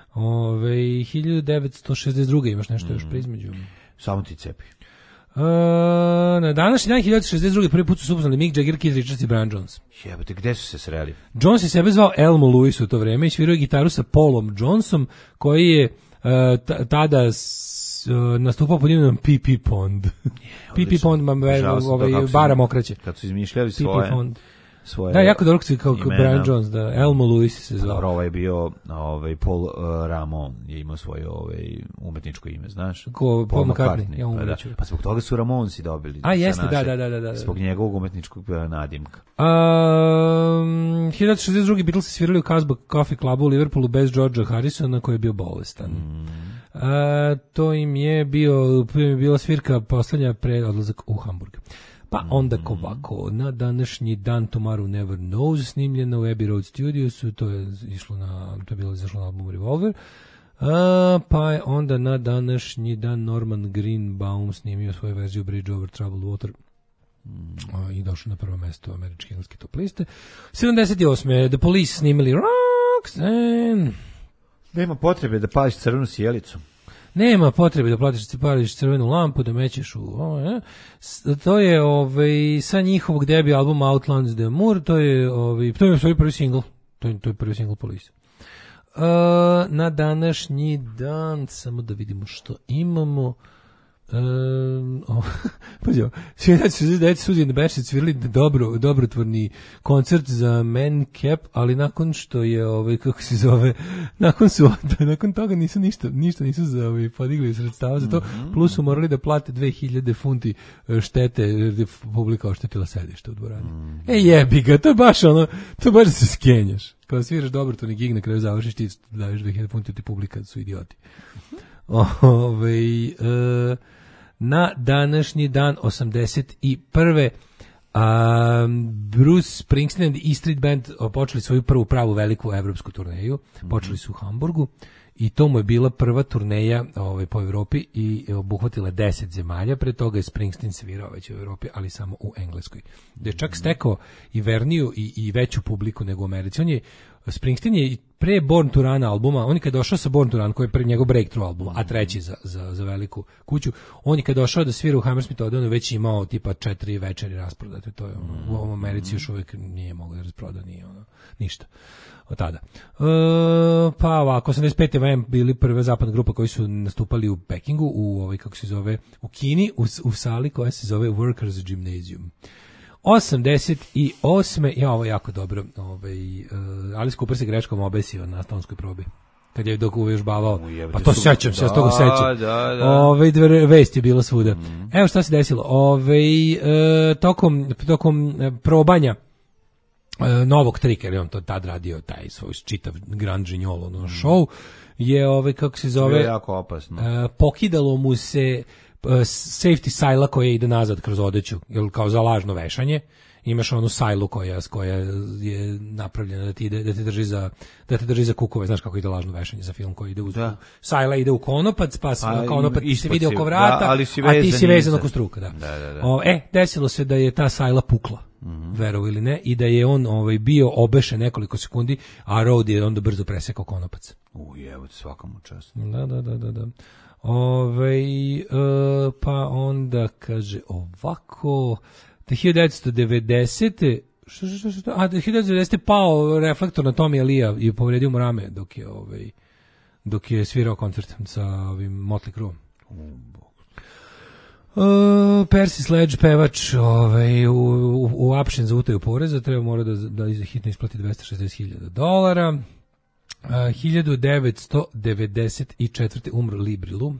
Ove, hiljadu devetsto šezdeset druge imaš nešto mm. još prizmeđu. Samo ti cepi. Uh, na današnji dan hiljadu devetsto šezdeset druge prvi put su upoznali Mick Jagger, Keith Richards i Brian Jones. Jebote, gde su se sreli? Jones je sebe zvao Elmo Lewis u to vreme i svirao gitaru sa Paulom Jonesom, koji je uh, tada s, uh, nastupao pod imenom P P Pond. P P Pond, ovaj, bara mokraće. Kad su izmišljali svoje... P P Pond. Svoje da, jako dobro se kao Brian Jones, da Elmo Lewis se zvao. Dobro, ovaj je bio ovaj Paul uh, Ramon, je imao svoje ovaj umetničko ime, znaš? Ko Paul McCartney, ja pa, da. Pa zbog toga su Ramonsi dobili. A jeste, da, da, da, da, da. Zbog njegovog umetničkog nadimka. Um, hiljadu devetsto šezdeset druge Beatles svirali u Casbah Coffee Clubu u Liverpoolu bez Georgea Harrisona koji je bio bolestan. Mm. Uh, to im je bio, bila svirka poslednja pre odlazak u Hamburg. Pa onda ovako, na današnji dan Tomorrow Never Knows, snimljeno u Abbey Road Studiosu, to je išlo na, to je bilo izašlo na albumu Revolver. A, pa je onda na današnji dan Norman Greenbaum snimio svoju verziju Bridge Over Troubled Water. A, i došao na prvo mesto američke engleske top liste. sedamdeset osme The Police snimili Roxanne. Nema potrebe da pališ crvenu sjelicu. Nema potrebe da platiš, da pališ crvenu lampu, da mećeš u... O, je. To je ovaj, sa njihovog debi albuma Outlands de Moore, to je, ovaj, to je svoj prvi singl. To je, to je prvi singl Police. Uh, na današnji dan, samo da vidimo što imamo... Um, oh, Pađo, šezdeset devete Suzy and the Banshees svirali dobro, dobrotvorni koncert za Men Cap, ali nakon što je ovaj kako se zove, nakon su nakon toga nisu ništa, ništa nisu za ovaj podigli sredstava za to, mm-hmm. plus su morali da plate dve hiljade funti štete, jer publika oštetila sedište u dvorani. Mm-hmm. E jebi ga, to je baš ono, to je baš da se skenjaš. Kada sviraš dobrotvorni gig, na kraju završiš ti daješ dve hiljade funti, ti publika su idioti. Ovaj e, na današnji dan osamdeset prve a, Bruce Springsteen i E Street Band počeli svoju prvu pravu veliku evropsku turneju. Mm-hmm. Počeli su u Hamburgu i to mu je bila prva turneja ovaj, po Evropi i obuhvatila deset zemalja, pre toga je Springsteen svirao već u Evropi, ali samo u Engleskoj. Da je čak stekao i verniju i, i veću publiku nego u Americi. On je, Springsteen je pre Born to Run albuma, on je kad došao sa Born to Run, koji je pre njegov breakthrough album, a treći za, za, za veliku kuću, on je kad došao da svira u Hammersmith Odeonu već imao tipa četiri večeri rasprodate, to je ono, u ovom Americi još uvijek nije mogao da rasproda, nije ono, ništa od tada. E, pa ovako, osamdeset pete V M bili prve zapadna grupa koji su nastupali u Pekingu, u ovoj, kako se zove, u Kini, u, u sali koja se zove Workers Gymnasium. osamdeset osme ja, ovo je jako dobro, ovaj, uh, Alice Cooper se greškom obesio na tonskoj probi. Kad je dok uvježbavao, pa to sećam se, ja s toga sećam. Da, da. Ove, vest je bila svuda. Mm. Evo šta se desilo. Ove, uh, tokom, tokom uh, probanja uh, novog trika, jer on to tad radio, taj svoj čitav Grand Gignolo no, mm. show, je, ove, kako se zove, je jako opasno. Uh, pokidalo mu se safety sajla koja ide nazad kroz odeću, jel kao za lažno vešanje. Imaš onu sajlu koja koja je napravljena da ti ide, da te drži za da te drži za kukove, znaš kako ide lažno vešanje za film koji ide uz da. Sajla ide u konopac, pa, pa konopac se vidi oko vrata, da, ali si a ti si vezan oko struka, da. Da, da, da. O, e, desilo se da je ta sajla pukla. Mm-hmm. Verovo ili ne, i da je on ovaj bio obešen nekoliko sekundi, a Rode je onda brzo presekao konopac. U jevo, svakamu čast. Da, da, da, da, da. Ove, uh, pa onda kaže ovako, da hiljadu devetsto devedesete što, što, što, a da hiljadu devetsto devedesete pao reflektor na Tommy Lee i povredio mu rame dok je, ovaj, dok je svirao koncert sa ovim Motley Crue. Uh, Percy Sledge, pevač ovaj, u, u, u apšen za utaju poreza, treba mora da, da hitno isplati dvesta šezdeset hiljada dolara. Uh, hiljadu devetsto devedeset četvrte umro Lee Brilu.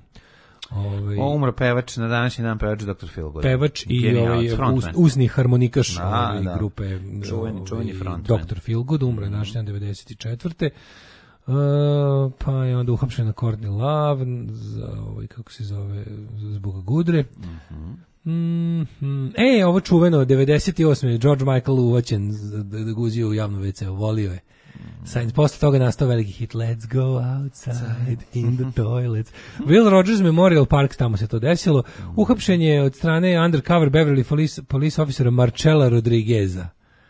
Ovaj o, umro pevač na današnji dan, pevač doktor Feelgood. Pevač i ovaj uz, uzni harmonikaš da, ovaj, da. grupe čuveni, čuveni frontman. doktor Feelgood umro mm. današnji dan devedeset četvrte Uh, pa je onda uhapšen na Courtney Love za ovaj, kako se zove, zbog Gudre. Mm-hmm. Mm-hmm. E, ovo čuveno, devedeset osme George Michael uvaćen da, da guzio u javno ve ce, volio je. Sad, posle toga nastao veliki hit Let's go outside in the toilets. Will Rogers Memorial Park, tamo se to desilo. Uhapšen je od strane undercover Beverly police, police officera Marcella Rodrigueza.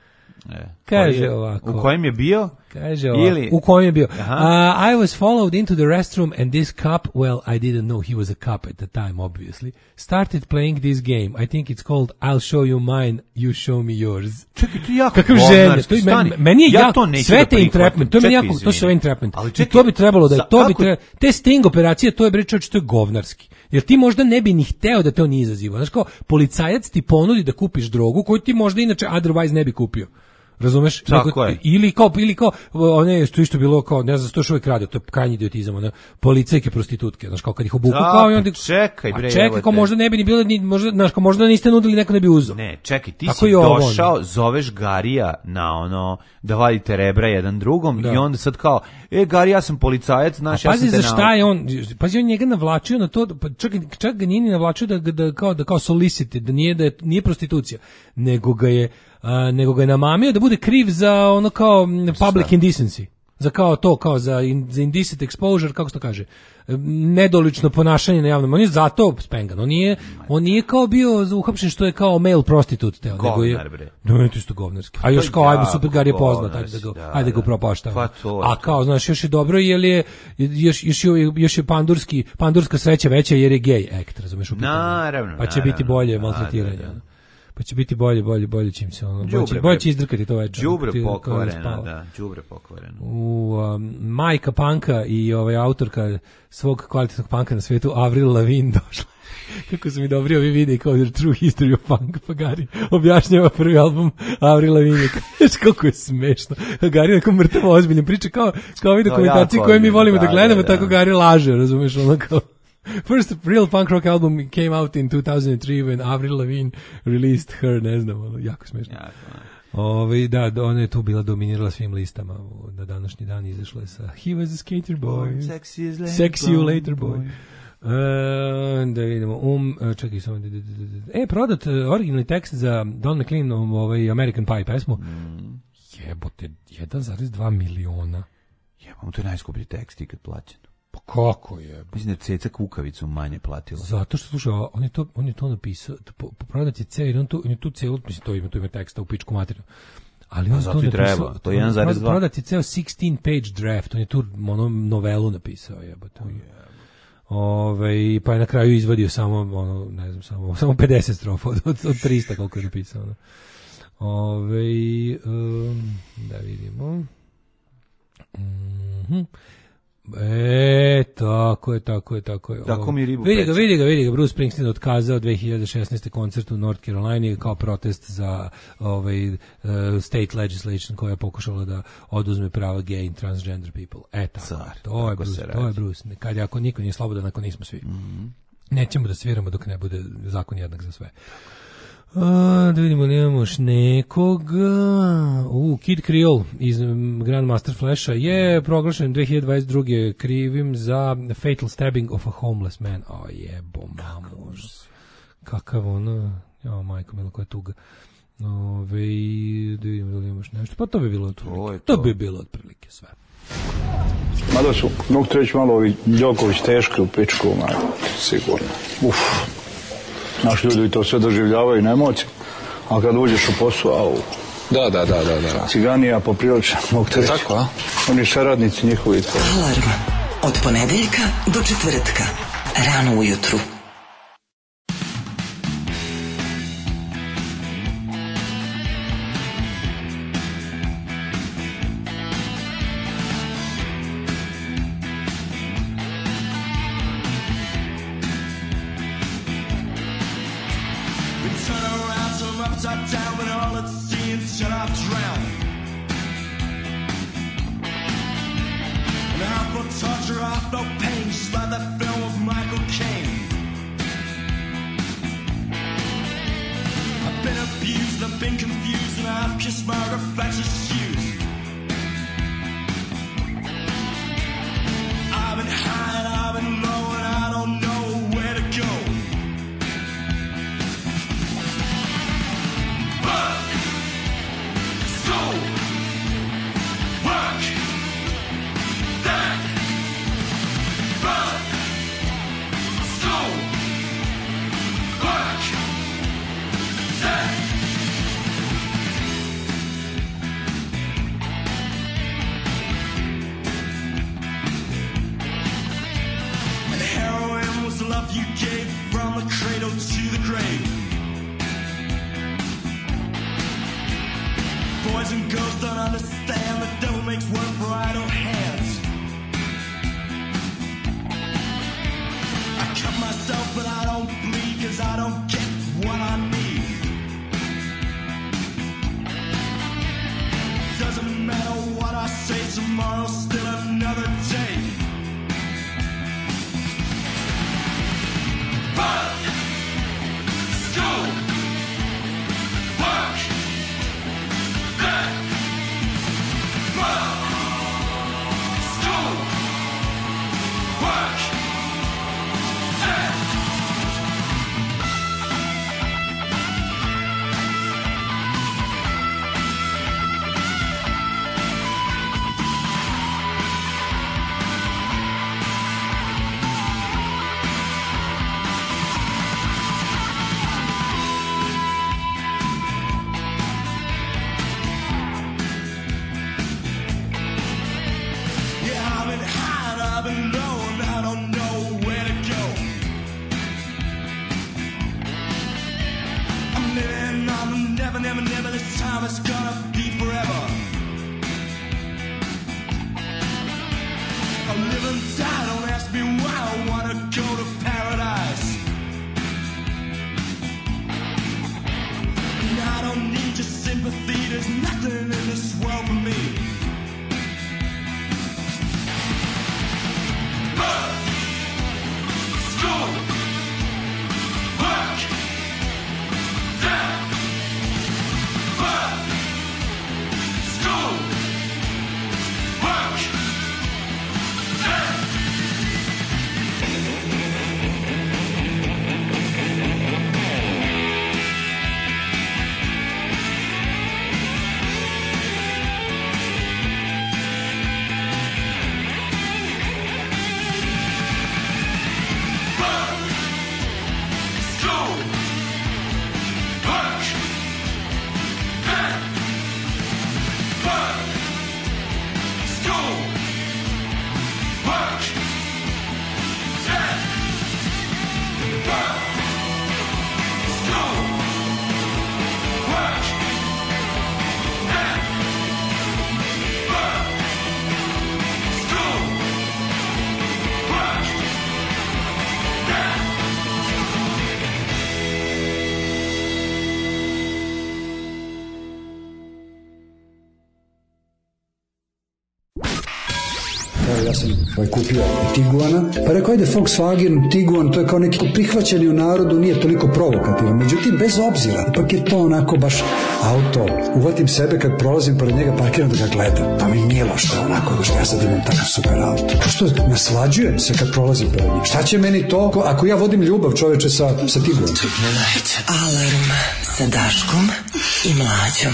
E, kaže ovako. U kojem je bio? Kaže ovako. Ili... U kojem je bio? Uh, I was followed into the restroom and this cop, well, I didn't know he was a cop at the time, obviously, started playing this game. I think it's called I'll show you mine, you show me yours. Čekaj, to je jako kakav želje. To je meni, meni je ja jako, sve te entrapment, to je meni jako, to su entrapment. I to bi trebalo da, to bi trebalo, te sting operacije, to je bre čovječ, to je govnarski. Jer ti možda ne bi ni hteo da te on izaziva. Znaš kao, policajac ti ponudi da kupiš drogu koju ti možda inače otherwise ne bi kupio. Razumeš? Tako je. Ili kao, ili kao, one što isto bilo kao, ne znam, što još uvijek rade, to je krajnji idiotizam, one policajke prostitutke, znaš, kao kad ih obuku, da, kao i onda... čekaj, bre, a čekaj, kao možda ne bi ni bilo, ni, možda, znaš, kao možda niste nudili, neko ne bi uzeo. Ne, čekaj, ti tako si došao, ovo, zoveš Garija na ono, da vadite rebra jedan drugom, da. I onda sad kao, e, Gari, ja sam policajac, znaš, ja sam te pazi za šta je on, pazi, on njega navlačio na to, pa čak, čak ga nije ni navlačio da, da, kao, da kao solicite, da nije, da je, nije prostitucija, nego ga je Uh, nego ga je namamio da bude kriv za ono kao public Šta? indecency. Za kao to, kao za, in, za indecent exposure, kako se to kaže, nedolično ponašanje na javnom. On je zato spengan. On nije, on nije kao bio uhapšen što je kao male prostitute. Teo, govnar, nego je, bre. No, je to isto govnarski. A još kao, ajmo, super Gar je poznat, ajde da ga, ajde da ga upropaštamo. Pa to, a kao, znaš, još je dobro, jer je, još, još, je, još je pandurski, pandurska sreća veća jer je gay act, razumeš? Naravno, pa će naravno, biti bolje maltretiranje. Da, da, da. Pa će biti bolje, bolje, bolje čim se ono, bolje, bolje će izdrkati to večer. Đubre pokvareno, da, đubre pokvareno. U um, majka panka i ovaj autorka svog kvalitetnog panka na svetu, Avril Lavigne, došla. Kako su mi dobri ovi videi kao The True History of Punk, pa Gari objašnjava prvi album Avril Lavigne. Znaš kako je smešno. Gari neko mrtavo ozbiljno priča kao, kao ovi dokumentacije koje mi volimo da, da gledamo, da, da. Tako Gari laže, razumeš, ono kao... First real punk rock album came out in two thousand three when Avril Lavigne released her, ne znam, ono, jako smešno. Ove, da, ona je tu bila dominirala svim listama, na današnji dan izašla je sa He was a skater boy, sexy, later sexy you later boy. boy. Uh, da vidimo, um, čekaj samo, e, prodat originalni tekst za Don McLean, ovaj American Pie pesmu, mm. jebote, jedan zarez dva miliona. Jebamo, to je najskuplji tekst ikad plaćen. Pa kako je? Mislim da Ceca Kukavicu manje platila. Zato što, slušaj, on je to, on je to napisao, prodat je ceo, on, on je tu celu, mislim, to ima, to ima teksta u pičku materiju. Ali on zato to i napisao, treba, to je jedan zarez dva. Prodat je ceo šesnaest page draft, on je tu ono, novelu napisao, jebote. Ove, pa je na kraju izvadio samo, ono, ne znam, samo, samo pedeset strofa od, od trista koliko je napisao. No. Ove, um, da vidimo. Mhm. E, tako je, tako je, tako je. Tako mi ribu vidi ga, vidi ga, vidi ga, Bruce Springsteen otkazao dve hiljade šesnaeste koncert u North Carolina kao protest za ovaj, uh, state legislation koja je pokušala da oduzme prava gay and transgender people. E, tako, Car, to, je Bruce, to je Bruce. Kad ako niko nije slobodan, ako nismo svi. Mm-hmm. Nećemo da sviramo dok ne bude zakon jednak za sve. A, da vidimo li imamo još nekoga. U, Kid Creole iz Grandmaster Flasha je proglašen dve hiljade dvadeset druge krivim za fatal stabbing of a homeless man. O jebo, mamu. Kakav ono, ja majko milo, koja tuga. Ove, da vidimo da li imamo još nešto. Pa to bi bilo otprilike. To. to bi bilo otprilike sve. Mada su, mogu treći malo ovi Đoković teški u pičku, maj, sigurno. Uf. Naši ljudi to sve doživljavaju na emociju, a kad uđeš u posao, au. Da, da, da, da, da. Ciganija poprilično, mogu te reći. Tako, a? Oni saradnici njihovi. Alarm od ponedeljka do četvrtka, rano ujutru. kao ja sam ovaj, kupio Tiguana, pa rekao, ajde Volkswagen, Tiguan, to je kao neki prihvaćeni u narodu, nije toliko provokativan, međutim, bez obzira, ipak je to onako baš auto, uvatim sebe kad prolazim pored njega, parkiram da ga gledam, pa mi nije loše onako, da što ja sad imam takav super auto, prosto naslađujem se kad prolazim pored njega, šta će meni to, ako ja vodim ljubav čoveče sa, sa Tiguanom? Alarm sa Daškom i Mlađom.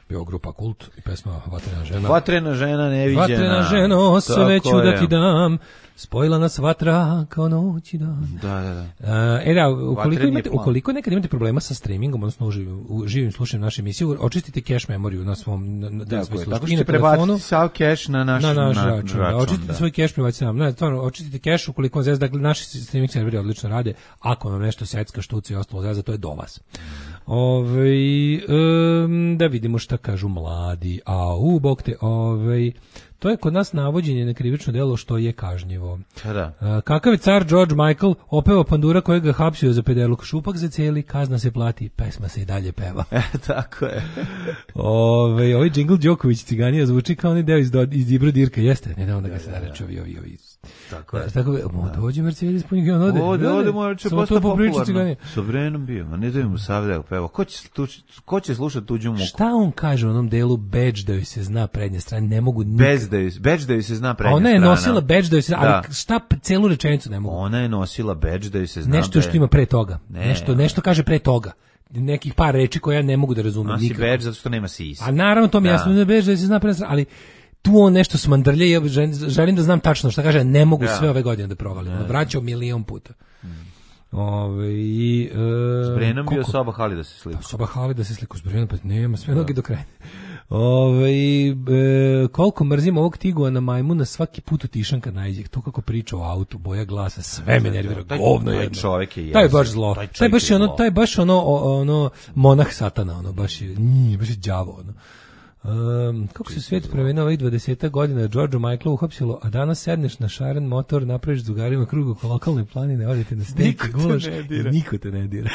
bio grupa Kult i pesma Vatrena žena. Vatrena žena neviđena. Vatrena ženo, sve ću da ti dam. Spojila nas vatra kao noć i dan. Da, da, da. Uh, e da, ukoliko, imate, ukoliko nekad imate problema sa streamingom, odnosno u živim, u živim slušanjem naše emisije, očistite cache memoriju na svom na, na, da, svoj tako ćete prebaciti sav cache na naš, na naš na, račun. račun da, očistite da. svoj cache, prebacite nam. Ne, stvarno, očistite cache ukoliko vam zezda, dakle, naši streaming serveri odlično rade, ako vam nešto secka, štuca i ostalo zezda, to je do vas. Ove, um, da vidimo šta kažu mladi. A u bok te, ove, to je kod nas navođenje na krivično delo što je kažnjivo. Da. Uh, kakav je car George Michael opeva pandura kojeg ga hapsio za pederluk, šupak za cijeli, kazna se plati, pesma se i dalje peva. E, tako je. Ove, ovaj džingl Đoković Ciganija zvuči kao onaj deo iz, iz Ibro Dirka, jeste? Ne, ne, onda ga se da reče ovi, ovi, ovi. Tako je. Tako je, dođe Mercedes po njega, on ode. Ode, ode, mora će postati popularno. Sa Brenom bio, a ne da im savdeo peva. Ko će, ko će slušati tuđu muku? Šta on kaže u onom delu bedž da joj se zna prednje strane, ne mogu nikad. Bez da joj, bedž da joj se zna prednja strana. Ona je nosila bedž da joj se zna, ali šta celu rečenicu ne mogu. Ona je nosila bedž da joj se zna. Nešto što ima pre toga. Ne, nešto, nešto kaže pre toga. Nekih par reči koje ja ne mogu da razumem nosi nikako. Nosi bedž zato što nema sisa. A naravno to mi jasno da bedž da joj se zna prednja strana, ali tu on nešto smandrlja i ja želim da znam tačno šta kaže, ne mogu ja. sve ove godine da provalim. Ja. Vraćao milion puta. Mm. Ove, i, e, s Brenom bio Soba Hali da se sliku. Soba Hali da se sliku s Brenom, pa nema sve noge do kraja. Ove, e, koliko mrzim ovog Tiguana majmuna, svaki put utišan kad najde. To kako priča o autu, boja glasa, sve me nervira, govno jedno. Taj čovjek je taj je baš zlo. Taj, taj baš je ono, taj baš ono, ono monah satana, ono baš je, nj, baš je đavo, ono. Um, kako se svijet promenio ovih dvadeset godina, Georgeu Michaelu uhapsilo, a danas sedneš na šaren motor, napraviš drugarima krug oko lokalne planine, odete na steak, gulaš i niko te ne dira.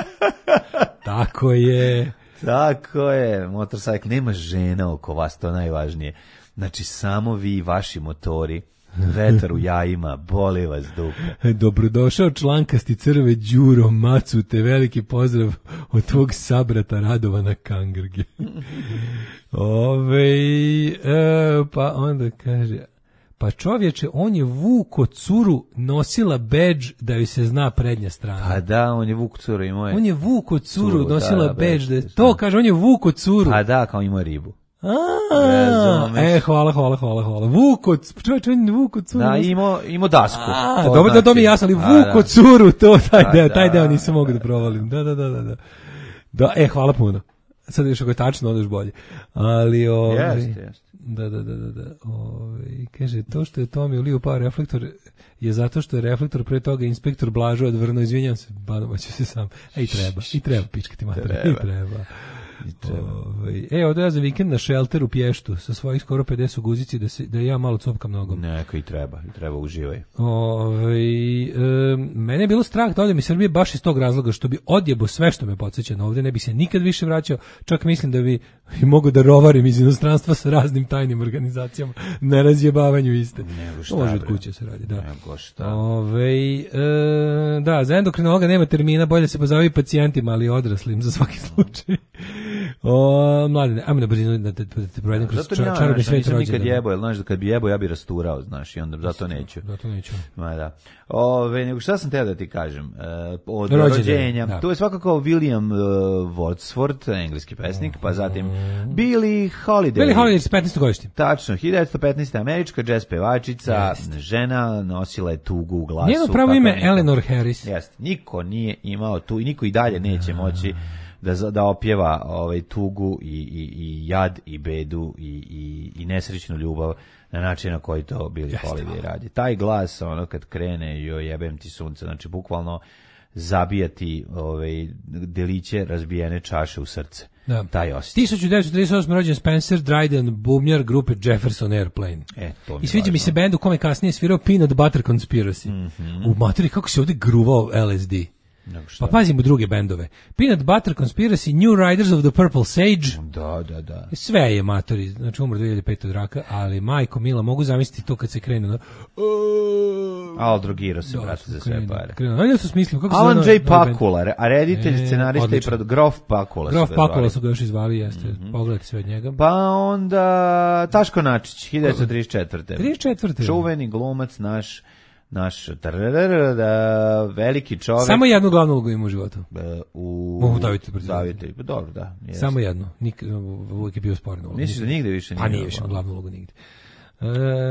Tako je. Tako je, motorcycle, nema žena oko vas, to najvažnije. Znači, samo vi i vaši motori, vetar u jajima, boli vas dupe. Dobrodošao člankasti crve Đuro Macute, veliki pozdrav od tvog sabrata Radovana Kangrge. Ove, e, pa onda kaže, pa čovječe, on je vuko curu nosila bedž da joj se zna prednja strana. Pa da, on je vuko curu imao je. On je vuko curu, curu nosila da, bedž, da, to kaže, on je vuko curu. Pa da, kao imao ribu. A, e, hvala, hvala, hvala, hvala. Vuko, čovječe, vuko curu. Da, imao, imao dasku. A, dobro, znači, da to mi je jasno, ali vuko curu, to, taj a, deo, taj deo nisam mogu da provalim. Da, da, da, da. Da, e, hvala puno. Sad još ako je tačno, onda još bolje. Ali, ovaj, jeste, jeste. Da, da, da, da, da. Ovaj, kaže, to što je Tomi ulio pao reflektor je zato što je reflektor pre toga inspektor Blažo odvrno, izvinjam se, banova ću se sam. E, i treba, i treba pičkati mater, i treba. Ove, e, odo ja za vikend na šelter u Pještu sa svojih skoro pedeset u guzici da, se, da ja malo copkam nogom. Neka i treba, i treba uživaj. Ove, e, mene je bilo strah da odem iz Srbije baš iz tog razloga što bi odjebo sve što me podsjeća na ovdje, ne bi se nikad više vraćao, čak mislim da bi i mogu da rovarim iz inostranstva sa raznim tajnim organizacijama na razjebavanju iste. Nego šta, može od kuće se radi, da. Nego šta. Ove, e, da, za endokrinologa nema termina, bolje se pozavi pacijentima, ali odraslim za svaki slučaj. O, mladine, ajmo na brzinu da te, da te provedem kroz čarobni svijet rođena. Nikad jebo, jer znaš da kad bi jebo ja bi rasturao, znaš, i onda zato neću. Zato neću. Ma da. Ove, nego šta sam teo da ti kažem? E, od rođenja, rođenja da. Tu je svakako William uh, Wordsworth, engleski pesnik, pa zatim Billie Holiday. Billie Holiday, petnaesto godište. Tačno, hiljadu devetsto petnaeste. američka džez pevačica, žena, nosila je tugu u glasu. Njeno pravo ime je Eleanor Harris. Jeste, niko nije imao tu i niko i dalje neće moći da da opjeva ovaj tugu i i i jad i bedu i i i nesrećnu ljubav na način na koji to Billie Holiday radi. Taj glas, ono kad krene, joj jebem ti sunce, znači bukvalno zabijati ovaj deliće razbijene čaše u srce. Da. Taj osjećaj. hiljadu devetsto trideset osme rođen Spencer Dryden, bubnjar grupe Jefferson Airplane. E, I sviđa mi se bend u kome kasnije svirao Peanut Butter Conspiracy. Mm-hmm. U materi kako se ovdje gruvao L S D. Pa pazimo druge bendove. Peanut Butter Conspiracy, New Riders of the Purple Sage. Da, da, da. Sve je matori, znači umro dve hiljade pete od raka, ali majko mila, mogu zamisliti to kad se krene. No? Al drogirao se, brate, za sve pare. Krenu. Oni su smislili kako Alan J. Pakula, a reditelj, e, scenarista i pred Grof Pakula. Grof Pakula su ga još izvali, jeste. Mm-hmm. Pogledajte sve od njega. Pa onda Taško Načić, hiljadu devetsto trideset četvrte. trideset četvrte. Čuveni glumac naš, naš trrrr, da, veliki čovjek. Samo jednu glavnu ulogu ima u životu. U Mogu daviti. Daviti, dobro, da. Jest. Samo jednu. Nik, uvijek je bio sporan ulogu. Misliš da nigde više nije? Pa nije više na glavnu ulogu nigde. E,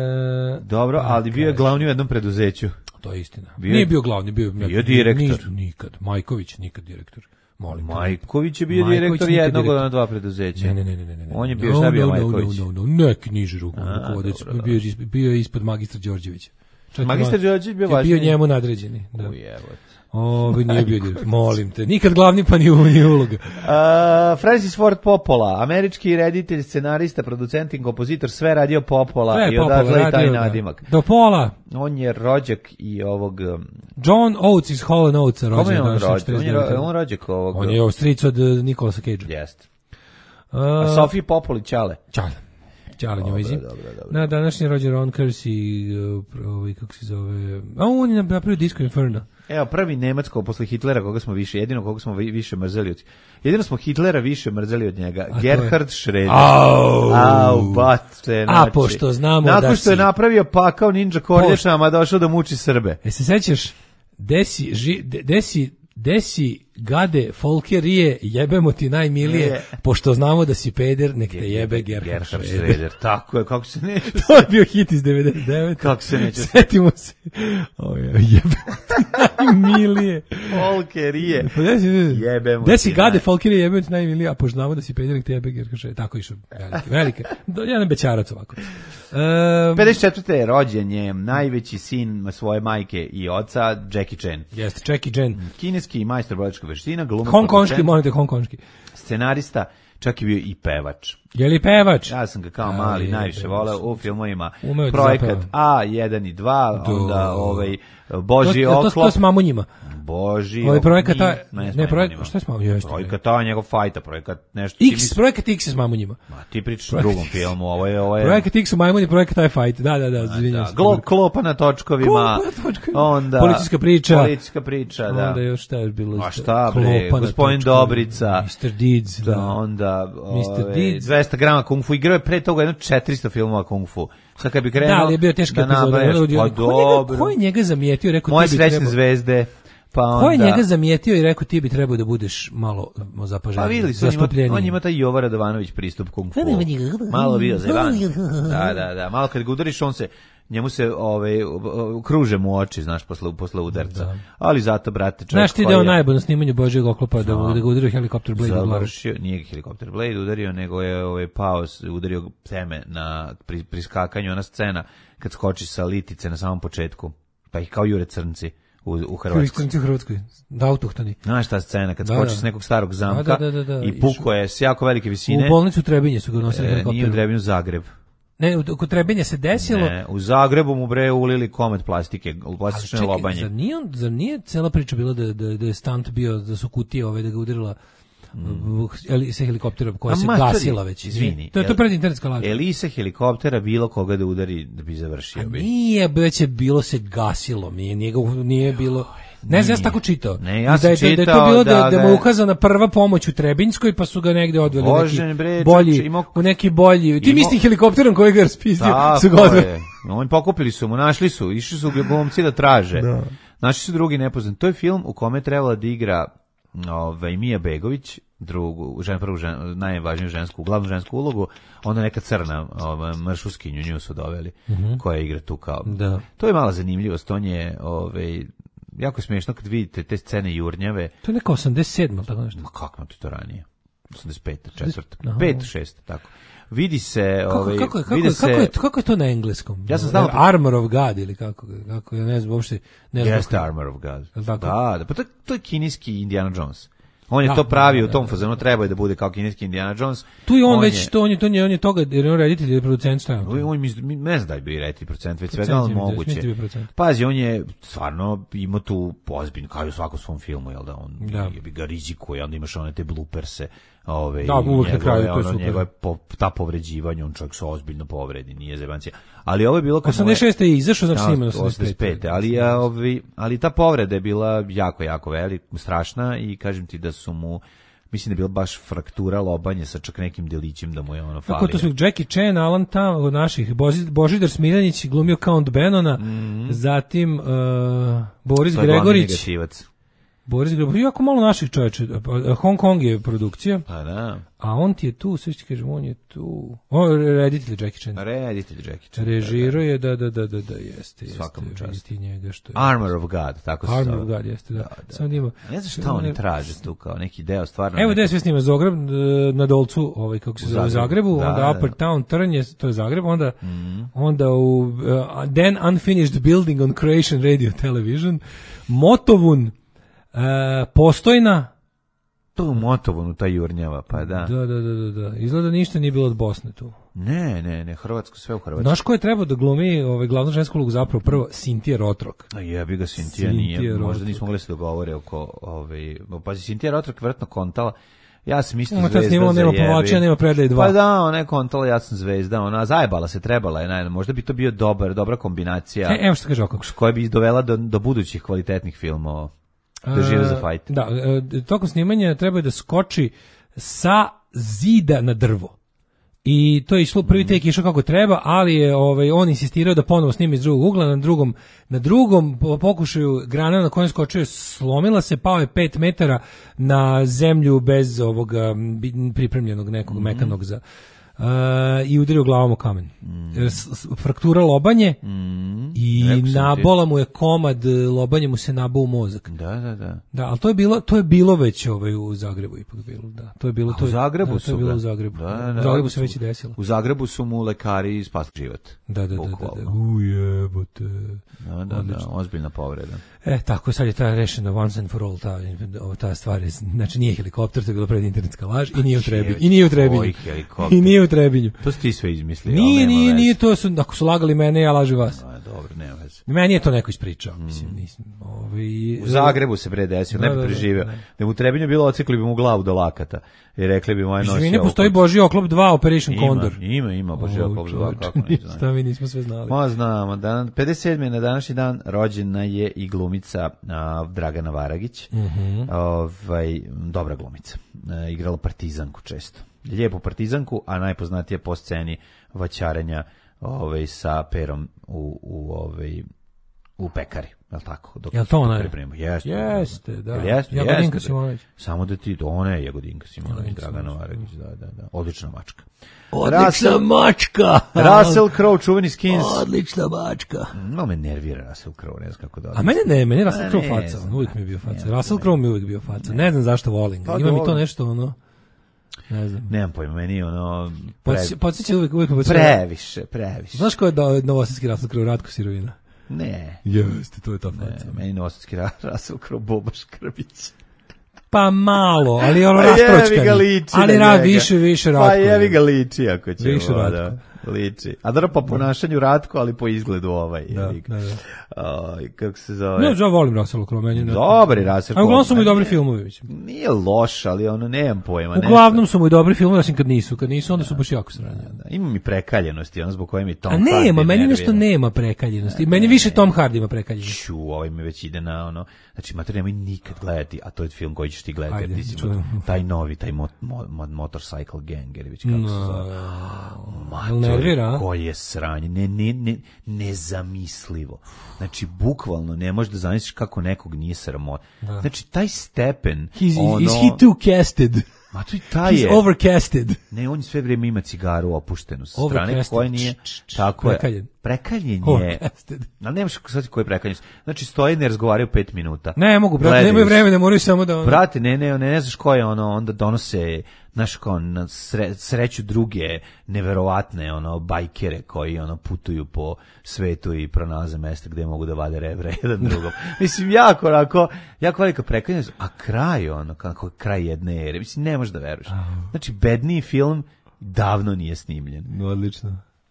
dobro, ali bio je glavni u jednom preduzeću. To je istina. Bio, nije bio glavni, bio, bio direktor. Nikad. Majković, nikad direktor. Molim, Majković je bio Majković direktor jednog direktor. Od dva preduzeća. Ne, ne, ne, ne, ne. On je bio, no, šta bio no, Majković? No, no, no, no. Neki niži rukovodeč. Bio, bio je ispod magistra Đorđevića. Magistar Đorđević bio važniji. Bio njemu nadređeni. Da. Ujebot. O, nije bio direktor. Molim te. Nikad glavni pa ni uloga. Uh, Francis Ford Coppola, američki reditelj, scenarista, producent i kompozitor, sve radio Coppola sve i odatle i taj nadimak. Do pola. On je rođak i ovog... John Oates iz Hall and Oates. Kome je on rođak? On je, ro, on rođak ovog... On je stric od Nicolasa Cagea. Jest. Uh, A Sofiji Popoli, Ćale. Ćale. Ćale njojzi. Na današnji rođen Ron Kersey, ovaj, kako se zove... A on je napravio Disco Inferno. Evo, prvi Nemac posle Hitlera, koga smo više, jedino koga smo više mrzeli od... Jedino smo Hitlera više mrzeli od njega. A Gerhard Schröder. Au, Au, bate, znači. A pošto znamo nakon da što je napravio pakao ninja kornjačama, došao da muči Srbe. E se sećaš, desi, ži, desi, desi gade folkerije, jebemo ti najmilije, je. Pošto znamo da si peder, nek te jebe Gerhard Schröder. Tako je, kako se neće. To je bio hit iz devedeset devete. Kako se neće. Setimo se. O, jebemo ti najmilije. Folkerije. Pa desi, jebemo ti. Desi gade folkerije, jebemo ti najmilije, a pošto znamo da si peder, nek te jebe Gerhard Schröder. Tako išao. Velike, velike. Jedan bećarac ovako. Um, pedeset četvrte rođen je najveći sin svoje majke i oca, Jackie Chan. Jeste, Jackie Chan. Kineski majstor borilačkih veština, glumac, hongkonški, molite, hongkonški. Scenarista, čak je bio i pevač. Je li pevač? Ja sam ga kao ali, mali najviše voleo u filmovima. Projekat A jedan i dva, do. Onda ovaj Božji to, oklop. To, to s mamunjima. Božji ovaj projekat A, ne, ne projekat, šta je s mamunjima? Projekat A, njegov fajta, projekat nešto. X, mis... projekat X je s mamunjima. Ma, ti pričaš o drugom filmu, ovo je... Ovo je... Projekat X u majmuni, projekat A je fajt, da, da, da, izvinjam se. Glo, klopa na točkovima. Klopa na točkovima. Onda... Policijska priča. Policijska priča, da. Onda još šta je bilo? A šta, bre, gospodin Dobrica. mister Deeds, da. Onda, mister Deeds. dvesta grama kung fu, igrao je pre toga jedno četiristo filmova kung fu. Sad kad bi krenuo... Da, ali je bio teški epizod. Pa dobro. Ko je njega zamijetio? Rekao, moje srećne zvezde. Pa onda... Ko je njega zamijetio i rekao ti bi trebao da budeš malo zapažen? Pa videli su, on ima taj Jovo Radovanović pristup kung fu. Malo bio zajeban. Da, da, da. Malo kad ga udariš, on se... Njemu se ovaj kruže mu oči, znaš, posle posle udarca. Da. Ali zato, brate, čovjek. Znaš ti da je on najbolje na snimanju Božjeg oklopa, da, da ga udario helikopter Blade u glavu. Nije helikopter Blade udario, nego je ovaj pao, udario teme na pri, pri skakanju, ona scena kad skoči sa litice na samom početku. Pa ih kao jure crnci u, u Hrvatskoj. Crnci u Hrvatskoj. Da, autohtoni. Znaš ta scena kad da, skoči da. S nekog starog zamka da, da, da, da, i puko je s jako velike visine. U bolnicu Trebinje su ga nosili e, helikopterom. Nije u Trebinju, Zagreb. Ne, kod Trebinja se desilo... Ne, u Zagrebu mu bre ulili komad plastike, plastične čekaj, lobanje. Zar nije, zar nije cela priča bila da, da, da je stunt bio, da su kutije ove, da ga udarila mm. Elise helikoptera koja se Amatori, gasila već. Izvini. To je to pred internetska laža. Elise helikoptera bilo koga da udari da bi završio. A nije, već je bilo se gasilo, nije, nije, nije bilo... Ne znam, ja sam tako čitao. Ne, ja sam da je, čitao da je to bilo da, da, da mu je ukazana prva pomoć u Trebinjskoj, pa su ga negde odveli Bože, neki bre, bolji, imao, u neki bolji. Tim imao, istim helikopterom koji ga je raspistio su ga odveli. Oni pokupili su mu, našli su, išli su glumci da traže. Da. Našli su drugi nepoznati. To je film u kome je trebala da igra ovaj, Mija Begović, drugu, žen, prvu žen, najvažniju žensku, glavnu žensku ulogu, onda neka crna ovaj, maršuskinju, nju su doveli, mm-hmm. koja igra tu kao. Da. To je mala zanimljivost, on je... Ovaj, jako je smiješno kad vidite te scene jurnjave. To je neka osamdeset sedma, tako nešto. Ma kako ti to ranije? osamdeset peta, četvrta, pet, šest, tako. Vidi se, kako, ovaj, kako, kako, vidi kako, se... kako, je, kako je to na engleskom? Ja sam znao... Armor of God ili kako, kako ja ne znam, uopšte... Ne znam Jeste Armor of God. Da, da, pa to, to je kineski Indiana Jones. On je da, to pravio da, u tom da, fazonu, treba je da bude kao kineski Indiana Jones. Tu je on, on već, je, to, on, je, to, on, je, on je toga, jer on reditelj ili producent šta je on? On mi ne zna da je bio reditelj producent, već svega ali moguće. Pazi, on je stvarno imao tu ozbiljno, kao i u svakom svom filmu, jel da, on da. Je bi ga rizikuje, onda imaš one te blooperse, ove, da, uvijek na kraju, to je super. Njegove, po, ta povređivanja, on čovjek se ozbiljno povredi, nije zebancija. Ali ovo je bilo... osamdeset šeste je izašao, znači snimano osamdeset pete ali, ovi, ali ta povreda je bila jako, jako velika, strašna i kažem ti da su mu mislim da je bila baš fraktura lobanje sa čak nekim delićem da mu je ono falio. Kako to su Jackie Chan, Alan Tam od naših, Božidar Smiljanić glumio Count Benona, mm-hmm. zatim uh, Boris to Gregorić. Boris Gregorić, jako malo naših čovječa. Hong Kong je produkcija. Pa da. A on ti je tu, sve što kažem, on je tu. O, reditelj Jackie Chan. Reditelj Jackie Chan. Režiro je, da, da, da, da, da, jeste. Svakom čast. Njega što je. Armor of God, tako se zove. Armor of God, jeste, da. da, da. Samo da ima. Ne znam šta oni traže tu, kao neki deo stvarno. Evo gde sve snima Zagreb, na Dolcu, ovaj, kako se zove, Zagrebu, da, onda da, Upper da. Town, Trn je, to je Zagreb, onda, mm. onda u uh, Then Unfinished Building on Croatian Radio Television, Motovun, uh, Postojna, to u Motovunu, ta jurnjava, pa da. Da, da, da, da, da. Izgleda ništa nije bilo od Bosne tu. Ne, ne, ne, Hrvatsko, sve u Hrvatskoj. Znaš ko je trebao da glumi ovaj, glavnu žensku ulogu zapravo? Prvo, Sintija Rotrok. A jebi ga, Sintija nije. Rotrok. Možda nismo mogli da se dogovore oko... Ovaj, pazi, Sintija Rotrok vjerojatno kontala. Ja sam isto zvezda za jebi. Nema povlačenja, nema predaje dva. Pa da, ona je kontala, ja sam zvezda. Ona zajebala se, trebala je. Najde. Možda bi to bio dobar, dobra kombinacija. E, evo što kaže oko. Koja bi dovela do, do budućih kvalitetnih filmova. Da žive za fajt. Da, tokom snimanja treba da skoči sa zida na drvo. I to je išlo, prvi tek išao kako treba, ali je ovaj, on insistirao da ponovo snimi iz drugog ugla, na drugom, na drugom pokušaju grana na kojem skočio slomila se, pao je pet metara na zemlju bez ovoga pripremljenog nekog mm-hmm. mekanog za... Uh, i udario glavom u kamen. Mm. Fraktura lobanje mm. i nabola mu je komad, lobanje mu se nabao u mozak. Da, da, da. Da, ali to je bilo, to je bilo već ovaj u Zagrebu ipak bilo, da. To je bilo to. U Zagrebu da, su to je bilo u Zagrebu. Da, da, u Zagrebu se već i desilo. U Zagrebu su mu lekari spasili život. Da, da, da, da, da. Ujebote. Da, da, da, ozbiljna povreda. E, tako sad je ta rešena once and for all ta, ta stvar je, znači nije helikopter, to je bila pred internetska laž i nije u Trebinju. I nije u Trebinju. I nije u Trebinju. To si ti sve izmislio. Nije, nije, nije, to su, ako su lagali mene, ja lažem vas. A, dobro, nema veze. Meni je to neko ispričao, mm. mislim, nisam. Ovaj, u Zagrebu se bre desio, ne bi preživeo. Da, da, da. da mu u Trebinju bilo, ocekli bi mu glavu do lakata. I rekli bi moje nosio. Ne postoji Božji oklop dva Operation ima, Condor. Ima, ima Božji oklop dva, kako ne znam. Šta mi nismo sve znali. Ma znamo, dan pedeset sedmi na današnji dan rođena je i glumica a, Dragana Varagić. Mm-hmm. Ovaj dobra glumica. A, igrala partizanku često. Lijepu partizanku, a najpoznatija po sceni vaćarenja ovaj sa perom u u ovaj u pekari, je li tako? Dok je to ona? Jeste, jeste, da. Jeste, Jagodinka Simonović. Samo da ti, ona je Jagodinka Simonović, Dragana Varagić, da, da, da. Odlična mačka. Odlična Russell, mačka! Russell Crowe, čuveni Skins. Odlična mačka. No, me nervira Russell Crowe, ne znam kako da. A mene ne, meni Russell Crowe faca, on uvijek mi je bio faca. Russell Crowe mi uvijek bio faca. Ne znam zašto volim ga. Ima mi to nešto, ono... Ne znam. Nemam pojma, meni ono... Pre... Podsjeća uvijek, uvijek... Previše, previše. Znaš ko je da novosadski Russell Crowe, Ratko Sirovina? Ne. Jeste, to je ta faca. Ne, meni novosadski Russell Crowe, Boba Škrbić. Pa malo, ali ono raspročkani. Ali ra, više, više Ratko. Pa jevi ga liči, ako će. Više Ratko. Liči. A dobro po ponašanju Ratko, ali po izgledu ovaj. Da, da, da. Uh, kako se zove? Ne, ja volim Russell Crowe, meni ne. Dobri Russell Crowe. A uglavnom su mu i dobri filmovi, mislim. Nije loš, ali ono, nemam pojma. Uglavnom nešto. Su mu i dobri filmovi, osim kad nisu. Kad nisu, onda su baš jako sranje. Da, da. Ima mi prekaljenosti, ono zbog koje mi Tom Hardy. A nema, meni nešto nema prekaljenosti. Ne, meni ne, više Tom Hardy ima prekaljenosti. Ču, ovaj mi već ide na ono, znači, mater, nemoj nikad gledati, a to je film koji ćeš ti gledati. Ajde, ti si taj novi, taj mo, mo, mo, Motorcycle Gang, ili već kako no. se zove. Mater, koji je sranje, ne, ne, ne, nezamislivo. Znači, bukvalno ne možeš da zamisliš kako nekog nije sramota. Da. Znači, taj stepen... He's, ono, is he too casted? Ma to i taj He's je. overcasted. Ne, on sve vrijeme ima cigaru opuštenu sa strane overcasted. koje nije... Tako je. Prekaljen. Prekaljen je. Ali nemaš sad koji je prekaljen. Znači, stoji ne razgovaraju pet minuta. Ne, mogu, brate, nemaju vremena, moraju samo da... Ono... Brate, ne, ne, ne, ne znaš ko je ono, onda donose... Znaš, kao na sre, sreću druge neverovatne ono bajkere koji ono putuju po svetu i pronalaze mesta gde mogu da vade rebra jedan drugom. Mislim, jako onako, jako velika prekaljenost, a kraj ono, kako kraj jedne ere. Mislim, ne možeš da veruješ. Znači, bedniji film davno nije snimljen. Odlično.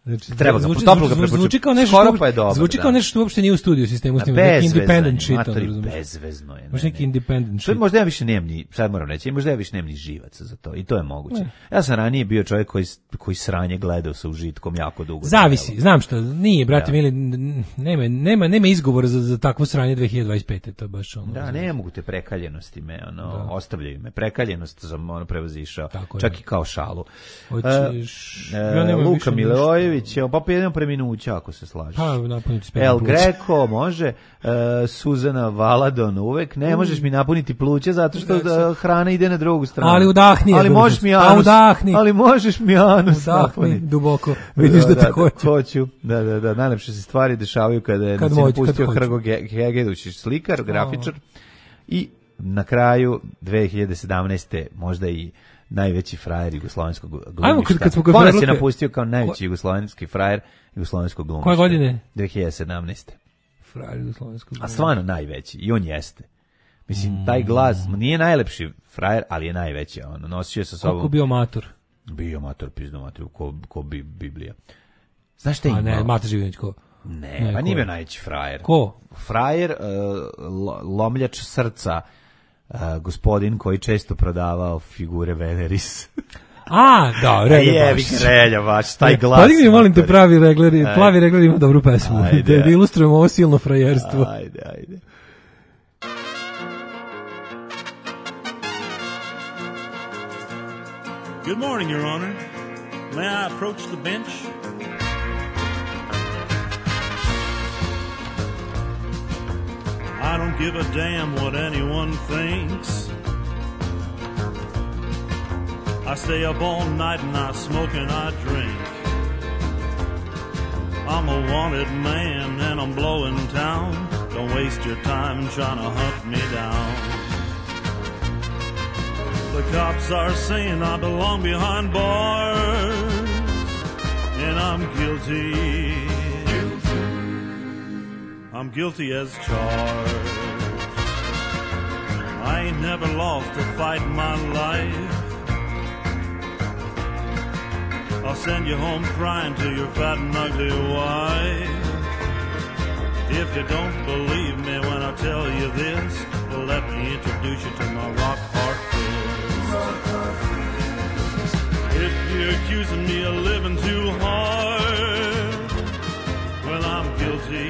Znači, treba ga, zvuči, toplo ga zvuči, preporučujem. zvuči kao nešto Skoro što, pa je dobro, zvuči kao da. nešto što uopšte nije u studiju sistemu, s njim, Bezvezan neki independent je, shit. matori, ono, bezvezno je. Baš neki independent Što shit. možda ja više nemam ni, sad moram reći, možda ja više nemam ni živaca za to i to je moguće. Ne. Ja sam ranije bio čovjek koji, koji sranje gledao sa užitkom jako dugo. Zavisi, delo. znam što, nije, brate, ja. mili, nema, nema, nema izgovora za, za takvo sranje dve hiljade dvadeset pete. To je baš ono. Da, ne mogu te prekaljenosti me, ono, da. Ostavljaju me. Prekaljenost sam ono prevazišao, tako čak je. i kao šalu. Hoćeš... Uh, ja Luka Milojević, pa pa jednom preminuća ako se slažeš. Pa, napuniti spremno El pluće. Greco, može. Uh, Suzana Valadon, uvek. Ne možeš mi napuniti pluće zato što da, hrana ide na drugu stranu. Ali udahni. Ali možeš mi anus. Udahni. Ali možeš mi anus udahni duboko. Vidiš da, da te hoću. hoću. Da, da, da. Najlepše se stvari dešavaju kada je kad nas moć, napustio Hrgo Hegedušić, slikar, grafičar. Oh. I na kraju dve hiljade sedamnaeste možda i najveći frajer jugoslovenskog glumišta. Ajmo, kad, kad smo ga Ko nas je napustio kao najveći jugoslovenski frajer jugoslovenskog glumišta? Koje godine? dve hiljade sedamnaeste. Frajer jugoslovenskog glumišta. A stvarno najveći. I on jeste. Mislim, mm. taj glas, nije najlepši frajer, ali je najveći. On nosio je sa sobom... Koliko bio mator? Bio mator, pizdo mator, ko, ko bi Biblija. Znaš šta ima? A ne, Mata Živinić, ko? Ne, ne, pa nije bio najveći frajer. Ko? Frajer, uh, lomljač srca, uh, gospodin koji često prodavao figure Veneris. A, da, Relja baš. Jevi Relja baš, taj glas. Pa digni, molim te, pravi regleri, plavi regler ima dobru pesmu. Ajde, da ilustrujemo ovo silno frajerstvo. Ajde, ajde. Good morning, Your Honor. May I approach the bench? I don't give a damn what anyone thinks. I stay up all night and I smoke and I drink. I'm a wanted man and I'm blowing town. Don't waste your time trying to hunt me down. The cops are saying I belong behind bars, and I'm guilty. I'm guilty as charged. I ain't never lost a fight in my life. I'll send you home crying to your fat and ugly wife. If you don't believe me when I tell you this, well, let me introduce you to my rock hard fist. If you're accusing me of living too hard, well, I'm guilty.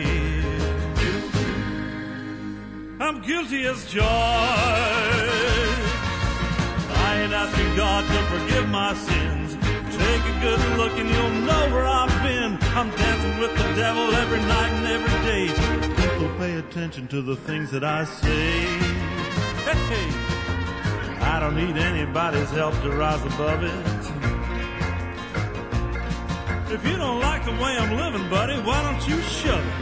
I'm guilty as charged. I ain't asking God to forgive my sins. Take a good look and you'll know where I've been. I'm dancing with the devil every night and every day. People pay attention to the things that I say. Hey, I don't need anybody's help to rise above it. If you don't like the way I'm living, buddy, why don't you shut it?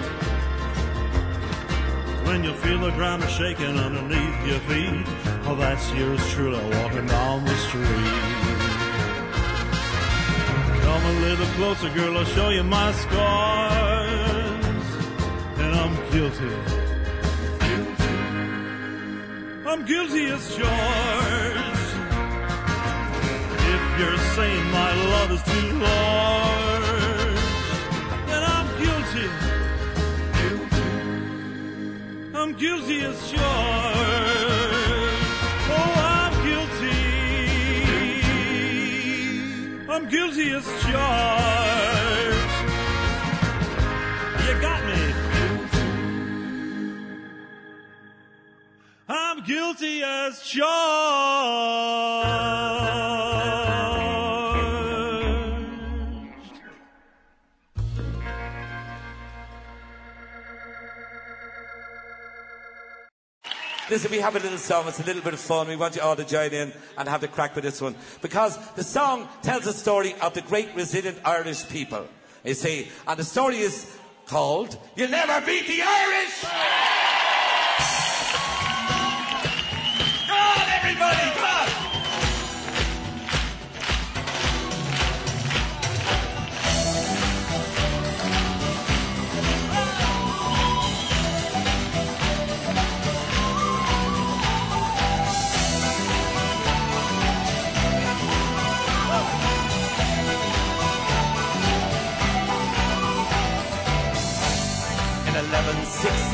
When you feel the ground shaking underneath your feet, oh, that's yours truly walking down the street. Come a little closer, girl, I'll show you my scars. And I'm guilty. I'm guilty as charged. If you're saying my love is too large, then I'm guilty. I'm guilty as charged. Oh, I'm guilty. I'm guilty as charged. You got me. I'm guilty as charged. Listen, we have a little song. It's a little bit of fun. We want you all to join in and have the crack with this one. Because the song tells the story of the great resilient Irish people. You see, and the story is called You'll Never Beat the Irish! Come on, everybody! Come on!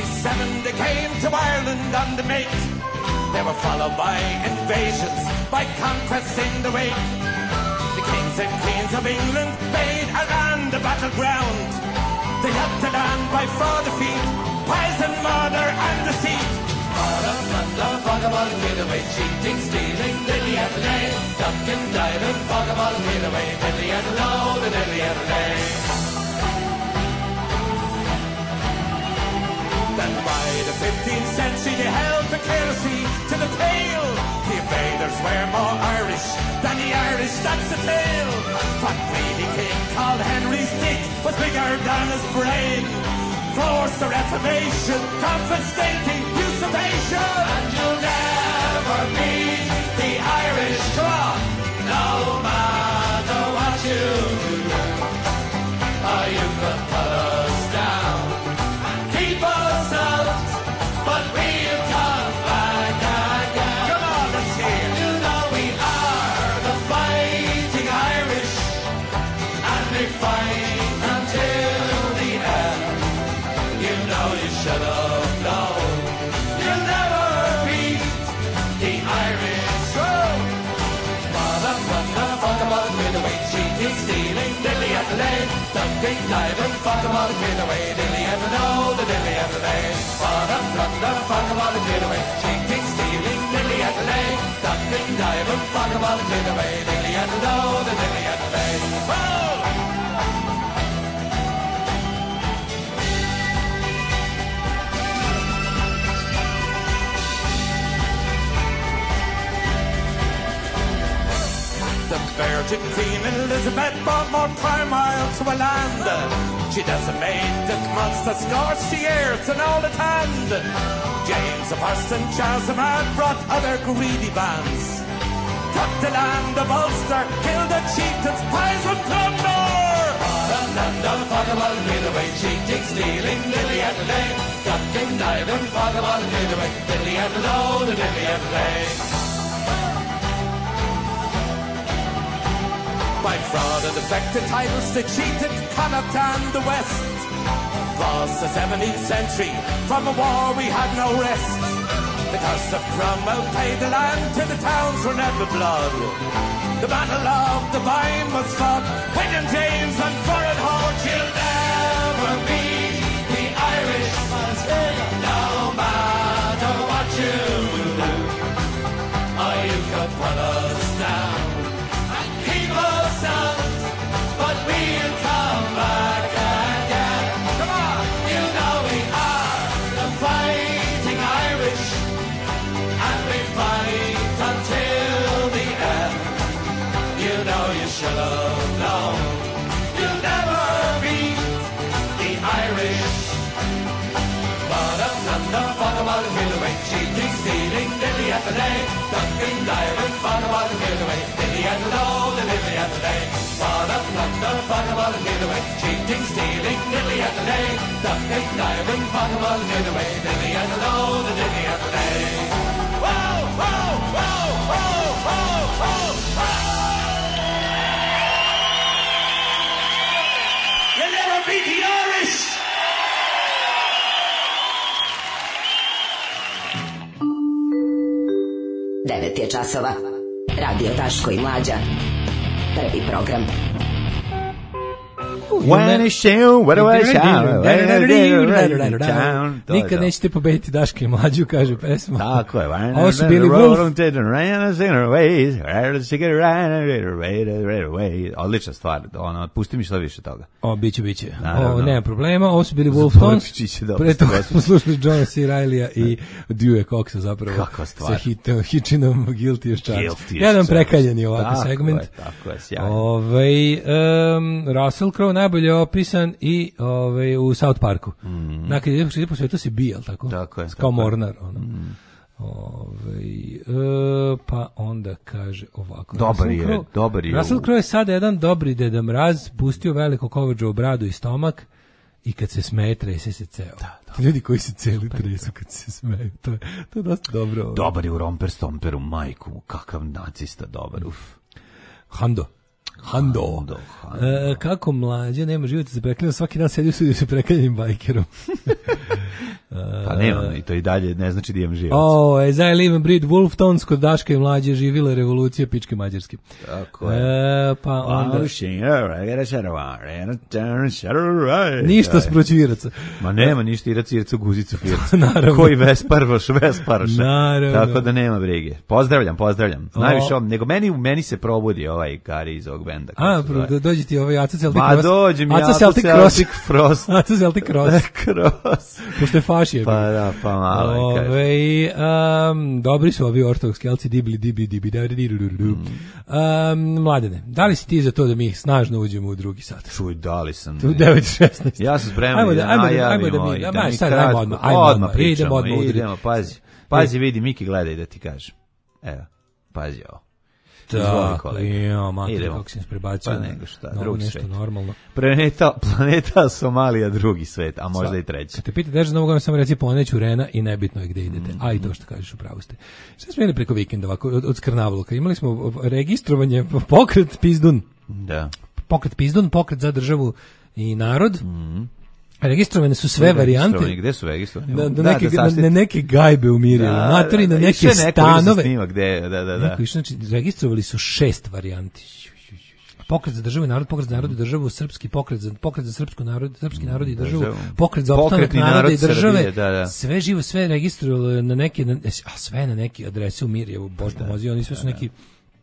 sixty-seven they came to Ireland on the make. They were followed by invasions, by conquests in the wake. The kings and queens of England made Ireland the battleground. They helped the land by fraud, defeat, poison, murder, and deceit. Murder, plunder, vagabond, get away, cheating, stealing, dilly and day, ducking, diving, vagabond, get away, dilly and low, the dilly and day. Then by the fifteenth century they held the Clersey to the Pale. The invaders were more Irish than the Irish, that's the tale. What greedy king called Henry's dick was bigger than his brain. Forced the Reformation, confiscating usurpation. And you'll never beat the Irish, come on, no matter what you do. Oh, you could put us down, keep us out, but we'll come back again. Come on, let's hear. You know we are the fighting Irish, and we fight until the end. You know you should have known you'll never beat the Irish. Oh! Mother, mother, fuck about the kid away, cheating, stealing, dilly at the lane, dumping, diving, fuck about the kid away, dilly at the know, the dilly at the lane. Mother, mother, fuck about the kid away, cheating, stealing, dilly at the lane, dumping, diving, fuck about the kid away, dilly at the know, the dilly at the lane. Oh! The Virgin Queen Elizabeth brought more turmoil to a land. She decimated monster scorched the earth and all the land. James the First and Charles the Mad brought other greedy bands. Took the land of Ulster, killed the chieftains, pies with plunder. London, Fogaball, get away, cheating, stealing, lily at the lane, ducking, diving, Fogaball, get away, lily at the low, the lily at the lane. By fraud and defected titles, they cheated Connacht and the West. Was the seventeenth century, from a war we had no rest. The curse of Cromwell paid the land to the towns were never blood. The battle of the Vine was fought, William James and foreign horse. You'll never beat the Irish, no matter what you do. Or you could put us down, but we'll come back again. Come on, you know we are the fighting Irish, and we fight until the end. You know you should have known you'll never beat the Irish. But up under, fuck about the kill away, cheating, stealing, dilly at the day, ducking, diving, fuck about the kill away, dilly at the low, the dilly at the day. But up under, fuck about the kill away, cheating, stealing, dilly at the day, ducking, diving, fuck about the kill away, dilly at the low, the dilly at the day. Whoa, whoa, whoa, whoa, whoa, whoa, whoa. You'll never beat the Irish. devet je časova. Radio Daško i Mlađa. Prvi program. When it's show, what do I shout? Nikad nećete pobediti Daška i Mlađu, kaže pesma. Tako je. Ovo su bili Wolf. Odlična stvar. Ono, pusti mi što više toga. O, biće, biće. O, nema problema. Ovo su bili Wolf Tones. Pre toga smo slušali Johna C. Reillya i Dewey Coxa zapravo. Kakva stvar. Sa hit, hitčinom Guilty as Charged. Jedan prekaljeni ovakav segment. Tako je, sjajno. Ovaj, um, Russell Crowe najbolje opisan i ovaj, u South Parku. Mm. Dakle, ide po svetu si bi, jel tako? Tako je. Kao tako Mornar. Ono. Mm. Ovaj, e, pa onda kaže ovako. Dobar je, Crowe, dobar je. Russell Crowe je sada jedan dobri Deda Mraz, pustio veliko kovađa u bradu i stomak i kad se smeje, trese se ceo. Da, da. Ljudi koji se celi tresu kad se smeju, to je, to je dosta dobro. Ovaj. Dobar je u Romper Stomperu, majku, kakav nacista dobar, uf. Hando. Hando. Hando, Hando. E, kako Mlađe nema života se preklina, svaki dan sedi u studiju sa prekaljenim bajkerom. Pa nema, i to i dalje ne znači da imam živac. O, as I live and breathe, Wolf Tones kod Daška i mlađe, živila revolucija pičke mađarske. Tako je. E, pa onda... Ništa s proćviraca. Ma nema ništa, irac, irac, guzicu, firca. Naravno. Koji vesparvaš, vesparvaš. Naravno. Tako da nema brige. Pozdravljam, pozdravljam. Najviše ovom, nego meni, meni se probudi ovaj Gari iz ovog benda. A, dođe ti ovaj Aca Celtic Cross. Ma dođe mi Aca Celtic Frost. Aca Celtic Cross. Cross. Pošto je fašije. Pa da, pa malo. Ove, um, dobri su ovi ortodoksi kelci, dibli, dibli, dibli, um, Mladene, da li si ti za to da mi snažno uđemo u drugi sat? Čuj, da li sam. Tu devet šesnaest. Ja sam spreman da najavim ovaj. Ajmo odmah, ajmo odmah, idemo odmah. Idemo, pazi, pazi, vidi, Miki gledaj da ti kaže. Evo, pazi ovo. Tako, jo, mater, kako si nas prebacio. Pa nego šta, drugi nešto svet. Normalno. Planeta, planeta Somalija, drugi svet, a možda i treći. Kad te pita deža novog godina, samo reci poneću Rena i nebitno je gde idete. Mm. A i to što kažeš, upravo ste. Šta smo imali preko vikenda ovako, od, od Skrnavluka? Imali smo registrovanje, pokret Pizdun. Da. Pokret Pizdun, pokret za državu i narod. Mm. Registrovane su sve varijante. Gde su registrovane? Da, da, neke, da, na, na neke gajbe u Mirjelu, da, matori na da, neke stanove. Snima, gde, da, da, da. Neko, znači, registrovali su šest varijanti. Pokret za državu i narod, pokret za narod i državu, srpski pokret za pokret za srpsku narod, srpski narod i državu, pokret za opstanak naroda i države. Srbije, da, da. Sve živo, sve registrovalo na neke, na, a sve na neke adrese u Mirjevu, Bož pomozi, oni sve su neki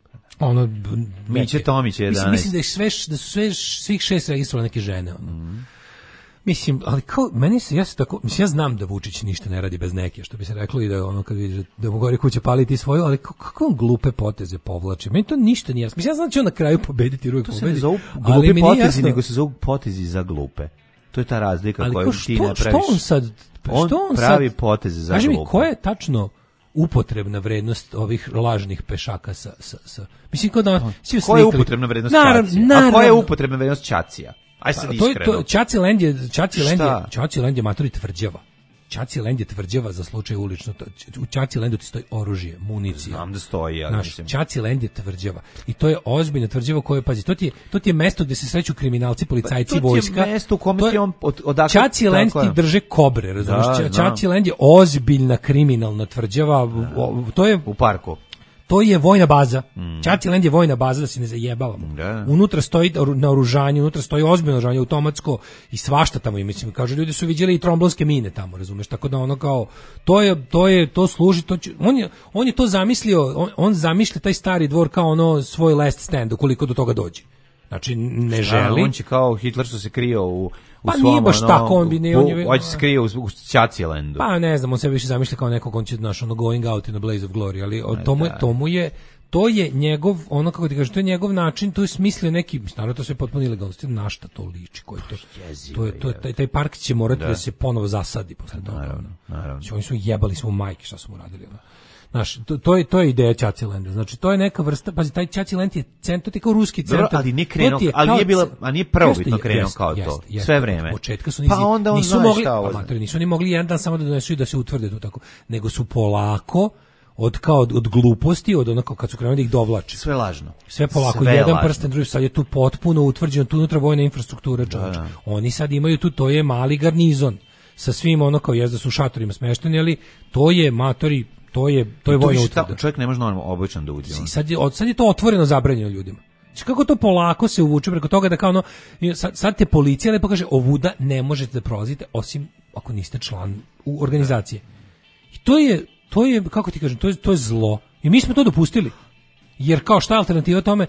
ono Miće Tomić je mislim, mislim da je sve da su sve svih šest registrovali neke žene ono. Mm. Mislim, ali kao, meni se, ja se tako, mislim, ja znam da Vučić ništa ne radi bez neke, što bi se reklo i da ono, kad vidiš da mu gori kuće paliti svoju, ali kako on glupe poteze povlači? Meni to ništa nije jasno. Mislim, ja znam da će on na kraju pobediti, uvijek pobedi. To se ne zovu glupe potezi, nego se zovu potezi za glupe. To je ta razlika ali koju što, ti ne praviš. Što on sad, on, što on pravi sad, poteze za kaži glupe. Mi, koja je tačno upotrebna vrednost ovih lažnih pešaka sa, sa, sa, mislim, kao da... Koja je upotrebna vrednost Čacija? A koja je upotrebna vrednost Čacija? Aj sad to iskreno. To Čaci Land je Čaci Land je Čaci Land je matori tvrđava. Čaci Land je tvrđava za slučaj ulično. U Čaci Landu ti stoji oružje, municija. Znam da stoji, ali naš, mislim. Čaci Land je tvrđava. I to je ozbiljna tvrđava koja, pazi, to ti je, to ti je mesto gde se sreću kriminalci, policajci, pa, to vojska. To je mesto u kome ti on od, odakle... Čaci Land ti drže kobre, razumiješ? Da, Čaci Land je ozbiljna kriminalna tvrđava. O, to je... U parku. To je vojna baza. Mm. Čaci Land je vojna baza, da se ne zajebavamo. Da. Unutra stoji naoružanje, unutra stoji ozbiljno naoružanje, automatsko i svašta tamo. I mislim, kažu, ljudi su viđali i tromblonske mine tamo, razumeš? Tako da ono kao, to je, to je, to služi, to će, on, je, on je to zamislio, on, on zamišlja taj stari dvor kao ono svoj last stand, ukoliko do toga dođe. Znači, ne želi. On će kao Hitler što se krio u, u pa svom, nije baš ono, tako, on bi ne... On je, hoće se krije u, u Čacilandu. Pa ne znam, on se više zamišlja kao nekog, on će, znaš, ono, going out in a blaze of glory, ali o, tomu, je, tomu je, to je njegov, ono kako ti kažeš, to je njegov način, to je smislio neki, naravno to sve potpuno ilegalno, na šta to liči, koji to, to je, to je, taj, taj park će morati da, da se ponovo zasadi posle toga. Naravno, naravno. Oni su jebali smo majke, šta su mu radili, ono. Znaš, to, to, je, to je ideja Čacilenda. Znači, to je neka vrsta, pazi, taj Čaciland je centar, to je kao ruski centar. Dobro, ali nije krenuo, ali nije bila, a nije prvobitno krenuo kao jest, to, jest, sve vreme. Od početka su nizi, pa onda on nisu mogli, amatori, nisu oni mogli jedan dan samo da donesu i da se utvrde to tako, nego su polako, od kao od, od gluposti, od onako kad su krenuli da ih dovlače. Sve lažno. Sve polako, sve jedan lažno. Prsten, drugi, sad je tu potpuno utvrđeno, tu unutra vojna infrastruktura, čovječ. Da, da. Oni sad imaju tu, to je mali garnizon, sa svim ono kao jezda su u šatorima smešteni, ali to je matori, to je to je vojna utvrda. Čovjek ne može normalno običan da uđe. Sad je, sad je to otvoreno zabranjeno ljudima. Znači kako to polako se uvuče preko toga da kao ono, sad, sad te policija lepo kaže, ovuda ne možete da prolazite osim ako niste član u organizacije. I to je, to je, kako ti kažem, to je, to je zlo. I mi smo to dopustili. Jer kao šta je alternativa tome?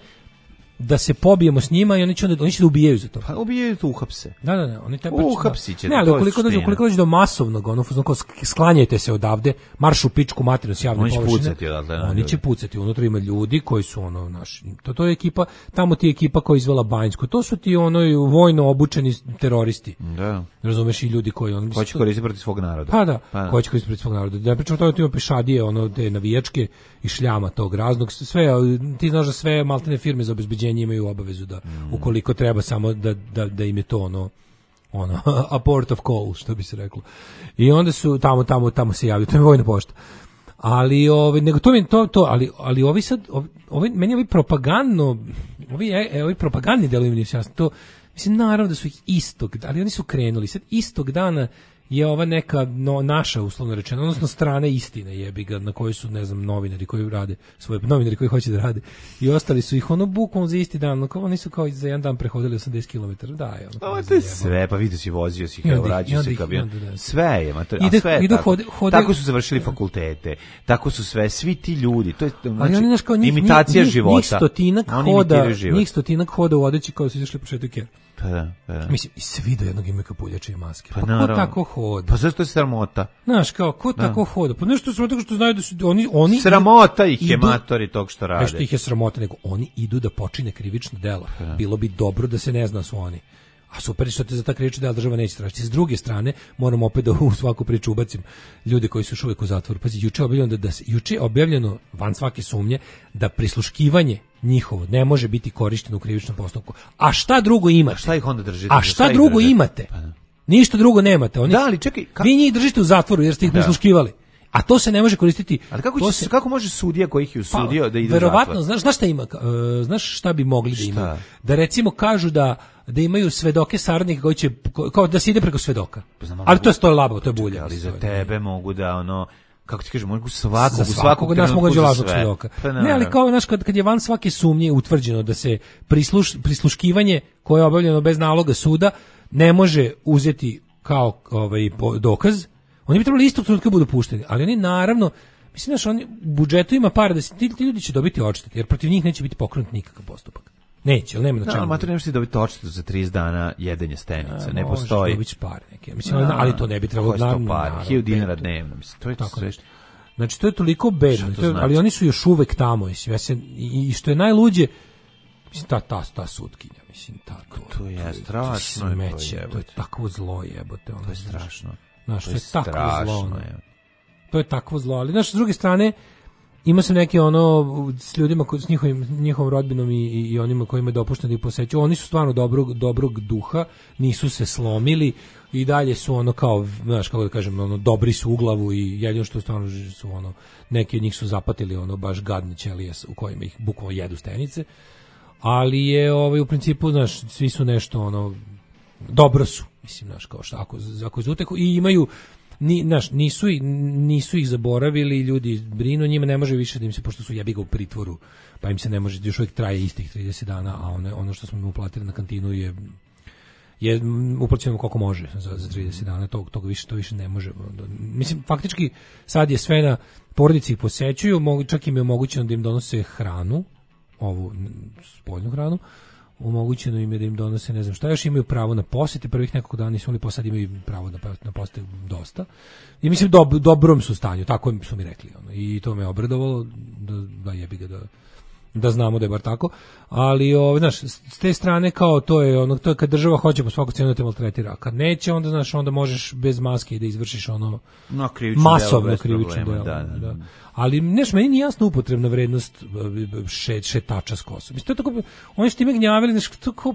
Da se pobijemo s njima i oni će, onda, oni će da ubijaju za to. Pa ubijaju to uhapse. Da, da, da. Oni taj uhapsi će. Ne, ali ukoliko dođe, ukoliko dođe do masovnog, ono, ono, sklanjajte se odavde, marš u pičku materinu s javne površine. Oni će pucati odatle. Oni će pucati. Unutra ima ljudi koji su, ono, naši, to, to je ekipa, tamo ti je ekipa koja izvela Banjsku. To su ti, ono, vojno obučeni teroristi. Da. Razumeš, i ljudi koji, ono... Ko će koristiti protiv svog naroda. Pa da, pa da. Ko će koristiti protiv svog naroda. Da pričamo to, ti ima pešadije, ono, te navijačke i šljama tog raznog. Sve, ti znaš da sve maltene firme za obezbeđenje imaju obavezu da mm. ukoliko treba samo da, da, da im je to ono ono a port of call, što bi se reklo. I onda su tamo tamo tamo se javljaju, to je vojna pošta. Ali ovaj nego to mi to to ali ali ovi sad ovi, ovi meni ovi propagandno ovi e, ovi propagandni delovi mi nisu jasni. To mislim naravno da su ih istog, ali oni su krenuli sad istog dana je ova neka no, naša uslovno rečeno, odnosno strane istine jebi ga, na kojoj su, ne znam, novinari koji rade, svoje novinari koji hoće da rade i ostali su ih ono bukvalno za isti dan, ono, oni su kao za jedan dan prehodili osamdeset kilometara, da je ono. Ovo je sve, pa vidio si, vozio si, kao vraćao se kamion, sve je, ma to, a ide, sve je idu, tako. Hode, hode, tako su završili fakultete, tako su sve, svi ti ljudi, to je znači, oni, znaš, kao, njih, imitacija njih, života. Njih stotinak hoda, njih stotinak hoda u odeći kao su izašli po šetu Ker. Pa da, pa da. Mislim, i svi do jednog imaju kapuljače i maske. Pa, pa naravno. ko tako hoda? Pa zašto je sramota? Znaš, kao, ko da. tako hoda? Pa nešto sramota što znaju da su oni... oni sramota ih je idu, matori tog što rade. Nešto ih je sramota, nego oni idu da počine krivično delo. Pa. Bilo bi dobro da se ne zna su oni. A super što te za ta krivična dela država neće tražiti. S druge strane, moram opet da u svaku priču ubacim ljude koji su još uvijek u zatvoru. Pazi, juče je objavljeno, da, da, juče je objavljeno van svake sumnje da prisluškivanje njihovo ne može biti korišteno u krivičnom postupku. A šta drugo imate? A šta ih onda držite? A šta, šta drugo držite? Imate? Pa ništa drugo nemate. Oni, da, ali čekaj, ka... vi njih držite u zatvoru jer ste ih da. prisluškivali. A to se ne može koristiti. Ali kako, će, se, kako može sudija koji ih je usudio pa, da ide verovatno, znaš, znaš šta ima? Uh, znaš šta bi mogli šta? da imaju? Da recimo kažu da da imaju svedoke saradnike koji će kao da se ide preko svedoka. Pa znam, ali mogu, to je sto labo, to je bulja. Ali za tebe mogu da ono kako ti kažeš, mogu svakog, za svakog nas mogu da lažnog svedoka. Pa, ne, ali kao znaš kad kad je van svake sumnje utvrđeno da se prisluš, prisluškivanje koje je obavljeno bez naloga suda ne može uzeti kao ovaj dokaz. Oni bi trebali istog trenutka budu pušteni, ali oni naravno, mislim da oni u budžetu ima para da se ti, ti ljudi će dobiti odštetu, jer protiv njih neće biti pokrenut nikakav postupak. Neće, ali nema na čemu. Da, ali mater nemaš ti dobiti odštetu za trideset dana jedenja stenice, ne postoji. Možeš dobiti par neke, mislim, ali, ali to ne bi trebalo naravno. hiljadu dinara dnevno, mislim, to je tako sve. Znači, to je toliko bedno, to znači? Ali oni su još uvek tamo, mislim, ja se, i, i što je najluđe, mislim, ta, ta, ta sutkinja, mislim, tako. To je strašno. To je takvo zlo jebote. To je strašno. Znaš, to je takvo zlo. To je takvo zlo, ali znaš, s druge strane, ima sam neke ono, s ljudima, s njihovim, njihovom rodbinom i, i onima kojima je dopušteno da ih poseću, oni su stvarno dobrog, dobrog duha, nisu se slomili i dalje su ono kao, znaš, kako da kažem, ono, dobri su u glavu i jedino što stvarno su ono, neki od njih su zapatili ono, baš gadne ćelije u kojima ih bukvalno jedu stenice, ali je ovaj, u principu, znaš, svi su nešto ono, dobro su, mislim, znaš, kao što, ako, ako zuteku i imaju, ni, znaš, nisu, nisu ih zaboravili, ljudi brinu njima, ne može više da im se, pošto su jebi ga u pritvoru, pa im se ne može, još uvijek traje istih trideset dana, a ono, ono što smo im uplatili na kantinu je je uplaćeno koliko može za, za trideset dana, tog, tog više, to više ne može. Mislim, faktički sad je sve na porodici ih posećuju, mogu, čak im je omogućeno da im donose hranu, ovu spoljnu hranu, omogućeno im je da im donose, ne znam šta, još imaju pravo na posete, prvih nekoliko dana nisu imali, posad imaju pravo na, na posete dosta. I mislim, dob, dobrom su stanju, tako su mi rekli. Ono. I to me obradovalo, da, da jebi ga da, da znamo da je bar tako. Ali, o, znaš, s te strane kao to je, ono, to je kad država hoće po svaku cijenu da te maltretira. A kad neće, onda, znaš, onda možeš bez maske da izvršiš ono no, masovno krivično delo. Da, da, da. Ali, neš, meni nije jasna upotrebna vrednost še, šetača s kosom. Mislim, to je tako, oni su time gnjavili, znaš, to kao,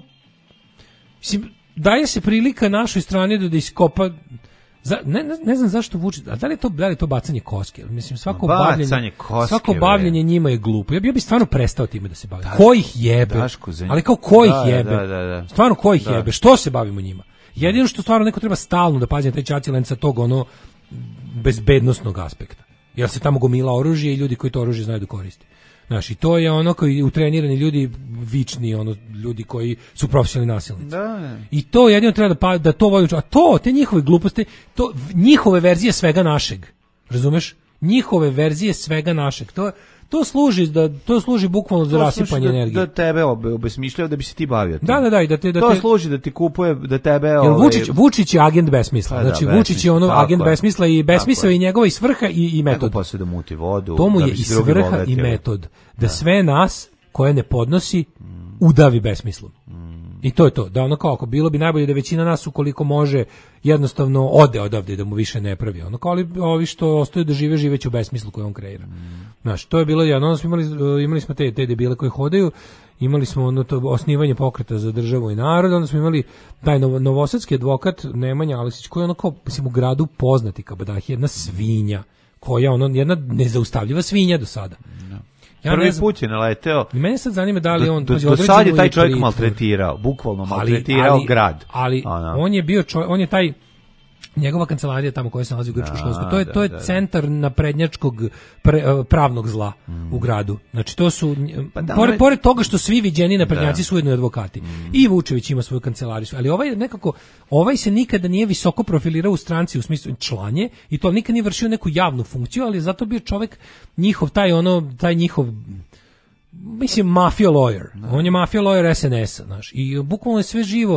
mislim, daje se prilika našoj strani da, da iskopa, za, ne, ne, ne znam zašto vuče, a da li je to, da li je to bacanje koske? Mislim, svako bavljenje, koske, svako bavljenje njima je glupo. Ja bi, ja bi stvarno prestao time da se bavim. Ko ih jebe? Ali kao ko ih da, jebe? Da, da, da. Stvarno ko ih da. jebe? Što se bavimo njima? Jedino što stvarno neko treba stalno da pazi na taj čacilen sa tog ono bezbednosnog aspekta. Jer se tamo gomila oružje i ljudi koji to oružje znaju da koriste. Znaš, i to je ono koji utrenirani ljudi, vični, ono, ljudi koji su profesionalni nasilnici. Da. I to jedino treba da, pa, da to voli, a to, te njihove gluposti, to, njihove verzije svega našeg, razumeš? Njihove verzije svega našeg, to to služi da to služi bukvalno za rasipanje da, energije. Da tebe obesmišljava da bi se ti bavio. Da, da, da, i da te da to te, služi da ti kupuje da tebe ovaj Vučić Vučić je agent besmisla. Pa znači da, Vučić je ono agent je. besmisla i besmisao i njegova i svrha i i metod. Tako posle da muti vodu. To mu da je i svrha i metod da, da sve nas koje ne podnosi udavi besmislom. Mm. I to je to. Da ono kao, bilo bi najbolje da većina nas ukoliko može jednostavno ode odavde da mu više ne pravi. Ono kao ali ovi što ostaju da žive živeće u besmislu koji on kreira. Mm. Znaš, to je bilo jedno, onda smo imali, imali smo te, te debile koji hodaju, imali smo ono to osnivanje pokreta za državu i narod, onda smo imali taj novo, novosadski advokat Nemanja Aleksić koji je ono kao, mislim, u gradu poznati kabadah, jedna svinja, koja ono, jedna nezaustavljiva svinja do sada. No. Ja Prvi put je naleteo. I mene sad zanima da li on do, do, do sad je taj čovjek maltretirao, bukvalno maltretirao ali, ali, grad. Ali Ana. on je bio čovjek, on je taj njegova kancelarija tamo koja se nalazi u Grčkoj školskoj, to je, to je da, da, centar naprednjačkog pre, pravnog zla mm. u gradu. Znači to su, pa da, pored, pored toga što svi viđeni naprednjaci da. su ujedno advokati. Mm. I Vučević ima svoju kancelariju, ali ovaj nekako, ovaj se nikada nije visoko profilirao u stranci u smislu članje i to nikad nije vršio neku javnu funkciju, ali zato bio čovjek njihov, taj ono, taj njihov mislim mafia lawyer. Da. On je mafia lawyer S N S-a, znaš. I bukvalno je sve živo.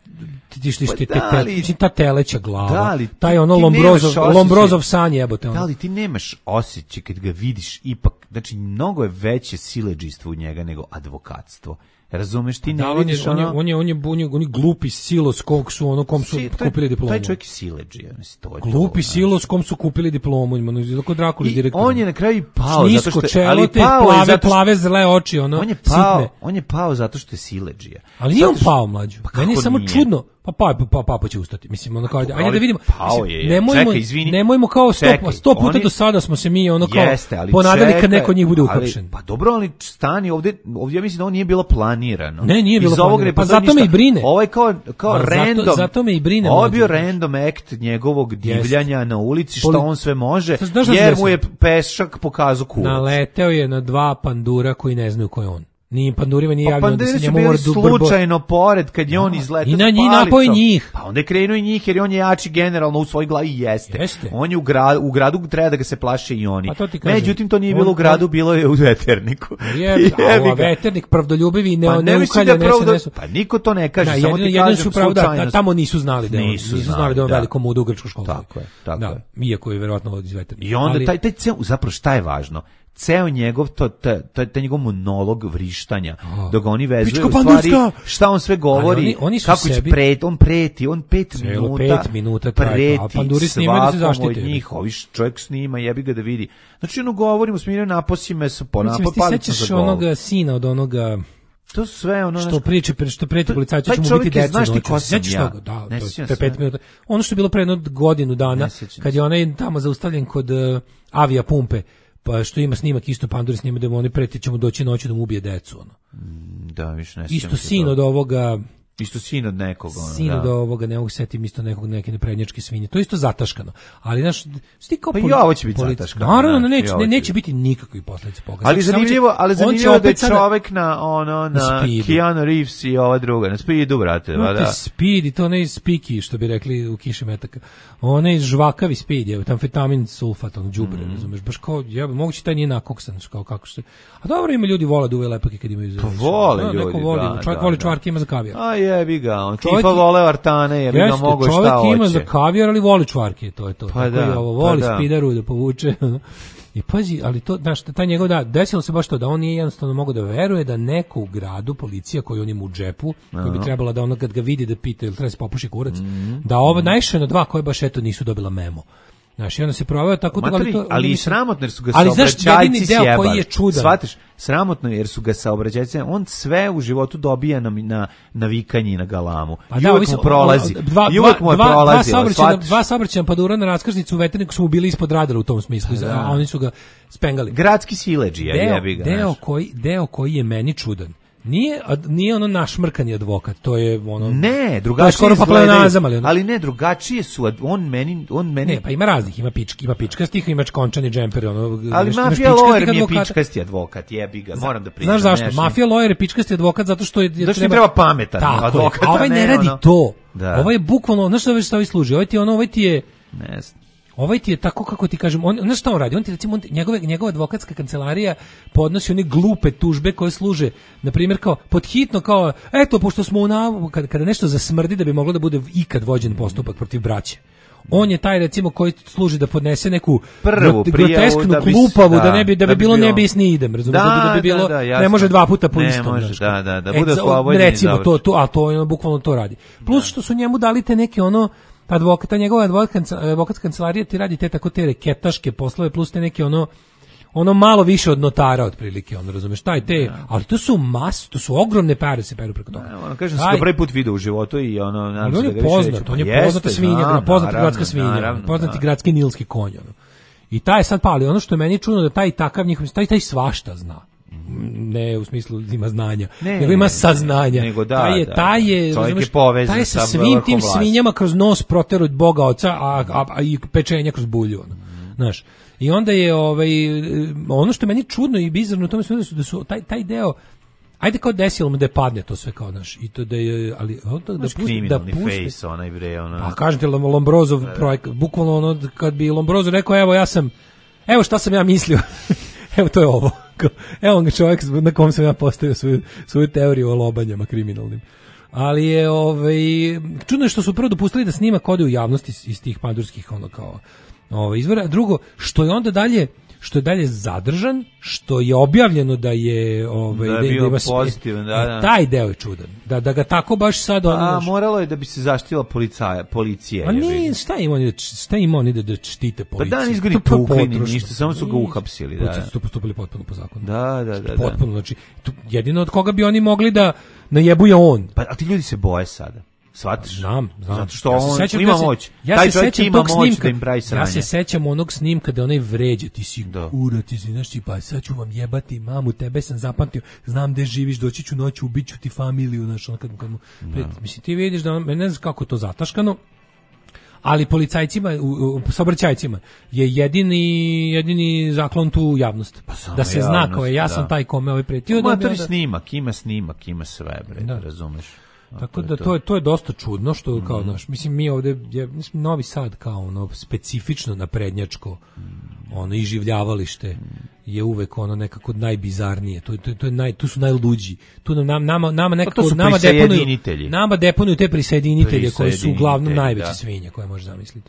Ti što ti te ta teleća glava. Li, taj ono Lombrozov Lombrozov san jebote. Da li ti nemaš osjećaj kad ga vidiš ipak, znači mnogo je veće siledžijstvo u njega nego advokatstvo. Razumeš, ti ne da, vidiš on je, ono... On je, on je, on je, on je glupi silos kog su, ono, kom su si, kupili diplomu. Taj čovjek je siledžija. Glupi to, silos kom su kupili diplomu. Ono, tako Drakuli direktor. On je na kraju pao. Šnisko, zato što, ali pao plave, zato što, plave zle oči, ono, on je pao, sitne. On je pao zato što je siledžija. Ali nije on pao, mlađu. Pa meni je samo nije? čudno. Pa pa pa pa pa će ustati. Mislim ono kao ajde, ajde da vidimo. Mislim, nemojmo, čekaj, izvini. Nemojmo kao sto, sto puta oni, do sada smo se mi ono kao jeste, ponadali čekaj, kad neko od njih bude uhapšen. Pa dobro, ali stani ovde, ovdje ja mislim da ovo nije bilo planirano. Ne, nije bilo planirano. Pa zato me i brine. Ovaj kao kao random. Zato, zato me i brine. Ovo je bio random act njegovog divljanja na ulici, što on sve može, jer mu je pešak pokazao kurac. Naleteo je na dva pandura koji ne znaju ko je on. Ni pandurima ni javljeno pa da se njemu mora slučajno pored kad je on izletao i na njih napoj njih. Pa onda je krenuo i njih jer on je jači generalno u svojoj glavi jeste. jeste. On je u gradu, u gradu treba da ga se plaše i oni. Pa to međutim to nije on, bilo u gradu, bilo je u Veterniku. Je, a Veternik pravdoljubivi i ne, pa ne ukalja ne pravda, se Pa niko to ne kaže, da, samo jedin, ti kažem su pravda, da, tamo nisu znali da je nisu, nisu znali da on velikom udu u grčku školu. Tako je, tako je. Iako je verovatno iz Veternika. I onda taj taj zapravo šta je važno? Ceo njegov to taj njegov monolog vrištanja oh. dok oni vezuju u stvari šta on sve govori oni, oni kako će pret on preti on pet minuta pet minuta preti a panduri snimaju da se zaštite njih ovi čovjek snima jebi ga da vidi znači ono govorimo smireno naposi me sa ponapad palica za govor onoga sina od onoga to sve ono što priče što preti policajci će mu biti deca znaš ti ko sam ja da to je pet minuta ono što je bilo pre jedno godinu dana kad je onaj tamo zaustavljen kod avija pumpe pa što ima snimak isto panduri snima da mu oni preti ćemo doći noću da mu ubije decu ono. Da, više ne. Isto sin od ovoga isto sin od nekog ono. Sin od ovoga, ne mogu setim isto nekog neke neprednjačke svinje. To je isto zataškano. Ali znaš, sti kao pa poli, i ovo će biti polic... zataškano. Naravno, ne, neće, ne, neće biti nikakvih posledica pogađaja. Ali zanimljivo, ali zanimljivo da je čovjek na ono na Keanu Reeves i ova druga, na Speedu, brate, no, da. Speed i to ne spiki što bi rekli u Kiši metaka. Onaj žvakavi Speed, je amfetamin sulfat, on đubre, mm. razumeš, baš kao ja moguće taj nije nakoksan, kao kako se. A dobro ima ljudi vole da uve lepake kad imaju. Pa vole ljudi, neko voli, da, čovjek da, voli da. čvarke ima za kavijar. A jebi ga, on tipa vole artane, jebi ga mogo šta hoće. Čovjek ima za kavijar, ali voli čvarke, to je to. Pa tako da, je ovo, voli pa da. spideru da povuče. I pazi, ali to, znaš, taj njegov da, desilo se baš to da on nije jednostavno mogao da veruje da neko u gradu, policija koju on ima u džepu, koja bi trebala da ono kad ga vidi da pita ili treba se popuši kurac, mm-hmm. da ovo najviše na dva koje baš eto nisu dobila memo. Znaš, i onda se proveo tako Matri, ali to ali i sramotno jer su ga saobraćajci sjebali. Koji je čudan. Shvatiš, sramotno jer su ga saobraćajci, on sve u životu dobija na na navikanje i na galamu. Pa I da, uvijek mu prolazi. Dva, I uvijek mu je prolazi. Dva saobraćajna, dva saobraćajna padura na raskrsnicu u Veterniku su mu bili ispod radara u tom smislu, da. A oni su ga spengali. Gradski siledžija, jebi ga. Deo koji, deo koji je meni čudan. Nije nije ono našmrkani advokat, to je ono ne, drugačije izgleda, ali, ali ne drugačije su, on meni on meni ne, pa ima raznih, ima pički, ima pičkastih, ima končani džemper, ono ali mafija lawyer mi je pičkasti advokat, jebi ga, moram da priznam. Znaš zašto? Mafija lawyer je pičkasti advokat zato što je da treba, treba pametan advokat. A ovaj ne radi ono, to. Da. Ovaj je bukvalno, znaš što ovaj služi? Ovaj ti ono, ovaj ti je ne Ovaj ti je tako kako ti kažem, on znaš šta on radi? On ti recimo on, njegove njegova advokatska kancelarija podnosi one glupe tužbe koje služe na primjer kao podhitno kao eto pošto smo u nav, kada, kada nešto zasmrdi da bi moglo da bude ikad vođen postupak protiv braće. On je taj recimo koji služi da podnese neku prvu grotesknu da glupavu da, da ne bi da bi, da bi bilo ne bi ni idem, razumiješ, da, da, da bi bilo da, da, ne može dva puta po istom, može, da, da, da bude slobodno. Recimo to to, a to je bukvalno to radi. Plus što su njemu dali te neke ono advokata, njegova advokatska kancelarija ti radi te tako te reketaške poslove plus te neke ono ono malo više od notara otprilike, on razumeš, taj te, ali to su mas, to su ogromne pare se peru preko toga. Ono kažem se da prvi put video u životu i ono ali on je poznat, on je poznata svinja, poznata gradska svinja, poznati gradski nilski konj. Ono. I taj sad pali, ono što je meni čudno da taj takav njihov, taj taj svašta zna. ne u smislu ima znanja, ne, nego ima saznanja. Nego da, taj je, da, taj je, čovjek je povezan taj je sa sa svim tim vlasti. svinjama kroz nos proteru od Boga oca, a, a, a i pečenja kroz bulju. Ono. Znaš, i onda je ovaj, ono što je meni čudno i bizarno u tome sve da su, da su taj, taj deo ajde kao desilo mu da padne to sve kao naš i to da je ali to da pusti da pusti face onaj bre ona. Pa kažete Lombrozov projekat bukvalno ono kad bi Lombrozo rekao evo ja sam evo šta sam ja mislio. Evo to je ovo. Evo ga čovjek na kom sam ja postavio svoju, svoju teoriju o lobanjama kriminalnim. Ali je ovaj čudno je što su prvo dopustili da snimak ode u javnosti iz, iz tih madurskih ono kao ovaj izvora, a drugo što je onda dalje što je dalje zadržan, što je objavljeno da je ovaj da je da, bio da pozitivan, da, da. Taj deo je čudan. Da da ga tako baš sad ono. A moralo je da bi se zaštitila policija, policija. A ni šta ima oni šta ima oni da, da štite policiju. Pa da nisu ga ni tukli, ništa, samo su ga uhapsili, da. Su postupili potpuno po zakonu. Da, da, da. Potpuno, znači tu, jedino od koga bi oni mogli da najebuje on. Pa a ti ljudi se boje sada. Shvatiš? Znam, znam. Zato što ja on sećam, ima ja se, moć. Ja Taj se čovjek sećam ima tog moć snimka, da im pravi sranje. Ja se sećam onog snimka da onaj vređa, ti si kura, ti si, znaš, pa sad ću vam jebati mamu, tebe sam zapamtio, znam gde živiš, doći ću noću, ubiću ti familiju, znaš, ono kad, kad mu, pred, mislim, ti vidiš da on, ne znam kako je to zataškano, ali policajcima, u, u, saobraćajcima je jedini jedini zaklon tu javnost. Pa da se javnost, zna kao je, ja da. sam taj kome ovaj pretio. Ma to je snimak, ima snimak, ima sve, bre, da. razumeš. Tako da to je to je dosta čudno što kao mm. naš mislim mi ovde je mislim Novi Sad kao ono specifično naprednjačko mm. ono iživljavalište je uvek ono nekako najbizarnije. To to to je naj tu su najluđi. Tu nam nama nama nekako nama deponuju nama deponuju te prisjedinitelje koji su uglavnom najveće da. svinje koje možeš zamisliti.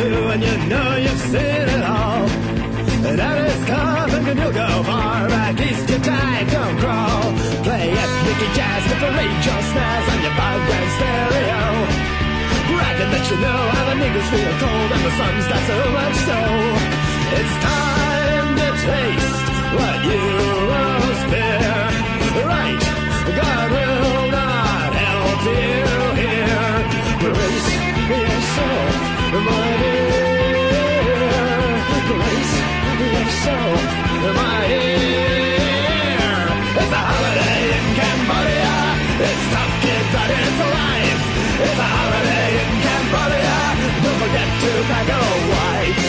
too, and you know you've seen it all. That is coming and you'll go far back east, your time don't crawl. Play ethnic jazz to parade your snares on your bog-grand stereo. Bragging that you know how the niggas feel cold and the sun's got so much so. It's time to taste what you most fear. Right, God will not help you here. Brace yourself, my dear. Brace yourself, my dear. It's a holiday in Cambodia. It's tough, kid, but it's life. It's a holiday in Cambodia. Don't forget to pack a wife.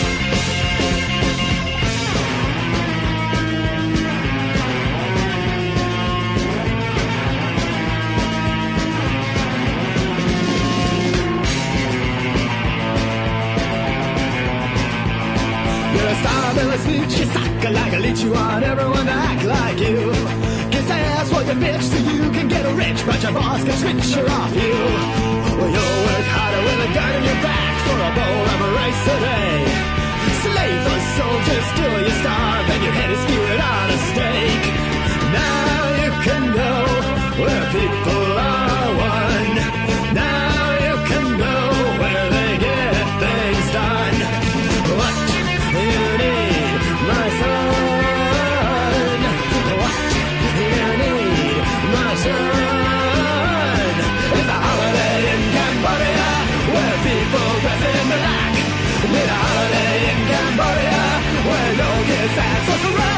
You're a star, Billy Speech, you suck like a leech. You want everyone to act like you. Kiss ass while you bitch so you can get rich, but your boss can switch her off you. Well, you'll work harder with a gun in your back for a bowl of rice a day. Slaves or soldiers till you starve and your head is skewered on a stake. Now you can go where people are one. Now you can go where they get things done. What you need, my son? What you need, my son? It's a holiday in Cambodia where people dress in black. Need a holiday in Cambodia where no kids ass for crack.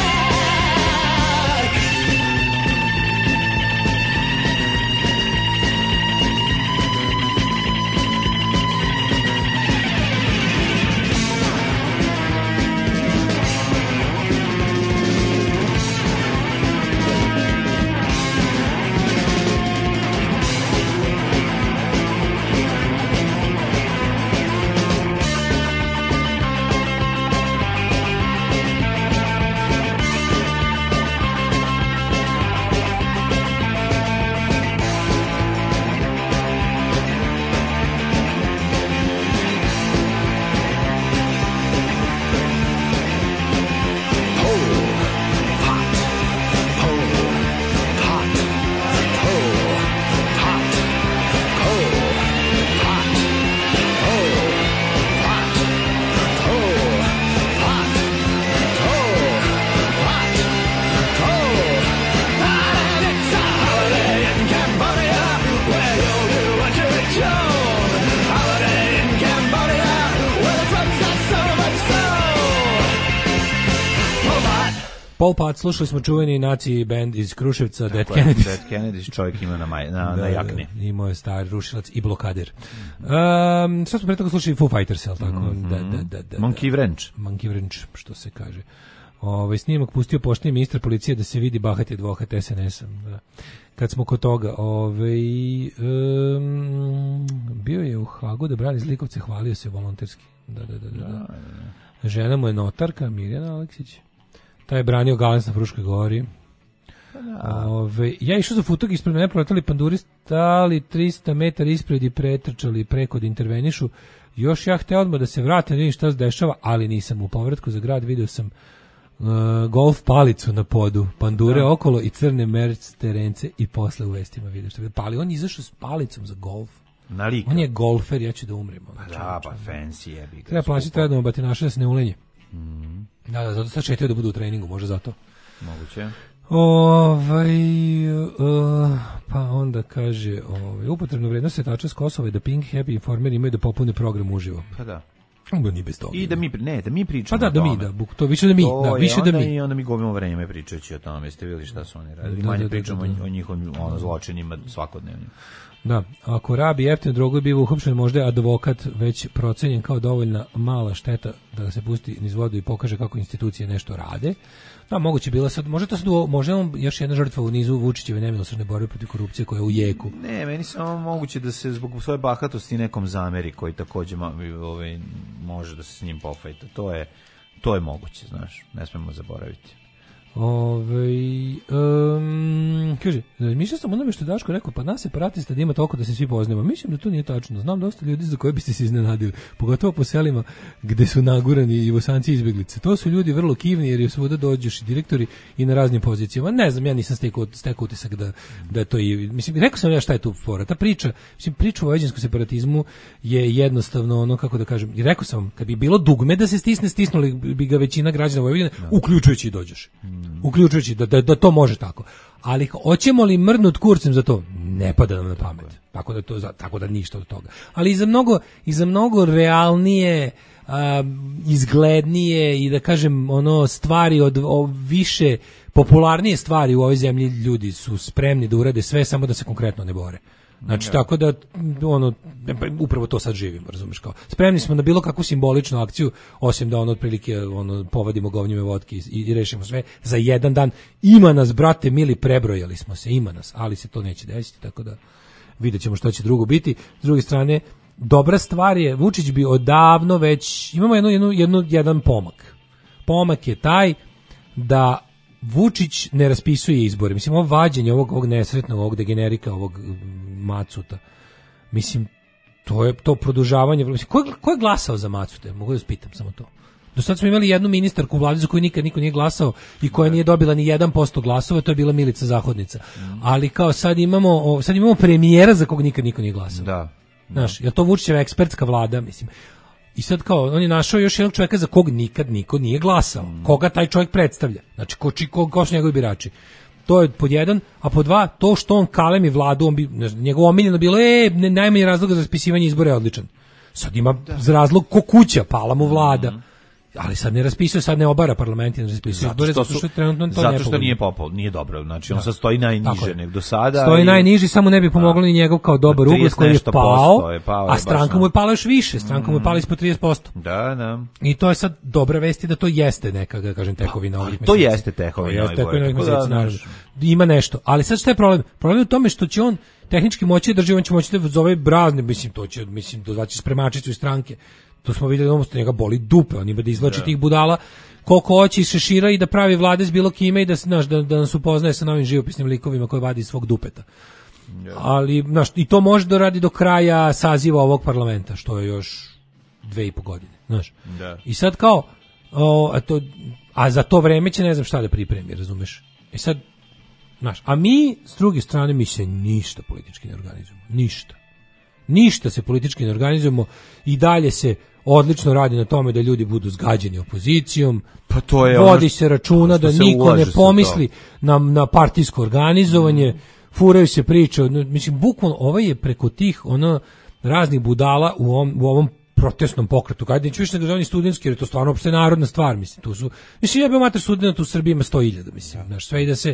Pol Pot, slušali smo čuveni naci band iz Kruševca, Dead Kennedys. Dead Kennedys, čovjek ima na, maj, na, na jakni. Imao je stari rušilac i blokader. Um, sad smo pre toga slušali Foo Fighters, jel tako? Mm-hmm. Da, da, da, da, Monkey Wrench. Monkey Wrench, što se kaže. Ovaj snimak pustio pošteni ministar policije da se vidi bahati advokat S N S-a. Da. Kad smo kod toga, ovaj, um, bio je u Hagu da brani zlikovce, hvalio se volonterski. Da, da, da, da. da. da, da. Žena mu je notarka, Mirjana Aleksić. Taj je branio Galens na Fruškoj gori. Ove, ja išao za futog, ispred mene proletali panduri, stali tristo metara ispred i pretrčali preko da intervenišu. Još ja hteo odmah da se vratim, da vidim šta se dešava, ali nisam. U povratku za grad vidio sam uh, golf palicu na podu, pandure da. Okolo i crne merc terence i posle u vestima vidio što je pali. On je izašao s palicom za golf. Nalika. On je golfer, ja ću da umrem. Pa da, pa fancy je. Treba plaćati treba da batinaša da se ne ulenje. Mm. Da, da, zato sad četaju da budu u treningu, može zato. Moguće. Ovaj, uh, pa onda kaže, ovaj, upotrebno vrednost setača s Kosova je da Pink, Happy Informer imaju da popune program uživo. Pa da. Onda ni bez toga. I da mi, ne, da mi pričamo pa da, o tome. da mi, da, buk, to više da mi, to da, više da mi. I onda mi gubimo vreme pričajući o tome, jeste vidjeli šta su oni radili. Da, manje da, da, pričamo da, da. o njihovim ono, zločinima svakodnevnim. Da, ako rabi jeftinu drogu i biva uhapšen, možda je advokat već procenjen kao dovoljna mala šteta da se pusti niz vodu i pokaže kako institucije nešto rade. Da, moguće bila sad, može to sad, može on još jedna žrtva u nizu Vučićeve nemilosrdne borbe protiv korupcije koja je u jeku. Ne, meni samo moguće da se zbog svoje bahatosti nekom zameri koji takođe ovaj, može da se s njim pofajta. To je, to je moguće, znaš, ne smemo zaboraviti. Ove, um, kaže, mišljam sam onome što je Daško rekao, pa nas separatista da ima toliko da se svi poznamo. Mislim da to nije tačno. Znam dosta ljudi za koje biste se iznenadili, pogotovo po selima gde su nagurani i Bosanci izbeglice. To su ljudi vrlo kivni jer je svuda dođeš i direktori i na raznim pozicijama. Ne znam, ja nisam stekao, stekao utisak da, da je to i... Mislim, rekao sam ja šta je tu fora. Ta priča, mislim, priča o vojvođanskom separatizmu je jednostavno ono, kako da kažem, i rekao sam, kad bi bilo dugme da se stisne, stisnuli bi ga većina građana Vojvodine, uključujući i dođeš. Uključujući da, da, da to može tako. Ali hoćemo li mrnut kurcem za to? Ne pada nam na pamet. Tako da, to, tako da ništa od toga. Ali i za mnogo, i za mnogo realnije, a, izglednije i da kažem ono stvari od o, više popularnije stvari u ovoj zemlji ljudi su spremni da urade sve samo da se konkretno ne bore. Znači, ja. Tako da, ono, upravo to sad živimo, razumiješ, kao. Spremni smo na bilo kakvu simboličnu akciju, osim da ono, otprilike, ono, povadimo govnjime vodke i, i rešimo sve za jedan dan. Ima nas, brate, mili, prebrojali smo se, ima nas, ali se to neće desiti, tako da vidjet ćemo što će drugo biti. S druge strane, dobra stvar je, Vučić bi odavno već, imamo jednu, jednu, jednu, jedan pomak. Pomak je taj da Vučić ne raspisuje izbore. Mislim, ovo vađenje ovog, ovog nesretnog, ovog degenerika, ovog Macuta, mislim, to je to produžavanje. Mislim, ko, je, ko je glasao za Macute? Mogu da spitam samo to. Do sad smo imali jednu ministarku u vladi za koju nikad niko nije glasao i koja nije dobila ni jedan posto glasova, to je bila Milica Zahodnica. Mm. Ali kao sad imamo, sad imamo premijera za kog nikad niko nije glasao. Da. Znaš, je to Vučićeva ekspertska vlada, mislim. I sad kao, on je našao još jednog čovjeka za kog nikad niko nije glasao. Mm. Koga taj čovjek predstavlja? Znači, ko, ko, ko su njegovi birači? To je pod jedan, a pod dva, to što on kalemi vladu, on bi, njegovo omiljeno bilo, e, ne, najmanji razlog za raspisivanje izbora je odličan. Sad ima da. razlog ko kuća, pala mu vlada. Mm. Ali sad ne raspisuje, sad ne obara parlament i ne raspisuje izbore, zato što, što trenutno to zato što nije popol, nije dobro. Znači, on sad stoji najniže nego do sada. Stoji i... najniži, samo ne bi pomoglo ni njegov kao dobar ugled koji je pao, je pao a stranka mu je pala još više, stranka mm. mu je pala ispod trideset posto. Da, da. I to je sad dobra vest da to jeste neka, da kažem, tekovina ovih meseci. To jeste tekovina ovih meseci. Ima nešto, ali sad šta je problem? Problem je u tome što će on tehnički moći da drži, on će moći da zove brazne, mislim, to će, mislim, dozvaći spremačicu iz stranke. To smo vidjeli, ono što njega boli dupe, on ima da izvlači tih budala koliko hoće iz šešira i da pravi vlade s bilo kime i da, znaš, da, da nas upoznaje sa novim živopisnim likovima koje vadi iz svog dupeta. Yeah. Ali, znaš, i to može da radi do kraja saziva ovog parlamenta, što je još dve i po godine, znaš. Yeah. I sad kao, o, a, to, a za to vreme će ne znam šta da pripremi, razumeš? I sad, znaš, a mi, s druge strane, mi se ništa politički ne organizujemo, ništa. Ništa se politički ne organizujemo i dalje se odlično radi na tome da ljudi budu zgađeni opozicijom, pa to je vodi ono što, se računa da niko ne pomisli na, na partijsko organizovanje, mm. furaju se priče, mislim, bukvalno ovaj je preko tih ono raznih budala u ovom, u ovom protestnom pokretu, kada neću više nego studentski, jer je to stvarno opšte narodna stvar, mislim, tu su, mislim, ja bi mater studenta u Srbiji ima sto hiljada, mislim, znaš, sve i da se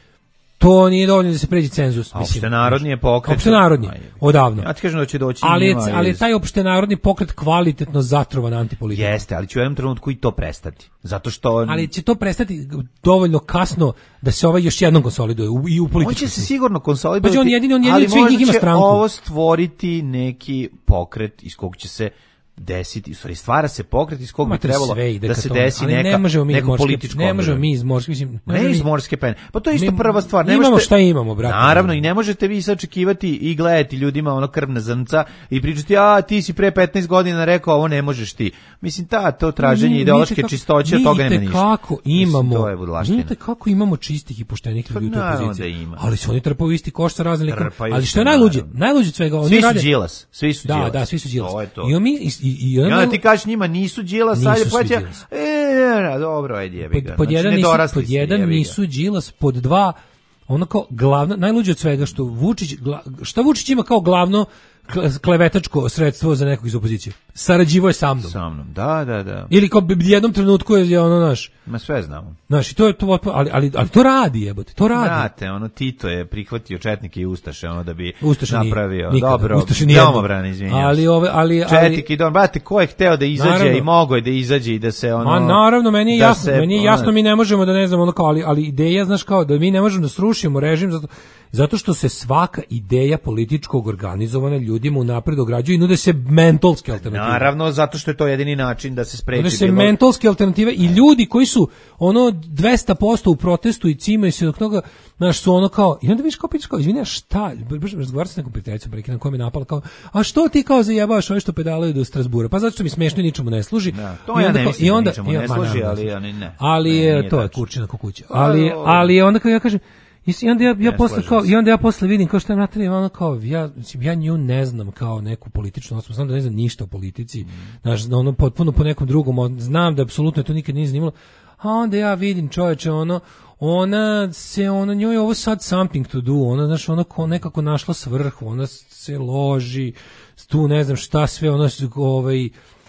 to nije dovoljno da se pređe cenzus, mislim. Opštenarodni je pokret. Opštenarodni, odavno. Ja ti kažem da će doći ali njima. Je, ali je taj opštenarodni pokret kvalitetno zatrovan antipolitikom. Jeste, ali će u jednom trenutku i to prestati. Zato što on... Ali će to prestati dovoljno kasno da se ovaj još jednom konsoliduje u, i u političkom. On će se sigurno konsolidovati, pa on jedini, on jedini svih njih ima stranku. Ali možda će ovo stvoriti neki pokret iz kog će se desiti, u stvari stvara se pokret iz kog bi trebalo da se desi neka, ne možemo mi neko morske, političko ne možemo mi iz morske, mislim, ne, ne iz morske pene. Pa to je isto mi, prva stvar. Ne imamo možete, šta imamo, brate. Naravno, i ne možete vi sad očekivati i gledati ljudima ono krvna zrnca i pričati, a ti si pre petnaest godina rekao, ovo ne možeš ti. Mislim, ta, to traženje ideološke čistoće, od toga nema ništa. Kako imamo, vidite kako imamo čistih i poštenih ljudi u toj opoziciji. Ali su oni trpaju isti koš sa raznim likama. Ali što je najluđe? Najluđe svega, oni rade. Svi su Đilas, svi su Đilas. Da, da, svi su Đilas. I mi i i ona ti kažeš njima nisu Đilas, sad je plaća. E, dobro, ajde, jebi ga. Pod jedan nisu, pod jedan nisu Đilas, pod dva ono kao glavno, najluđe od svega što Vučić, šta Vučić ima kao glavno klevetačko sredstvo za nekog iz opozicije. Sarađivo je sa mnom. Sa mnom, da, da, da. Ili kao u jednom trenutku je ono naš. Ma sve znamo. Znaš, to je to, ali, ali, ali to radi, jebote, to radi. Znate, ono Tito je prihvatio četnike i ustaše, ono da bi Ustaše napravio. Nikada, dobro, domobrani, izvinjavam. Ali ove, ali, ali četnike i dom, brate, ko je hteo da izađe naravno, i mogo je da izađe i da se ono. Ma naravno, meni je jasno, se, meni je jasno, mi ne možemo da ne znamo ono kao, ali, ali ideja, znaš kao, da mi ne možemo da srušimo režim zato zato što se svaka ideja političkog organizovanja ljudima unapred ograđuju i nude se mentolske alternative. Naravno, zato što je to jedini način da se spreči. Nude se bilo... mentolske alternative i ljudi koji su ono dvesta posto u protestu i cimaju se od toga, znaš, su ono kao, i onda vidiš kao pitaš kao, izvini, šta, baš razgovarati s nekom prijateljicom, preki na kojem je napala, kao, a što ti kao zajebavaš ove što pedalaju do Strasbura? Pa zato što mi smešno i ničemu ne služi. Da, to ja ne mislim da ničemu ne služi, ali oni ne. Ali je, to je kurčina kukuća. Ali, ali onda kao ja kažem, i onda ja, ja posle kao i onda ja posle vidim kao šta je natrije, ono kao ja ja nju ne znam kao neku političnu osobu, znam da ne znam ništa o politici. Mm. Znaš, ono potpuno po nekom drugom, znam da apsolutno to nikad nije zanimalo. A onda ja vidim, čoveče, ono ona se ona njoj ovo sad something to do, ona znaš ona ko nekako našla svrhu, ona se loži tu ne znam šta sve, ona ovaj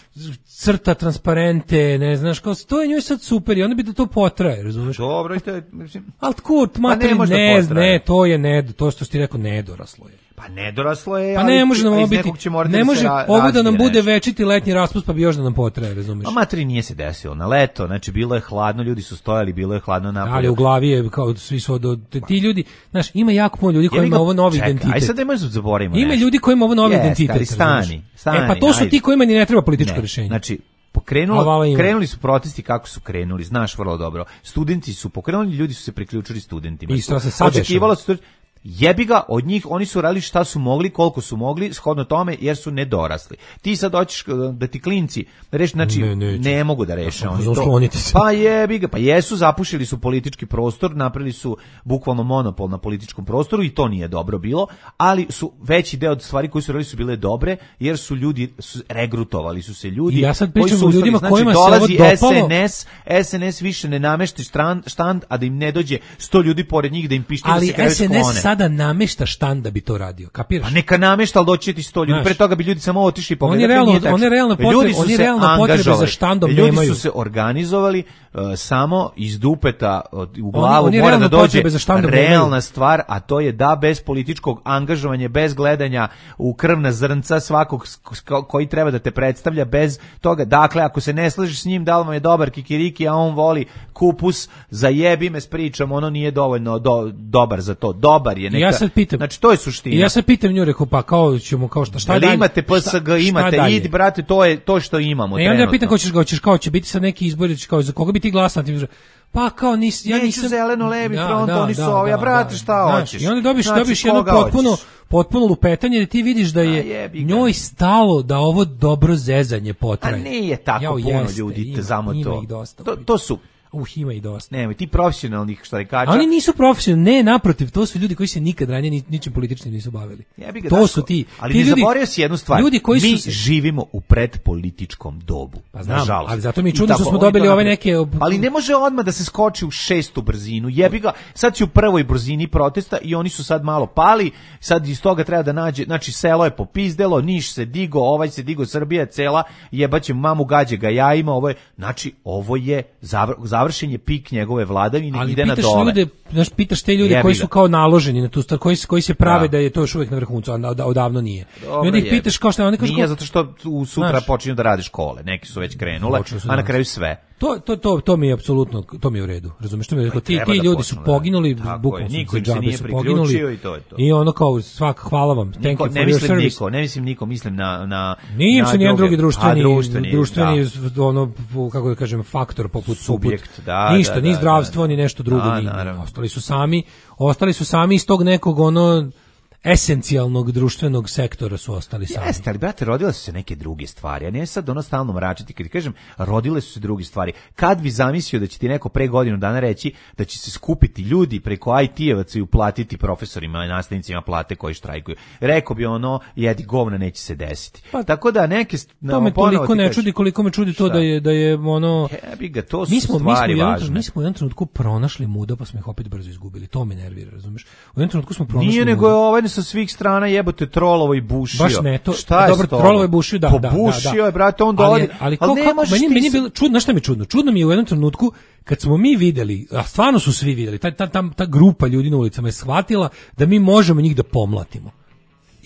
crta transparente, ne znaš, kao to je njoj sad super i onda bi da to potraje, razumeš? Dobro, i to je, mislim... Ali kurt, materi, pa ne, ne, ne, to je ne, to što ti rekao, nedoraslo je. Pa nedoraslo je, pa ne može nam ovo biti, ne može da ovo da nam bude večiti letnji raspust, pa bi još da nam potraje, razumeš? A materi nije se desilo, na leto, znači bilo je hladno, ljudi su stojali, bilo je hladno napolju. Ali u glavi je, kao svi su, od, ti ljudi, znaš, ima jako puno ljudi koji ima ovo novi čekaj, identitet. Aj sad nemoj zaboravimo Ima nešto. ljudi koji ima ovo novi yes, identitet. Stani, stani, e pa to su ajde. ti kojima ni ne treba političko ne, rješenje. Znači, pokrenulo, krenuli su protesti kako su krenuli, znaš vrlo dobro. Studenti su pokrenuli, ljudi su se priključili studentima. I što se sad očekivalo su jebi ga od njih, oni su radili šta su mogli, koliko su mogli, shodno tome, jer su nedorasli. Ti sad hoćeš da ti klinci reši, znači ne, ne, ne mogu da reše oni to. Pa jebi ga, pa jesu, zapušili su politički prostor, napravili su bukvalno monopol na političkom prostoru i to nije dobro bilo, ali su veći deo od stvari koji su radili su bile dobre, jer su ljudi su regrutovali su se ljudi. I ja sad pričam o ljudima znači, kojima se ovo dopalo. S N S, S N S više ne namešti štand, a da im ne dođe sto ljudi pored njih da im pište da se kraju sklone. Da namešta štand da bi to radio, kapiraš? Pa neka namešta, ali doći ti sto ljudi. Pre toga bi ljudi samo otišli pogledati. Oni realno, oni realno potrebe, oni realno potrebe za štandom ljudi nemaju. Ljudi su se organizovali uh, samo iz dupeta uh, u glavu oni, oni mora da dođe realna stvar, a to je da bez političkog angažovanja, bez gledanja u krvna zrnca svakog koji treba da te predstavlja, bez toga, dakle, ako se ne slažeš s njim, da li vam je dobar kikiriki, a on voli kupus, zajebi me s pričom, ono nije dovoljno do, dobar za to. Dobar je neka. Ja sad pitam, znači to je suština. Ja sad pitam nju, rekao, pa kao ćemo, kao šta, šta da dalje? Imate P S G, imate I D, brate, to je to što imamo. E, onda ja pitam, ko ćeš, hoćeš, kao će biti sad neki izbori, kao, za koga bi ti glasao? Pa kao nis, ja nisam... Neću zeleno-levi front, oni su ovi, ja brate, šta hoćeš? I onda dobiš, znači, dobiš jedno potpuno, potpuno lupetanje, da ti vidiš da je njoj stalo da ovo dobro zezanje potraje. A nije tako Jao, puno jeste, ljudi, ima, samo ima to. Ih dosta, to. To su... Uh, ima i dosta. Nemoj, ti profesionalnih štrajkača. Oni nisu profesionalni, ne, naprotiv, to su ljudi koji se nikad ranije ni, ničim političnim nisu bavili. Ga, to su ti. Ali ti ne ljudi, zaboravio si jednu stvar. Ljudi koji mi su živimo u predpolitičkom dobu. Pa znam, nažalost. Ali zato mi je čudno što smo dobili ove neke... Ali ne može odmah da se skoči u šestu brzinu. Jebi ga, sad si u prvoj brzini protesta i oni su sad malo pali, sad iz toga treba da nađe, znači selo je popizdelo, Niš se digo, ovaj se digo, Srbija cela, jebaće mamu gađe ga jajima, ovo je, znači ovo je završen je pik njegove vladavine, ali ide na dole. Ali pitaš ljude, znaš, pitaš te ljude koji su kao naloženi na tu stvar, koji, koji se prave da. da je to još uvijek na vrhuncu, a da, odavno nije. Dobre, I onda ih pitaš kao šta, oni kažu... Nije, zato što u sutra znaš, počinju da rade škole, neki su već krenule, a na kraju sve. To, to, to, to mi je apsolutno, to mi je u redu, razumiješ, to mi je rekao, ti, ti ljudi su poginuli, bukvalno su džabe su poginuli i, to je to. I ono kao, svak, hvala vam, thank niko, you for ne your service. Niko, ne mislim niko, mislim na... na Nije im se nijedan drugi društveni, a, društveni, društveni ono, kako da kažem, faktor poput... Subjekt, poput, da, ništa, da, ni da, zdravstvo, da, ni nešto drugo, da, ni, ostali su sami, ostali su sami iz tog nekog, ono... esencijalnog društvenog sektora su ostali sami. Jeste, ali brate, rodile su se neke druge stvari, a ne sad ono stalno mračiti, kad ti kažem, rodile su se druge stvari. Kad bi zamislio da će ti neko pre godinu dana reći da će se skupiti ljudi preko I T-evaca i uplatiti profesorima i nastavnicima plate koji štrajkuju, rekao bi ono, jedi govna, neće se desiti. Pa, tako da neke... To me toliko ne čudi, koliko me čudi to da je, da je ono... Jebi ga, to su mi smo, stvari mi smo važne. Mi smo u jednom trenutku pronašli muda, pa smo ih opet brzo izgubili. To me nervira, razumeš? U jednom trenutku smo pronašli Nije muda. nego je ovaj sa svih strana jebote trolovo i bušio. Baš ne, to, šta je dobro, trolovo i bušio, da, da, da. Bušio je, brate, on dolazi. Ali, ali, ali, ali kako, meni, meni je bilo čudno, šta mi je čudno? Čudno mi je u jednom trenutku, kad smo mi videli, a stvarno su svi videli, ta, ta, ta, ta grupa ljudi na ulicama je shvatila da mi možemo njih da pomlatimo.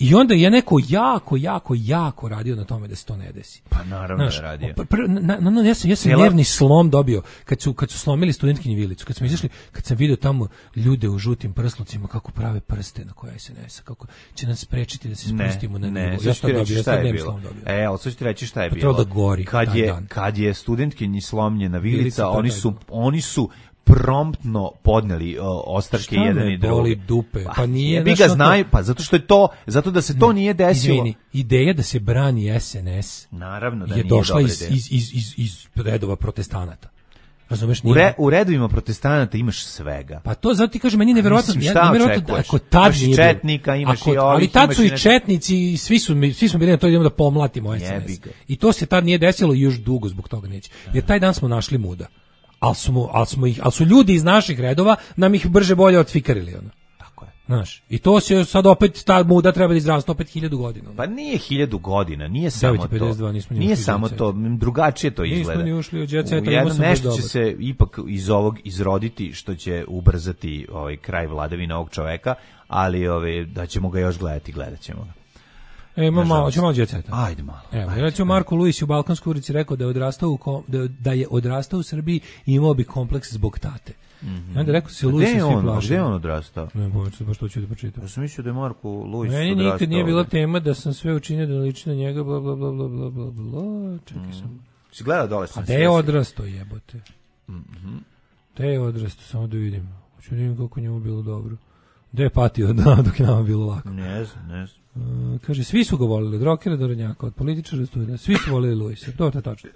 I onda je neko jako, jako, jako radio na tome da se to ne desi. Pa naravno da je radio. Pr, na, na, na, ja sam, ja sam nervni slom dobio kad su, kad su slomili studentkinju vilicu, kad smo izašli, kad sam vidio tamo ljude u žutim prslucima kako prave prste na koja S N S-a, kako će nas sprečiti da se spustimo na ne, nivo. Ja sam dobio, ja sam nervni slom dobio. E, ali sad ću ti reći šta je pa bilo. Da gori, kad, je, dan. kad je studentkinji slomljena vilica, vilica oni, su, dan. oni su promptno podneli uh, ostavke jedan i drugi. Boli dupe. Pa nije bi ga znaju, pa zato što je to, zato da se to nije desilo. Izvini, ideja da se brani S N S. Naravno da je nije došla iz, iz, iz, iz, iz redova protestanata. Razumeš, u, re, u redovima protestanata imaš svega. Pa to zato ti kažem, meni neverovatno, Mislim, ja neverovatno ako tad nije četnika, imaš ako, i ovih, ali tad su i nešto... četnici, svi su svi smo bili na to idemo da pomlatimo S N S. I to se tad nije desilo i još dugo zbog toga neće. Jer taj dan smo našli muda. Al smo, al smo ih, al su ljudi iz naših redova nam ih brže bolje otfikarili ono. Tako je. Znaš, i to se sad opet ta muda treba da izrasta opet hiljadu godina. Pa nije hiljadu godina, nije samo devet dva, to. Nije samo to, drugačije to izgleda. Nismo ni ušli u jet set, ali jedno nešto će se ipak iz ovog izroditi što će ubrzati ovaj kraj vladavine ovog čoveka, ali ovaj da ćemo ga još gledati, gledaćemo ga. E, imamo malo, ćemo malo jet seta. Ajde malo. Evo, recimo Marko Luis u Balkanskoj ulici rekao da je odrastao u da, da je odrastao u Srbiji i imao bi kompleks zbog tate. Mm -hmm. Onda rekao se Luis i svi plašili. Gde je on odrastao? Ne, baš baš to ću da pročitam. Ja sam mislio da je Marko Luis odrastao. Meni nikad nije bila tema da sam sve učinio da liči na njega, bla bla bla bla bla bla bla. Čekaj mm. sam. Si gledao dole sam. A gde je odrastao, jebote? Mhm. Gde je odrastao, samo da vidim. Hoću da vidim kako njemu bilo dobro. Gde je patio da, dok je nama bilo lako. Ne znam, ne znam. Uh, kaže, svi su ga volili, od rockera do rodnjaka, od političara do studenta, svi su volili Luisa, to je tačno.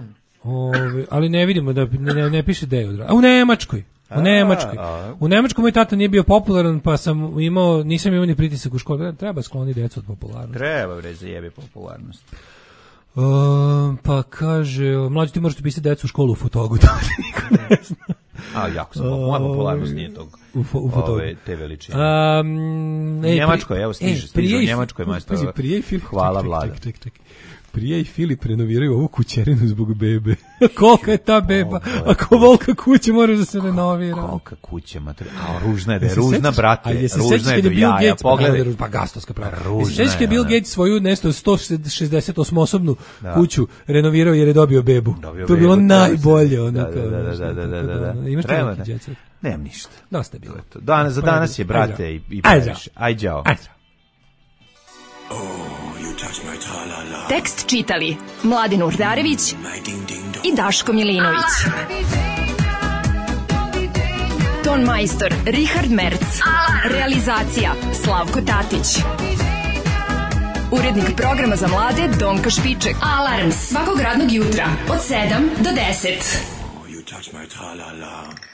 Ove, ali ne vidimo, da ne, ne, ne piše gde je odrastao. A u Nemačkoj, u Nemačkoj. U Nemačkoj moj tata nije bio popularan, pa sam imao, nisam imao ni pritisak u školi. Treba skloniti decu od popularnosti. Treba, bre, zajebi popularnost. Uh, pa kaže, mlađi ti možete pisati decu u školu u Fotogu, to niko ne zna. A, jako sam, moja popularnost nije tog, u, fo, u ove, te veličine. Um, u Njemačkoj, evo stiže, stiže u Njemačkoj majstor. Hvala Vlada. Ček, ček, ček. Prije i Filip renoviraju ovu kućerinu zbog bebe. Kolika je ta beba? Ako volka kuće moraš da se renovira. Kolika kuće, mater. A ružna je da je ružna, brate. Ružna je do jaja. Pogledaj. Pa gastovska prava. Sećaš je Bill Gates svoju nešto sto šezdeset osam osobnu kuću renovirao jer je dobio bebu. To je bilo najbolje. Da, da, da, da, da. Imaš treba neki djecet? Nemam ništa. Dosta je bilo. Za danas je, brate, i previše. Aj, đao. Aj, đao. Tekst čitali Mladin Urdarević i Daško Milinović. Ton majstor Richard Merc. Realizacija Slavko Tatić. Urednik programa za mlade Donka Špiček. Alarms svakog radnog jutra od sedam do deset. Oh, you touch my tra-la-la.